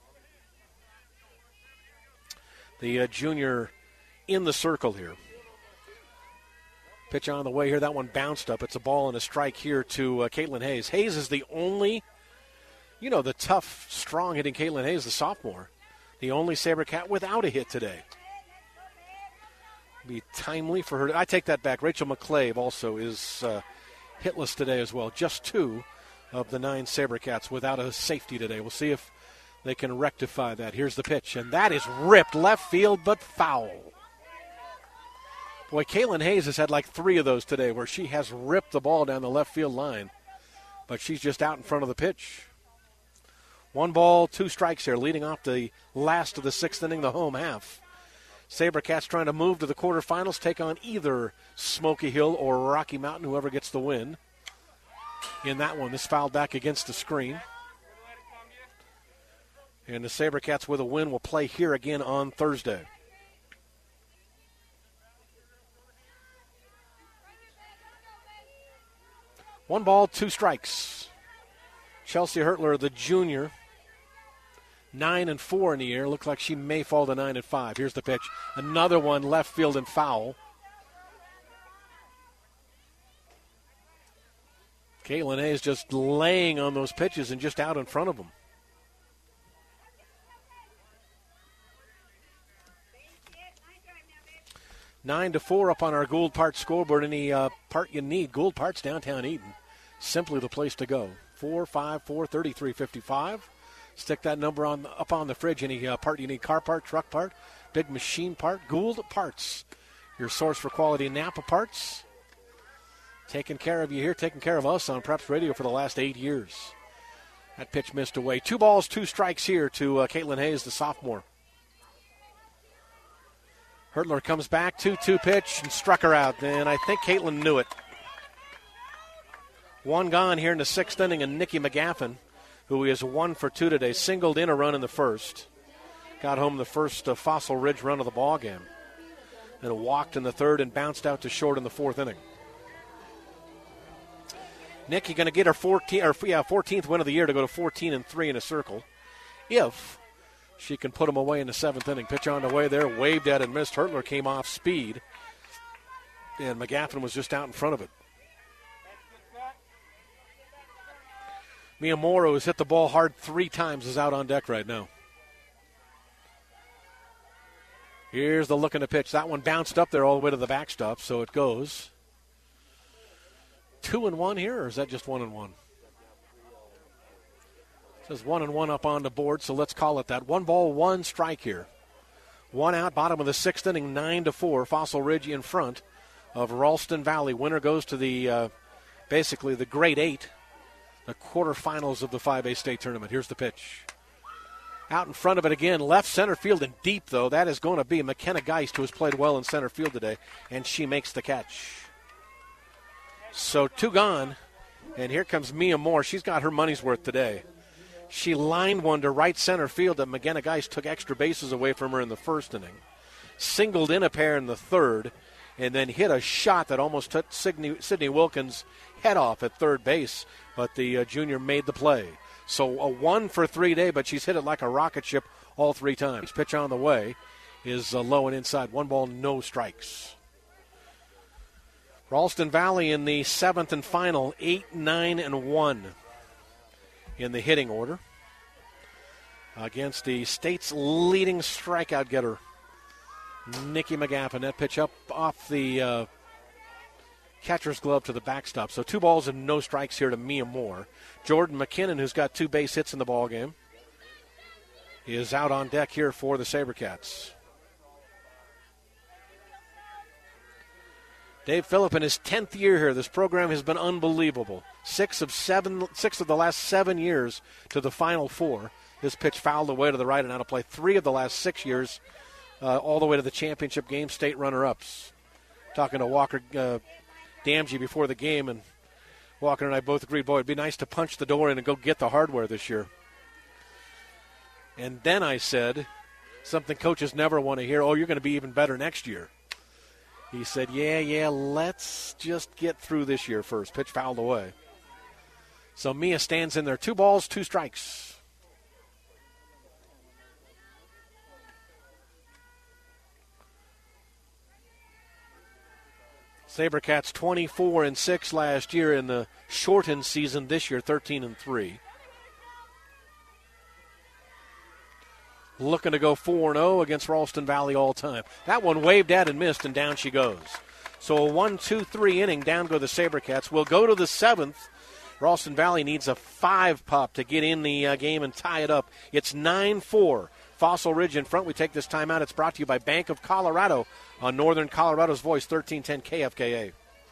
The uh, junior in the circle here. Pitch on the way here. That one bounced up. It's a ball and a strike here to uh, Caitlin Hayes. Hayes is the only, you know, the tough, strong-hitting Caitlin Hayes, the sophomore. The only SaberCat without a hit today. Be timely for her. I take that back. Rachel McClave also is uh, hitless today as well. Just two of the nine SaberCats without a safety today. We'll see if they can rectify that. Here's the pitch, and that is ripped left field, but foul. Boy, Caitlin Hayes has had like three of those today where she has ripped the ball down the left field line, but she's just out in front of the pitch. One ball, two strikes here, leading off the last of the sixth inning, the home half. SaberCats trying to move to the quarterfinals, take on either Smoky Hill or Rocky Mountain, whoever gets the win. In that one, this fouled back against the screen. And the SaberCats with a win will play here again on Thursday. One ball, two strikes. Chelsea Hertler, the junior, nine and four in the year. Looks like she may fall to nine and five. Here's the pitch. Another one left field and foul. Caitlin Hayes just laying on those pitches and just out in front of them. Nine to four up on our Gould Parts scoreboard. Any uh, part you need, Gould Parts, downtown Eden. simply the place to go. four five four, three three five five. Stick that number on up on the fridge. Any uh, part you need, car part, truck part, big machine part, Gould Parts. Your source for quality Napa parts. Taking care of you here, taking care of us on Preps Radio for the last eight years. That pitch missed away. Two balls, two strikes here to uh, Caitlin Hayes, the sophomore. Hertler comes back, two two pitch, and struck her out. And I think Caitlin knew it. One gone here in the sixth inning, and Nikki McGaffin, who is one for two today, singled in a run in the first. Got home the first uh, Fossil Ridge run of the ball game. And walked in the third and bounced out to short in the fourth inning. Nikki going to get her fourteenth, or yeah, fourteenth win of the year to go to fourteen and three in a circle. If she can put them away in the seventh inning. Pitch on the way there, waved at and missed. Hertler came off speed, and McGaffin was just out in front of it. Mia Moore, who's hit the ball hard three times, is out on deck right now. Here's the look in the pitch. That one bounced up there all the way to the backstop, so it goes. Two and one here, or is that just one and one? It says one and one up on the board, so let's call it that. One ball, one strike here. One out, bottom of the sixth inning, nine to four. Fossil Ridge in front of Ralston Valley. Winner goes to the uh, basically the grade eight, the quarterfinals of the five A state tournament. Here's the pitch. Out in front of it again, left center field and deep, though. That is going to be McKenna Geist, who has played well in center field today, and she makes the catch. So two gone, and here comes Mia Moore. She's got her money's worth today. She lined one to right center field that McKenna Geist took extra bases away from her in the first inning. Singled in a pair in the third, and then hit a shot that almost took Sydney, Sydney Wilkins' head off at third base, but the uh, junior made the play. So a one for three day, but she's hit it like a rocket ship all three times. Pitch on the way is uh, low and inside. One ball, no strikes. Ralston Valley in the seventh and final, eight, nine, and one in the hitting order against the state's leading strikeout getter, Nikki McGaffin. That pitch up off the uh, catcher's glove to the backstop. So two balls and no strikes here to Mia Moore. Jordan McKinnon, who's got two base hits in the ball game, is out on deck here for the SaberCats. Dave Phillip in his tenth year here. This program has been unbelievable. Six of seven, six of the last seven years to the Final Four. This pitch fouled away to the right and out of play. Three of the last six years, uh, all the way to the championship game, state runner-ups. Talking to Walker uh, Damgey before the game, and Walker and I both agreed, boy, it'd be nice to punch the door in and go get the hardware this year. And then I said, something coaches never want to hear, oh, you're going to be even better next year. He said, yeah, yeah, let's just get through this year first. Pitch fouled away. So Mia stands in there. Two balls, two strikes. SaberCats twenty-four and six last year in the shortened season. This year, thirteen and three. Looking to go four and oh against Ralston Valley all time. That one waved at and missed, and down she goes. So a one two three inning, down go the SaberCats. We'll go to the seventh. Ralston Valley needs a five pop to get in the uh, game and tie it up. It's nine four. Fossil Ridge in front. We take this timeout. It's brought to you by Bank of Colorado on Northern Colorado's Voice, thirteen ten K F K A.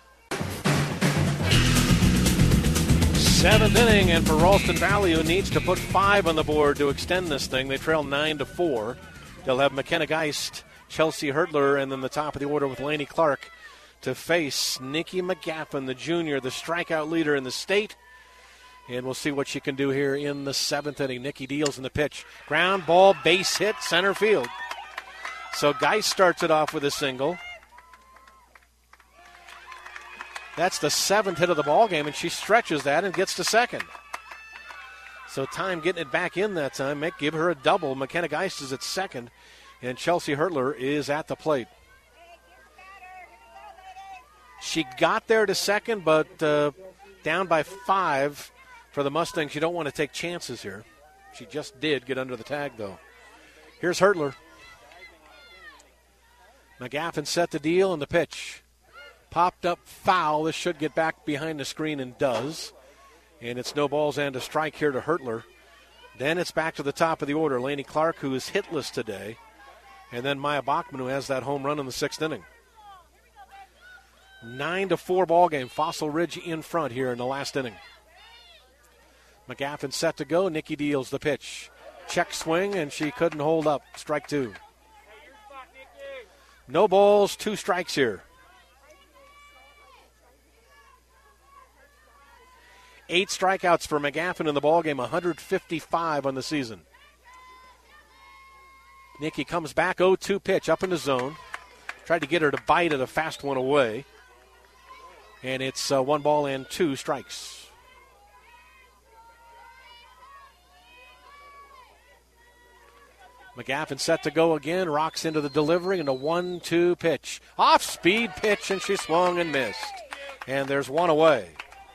Seventh inning, and for Ralston Valley, who needs to put five on the board to extend this thing, they trail nine to four. They'll have McKenna Geist, Chelsea Hertler, and then the top of the order with Lainey Clark to face Nikki McGaffin, the junior, the strikeout leader in the state. And we'll see what she can do here in the seventh inning. Nikki deals in the pitch. Ground ball, base hit, center field. So Geist starts it off with a single. That's the seventh hit of the ball game, and she stretches that and gets to second. So time getting it back in that time. Make give her a double. McKenna Geist is at second, and Chelsea Hertler is at the plate. She got there to second, but uh, down by five for the Mustangs. You don't want to take chances here. She just did get under the tag, though. Here's Hertler. McGaffin set the deal, and the pitch. Popped up foul. This should get back behind the screen and does. And it's no balls and a strike here to Hertler. Then it's back to the top of the order. Laney Clark, who is hitless today. And then Maya Bachman, who has that home run in the sixth inning. Nine to four ball game. Fossil Ridge in front here in the last inning. McGaffin set to go. Nikki deals the pitch. Check swing, and she couldn't hold up. Strike two. No balls, two strikes here. Eight strikeouts for McGaffin in the ballgame, one hundred fifty-five on the season. Nikki comes back, oh two pitch, up in the zone. Tried to get her to bite it, a fast one away. And it's uh, one ball and two strikes. McGaffin set to go again, rocks into the delivery, and a one two pitch. Off-speed pitch, and she swung and missed. And there's one away.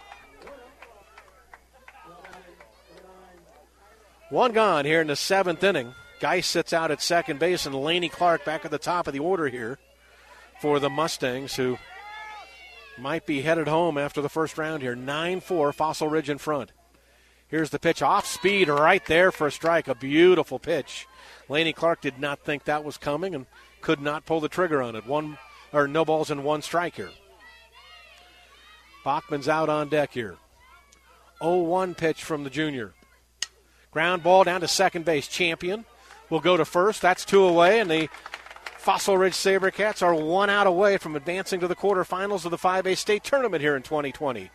One gone here in the seventh inning. Geis sits out at second base, and Laney Clark back at the top of the order here for the Mustangs, who might be headed home after the first round here. nine four, Fossil Ridge in front. Here's the pitch, off speed right there for a strike. A beautiful pitch. Laney Clark did not think that was coming and could not pull the trigger on it. One or no balls and one strike here. Bachman's out on deck here. oh one pitch from the junior. Ground ball down to second base. Champion will go to first. That's two away, and the Fossil Ridge SaberCats are one out away from advancing to the quarterfinals of the five A state tournament here in twenty twenty.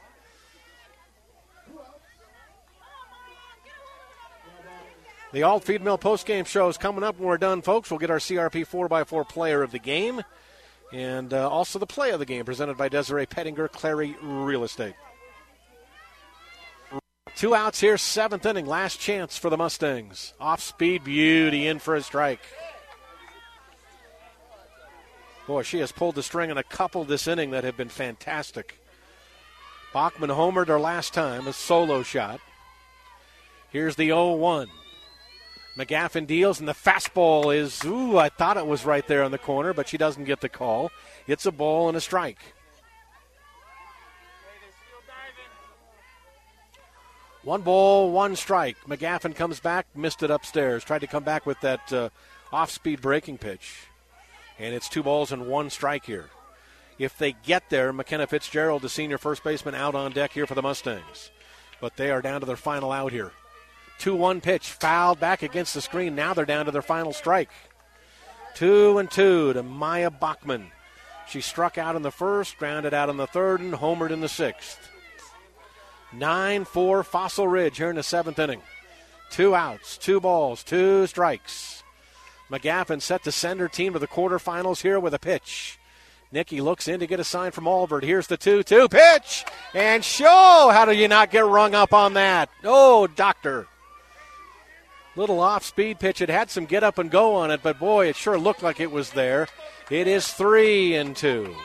The Alt-Feed Mill postgame show is coming up when we're done, folks. We'll get our C R P four by four player of the game and uh, also the play of the game presented by Desiree Pettinger, Clary Real Estate. Two outs here, seventh inning, last chance for the Mustangs. Off-speed beauty in for a strike. Boy, she has pulled the string in a couple this inning that have been fantastic. Bachman homered her last time, a solo shot. Here's the oh one. McGaffin deals, and the fastball is, ooh, I thought it was right there on the corner, but she doesn't get the call. It's a ball and a strike. One ball, one strike. McGaffin comes back, missed it upstairs. Tried to come back with that uh, off-speed breaking pitch. And it's two balls and one strike here. If they get there, McKenna Fitzgerald, the senior first baseman, out on deck here for the Mustangs. But they are down to their final out here. two one pitch, fouled back against the screen. Now they're down to their final strike. Two and two to Maya Bachman. She struck out in the first, grounded out in the third, and homered in the sixth. nine four Fossil Ridge here in the seventh inning. Two outs, two balls, two strikes. McGaffin set to send her team to the quarterfinals here with a pitch. Nikki looks in to get a sign from Albert. Here's the two two pitch. And show, how do you not get rung up on that? Oh, doctor. Little off-speed pitch. It had some get up and go on it, but boy, it sure looked like it was there. It is three and two.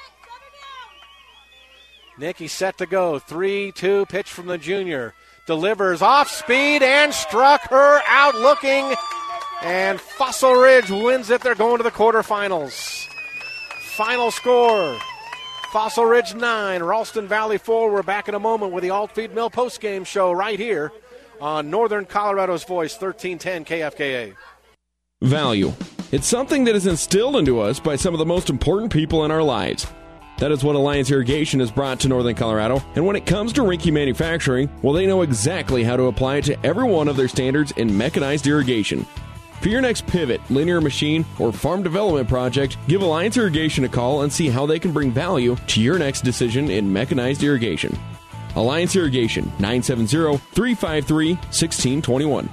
Nikki set to go. three two pitch from the junior. Delivers off speed and struck her out looking. And Fossil Ridge wins it. They're going to the quarterfinals. Final score, Fossil Ridge nine, Ralston Valley four. We're back in a moment with the Alt-Feed Mill postgame show right here on Northern Colorado's Voice, thirteen ten K F K A. Value. It's something that is instilled into us by some of the most important people in our lives. That is what Alliance Irrigation has brought to Northern Colorado. And when it comes to Rinky manufacturing, well, they know exactly how to apply it to every one of their standards in mechanized irrigation. For your next pivot, linear machine, or farm development project, give Alliance Irrigation a call and see how they can bring value to your next decision in mechanized irrigation. Alliance Irrigation, nine seven zero, three five three, one six two one.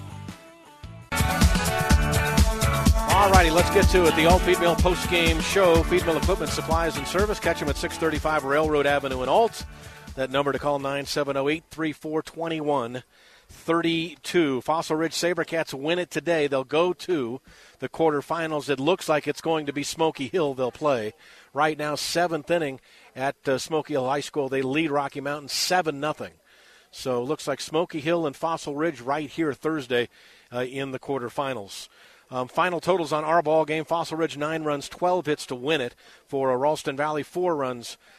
All righty, let's get to it. The Alt-Feed Mill post-game show. Feed Mill Equipment Supplies and Service. Catch them at six thirty-five Railroad Avenue in Alt. That number to call, nine seven zero, eight three four, two one three two. Fossil Ridge SaberCats win it today. They'll go to the quarterfinals. It looks like it's going to be Smoky Hill they'll play. Right now, seventh inning at uh, Smoky Hill High School. They lead Rocky Mountain seven nothing. So it looks like Smoky Hill and Fossil Ridge right here Thursday uh, in the quarterfinals. Um, final totals on our ball game. Fossil Ridge nine runs, twelve hits to win it. For uh, Ralston Valley, four runs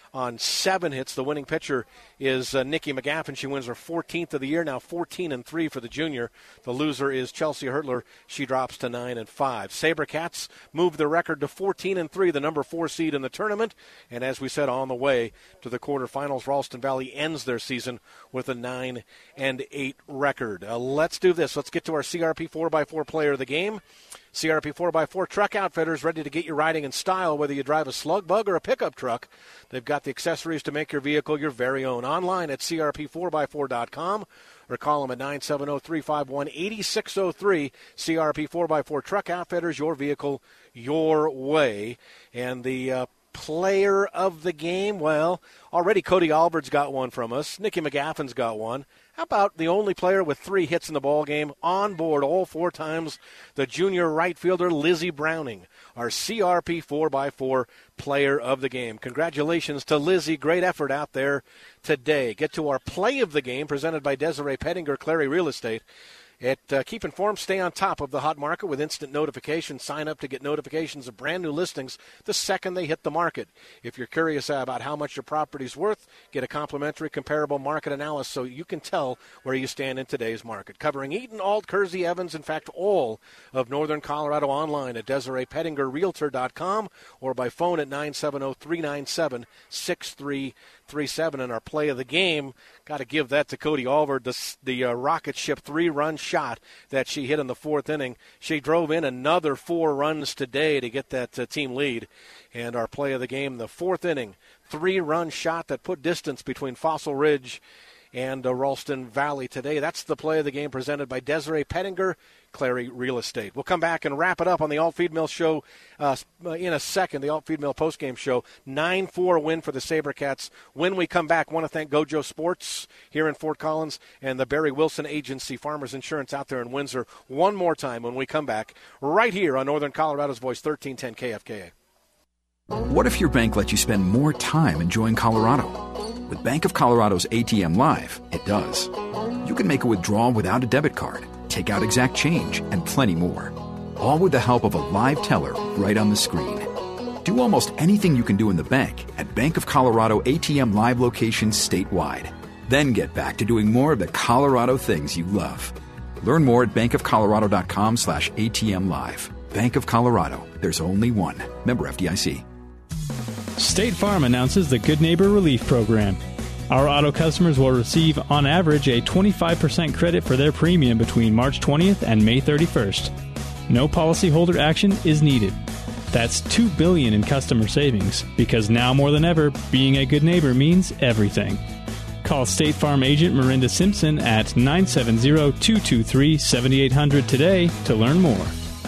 on seven hits. The winning pitcher is uh, Nikki McGaffin. She wins her fourteenth of the year, now fourteen and three for the junior. The loser is Chelsea Hertler. She drops to nine and five. SaberCats move their record to fourteen and three, the number four seed in the tournament. And as we said, on the way to the quarterfinals, Ralston Valley ends their season with a nine and eight record. Uh, let's do this. Let's get to our C R P four by four player of the game. C R P four by four Truck Outfitters, ready to get you riding in style, whether you drive a slug bug or a pickup truck. They've got the accessories to make your vehicle your very own. Online at C R P four by four dot com or call them at nine seven zero, three five one, eight six zero three. C R P four by four Truck Outfitters, your vehicle, your way. And the uh, player of the game, well, already Cody Albert's got one from us. Nikki McGaffin's got one. How about the only player with three hits in the ball game on board all four times, the junior right fielder Lizzie Browning, our C R P four by four player of the game. Congratulations to Lizzie. Great effort out there today. Get to our play of the game presented by Desiree Pettinger, Clary Real Estate. At, uh, keep informed, stay on top of the hot market with instant notifications. Sign up to get notifications of brand new listings the second they hit the market. If you're curious about how much your property's worth, get a complimentary comparable market analysis so you can tell where you stand in today's market. Covering Eaton, Ault, Kersey, Evans, in fact, all of northern Colorado online at Desiree Pettinger Realtor dot com or by phone at nine seven zero, three nine seven, six three three seven. And our play of the game, got to give that to Cody Albert, the, the uh, rocket ship three-run shot that she hit in the fourth inning. She drove in another four runs today to get that uh, team lead. And our play of the game, the fourth inning, three-run shot that put distance between Fossil Ridge and uh, Ralston Valley today. That's the play of the game presented by Desiree Pettinger, Clary Real Estate. We'll come back and wrap it up on the Alt Feed Mill show uh, in a second, the Alt Feed Mill postgame show. nine four win for the SaberCats. When we come back, want to thank Gojo Sports here in Fort Collins and the Barry Wilson Agency, Farmers Insurance out there in Windsor. One more time when we come back, right here on Northern Colorado's Voice, thirteen ten K F K A. What if your bank lets you spend more time enjoying Colorado? With Bank of Colorado's A T M Live, it does. You can make a withdrawal without a debit card, take out exact change, and plenty more. All with the help of a live teller right on the screen. Do almost anything you can do in the bank at Bank of Colorado A T M Live locations statewide. Then get back to doing more of the Colorado things you love. Learn more at bankofcolorado.com slash ATM Live. Bank of Colorado. There's only one. Member F D I C. State Farm announces the Good Neighbor Relief Program. Our auto customers will receive, on average, a twenty-five percent credit for their premium between March twentieth and May thirty-first. No policyholder action is needed. That's two billion dollars in customer savings, because now more than ever, being a good neighbor means everything. Call State Farm agent Miranda Simpson at nine seven zero, two two three, seven eight zero zero today to learn more.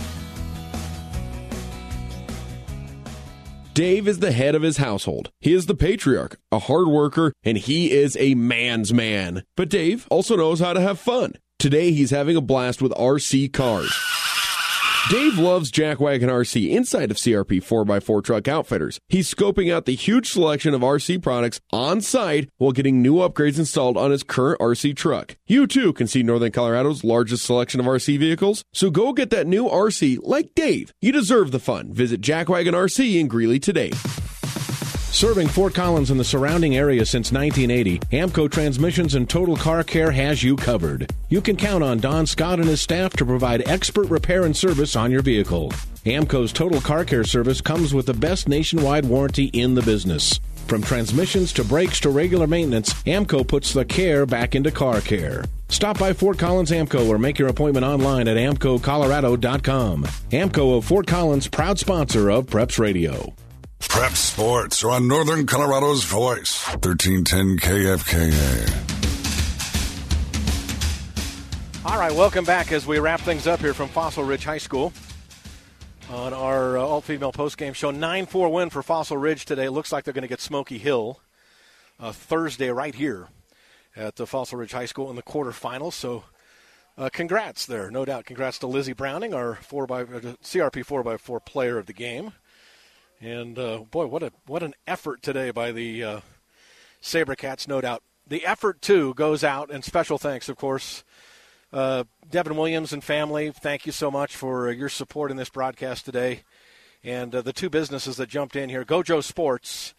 Dave is the head of his household. He is the patriarch, a hard worker, and he is a man's man. But Dave also knows how to have fun. Today, he's having a blast with R C cars. Dave loves Jackwagon R C inside of C R P four by four Truck Outfitters. He's scoping out the huge selection of R C products on site while getting new upgrades installed on his current R C truck. You too can see Northern Colorado's largest selection of R C vehicles, so go get that new R C like Dave. You deserve the fun. Visit Jackwagon R C in Greeley today. Serving Fort Collins and the surrounding area since nineteen eighty, Amco Transmissions and Total Car Care has you covered. You can count on Don Scott and his staff to provide expert repair and service on your vehicle. Amco's Total Car Care service comes with the best nationwide warranty in the business. From transmissions to brakes to regular maintenance, Amco puts the care back into car care. Stop by Fort Collins Amco or make your appointment online at amco colorado dot com. Amco of Fort Collins, proud sponsor of Preps Radio. Prep Sports are on Northern Colorado's Voice, thirteen ten K F K A. All right, welcome back as we wrap things up here from Fossil Ridge High School on our uh, all-female postgame show. nine four win for Fossil Ridge today. It looks like they're going to get Smoky Hill uh, Thursday right here at the Fossil Ridge High School in the quarterfinals. So uh, congrats there, no doubt. Congrats to Lizzie Browning, our four by uh, C R P four by four player of the game. And, uh, boy, what a what an effort today by the uh, SaberCats, no doubt. The effort, too, goes out, and special thanks, of course, uh, Devin Williams and family. Thank you so much for uh, your support in this broadcast today. And uh, the two businesses that jumped in here, Gojo Sports,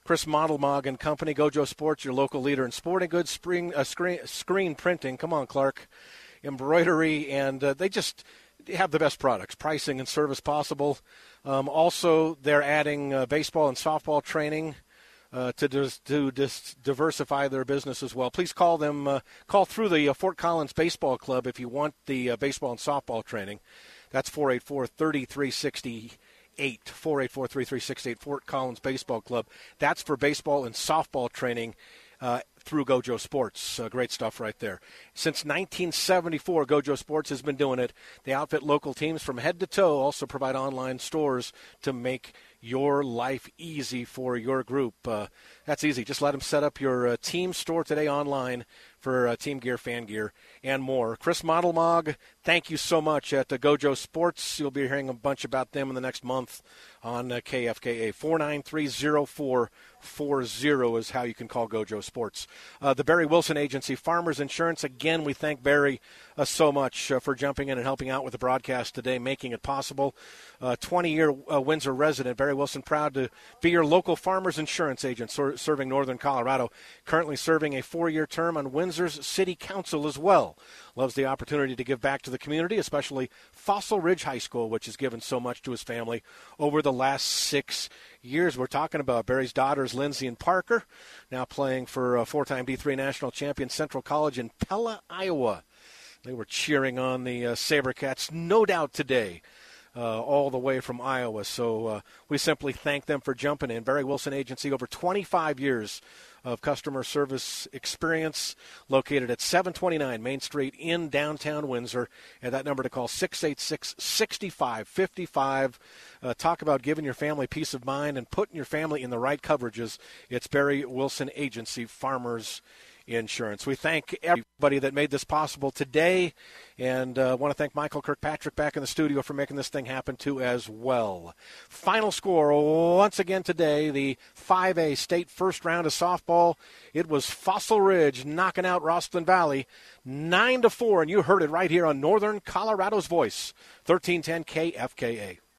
Chris Modelmog and Company, Gojo Sports, your local leader in sporting goods, spring, uh, screen, screen printing. Come on, Clark. Embroidery, and uh, they just have the best products, pricing and service possible. Um, also, they're adding uh, baseball and softball training uh, to, dis- to dis- diversify their business as well. Please call them, uh, call through the uh, Fort Collins Baseball Club if you want the uh, baseball and softball training. That's four eight four, three three six eight, four eight four, three three six eight, Fort Collins Baseball Club. That's for baseball and softball training uh, through Gojo Sports. Uh, great stuff right there. Since nineteen seventy-four, Gojo Sports has been doing it. They outfit local teams from head to toe, also provide online stores to make your life easy for your group. Uh, that's easy. Just let them set up your uh, team store today online for uh, team gear, fan gear, and more. Chris Modelmog, thank you so much at uh, Gojo Sports. You'll be hearing a bunch about them in the next month on uh, K F K A. four nine three, zero four four zero is how you can call Gojo Sports. Uh, the Barry Wilson Agency, Farmers Insurance. Again, we thank Barry uh, so much uh, for jumping in and helping out with the broadcast today, making it possible. Uh, twenty-year uh, Windsor resident, Barry Wilson, proud to be your local Farmers Insurance agent ser- serving Northern Colorado, currently serving a four-year term on Windsor's City Council as well. Loves the opportunity to give back to the community, especially Fossil Ridge High School, which has given so much to his family over the last six years. We're talking about Barry's daughters, Lindsay and Parker, now playing for uh, four-time D three national champion Central College in Pella, Iowa. They were cheering on the uh, SaberCats, no doubt, today. Uh, all the way from Iowa. So uh, we simply thank them for jumping in. Barry Wilson Agency, over twenty-five years of customer service experience, located at seven twenty-nine Main Street in downtown Windsor. And that number to call, six eight six, six five five five. Uh, talk about giving your family peace of mind and putting your family in the right coverages. It's Barry Wilson Agency, Farmers Insurance. We thank everybody that made this possible today, and uh, want to thank Michael Kirkpatrick back in the studio for making this thing happen too as well. Final score once again today, the five A state first round of softball. It was Fossil Ridge knocking out Rosslyn Valley nine to four, and you heard it right here on Northern Colorado's Voice, thirteen ten K F K A.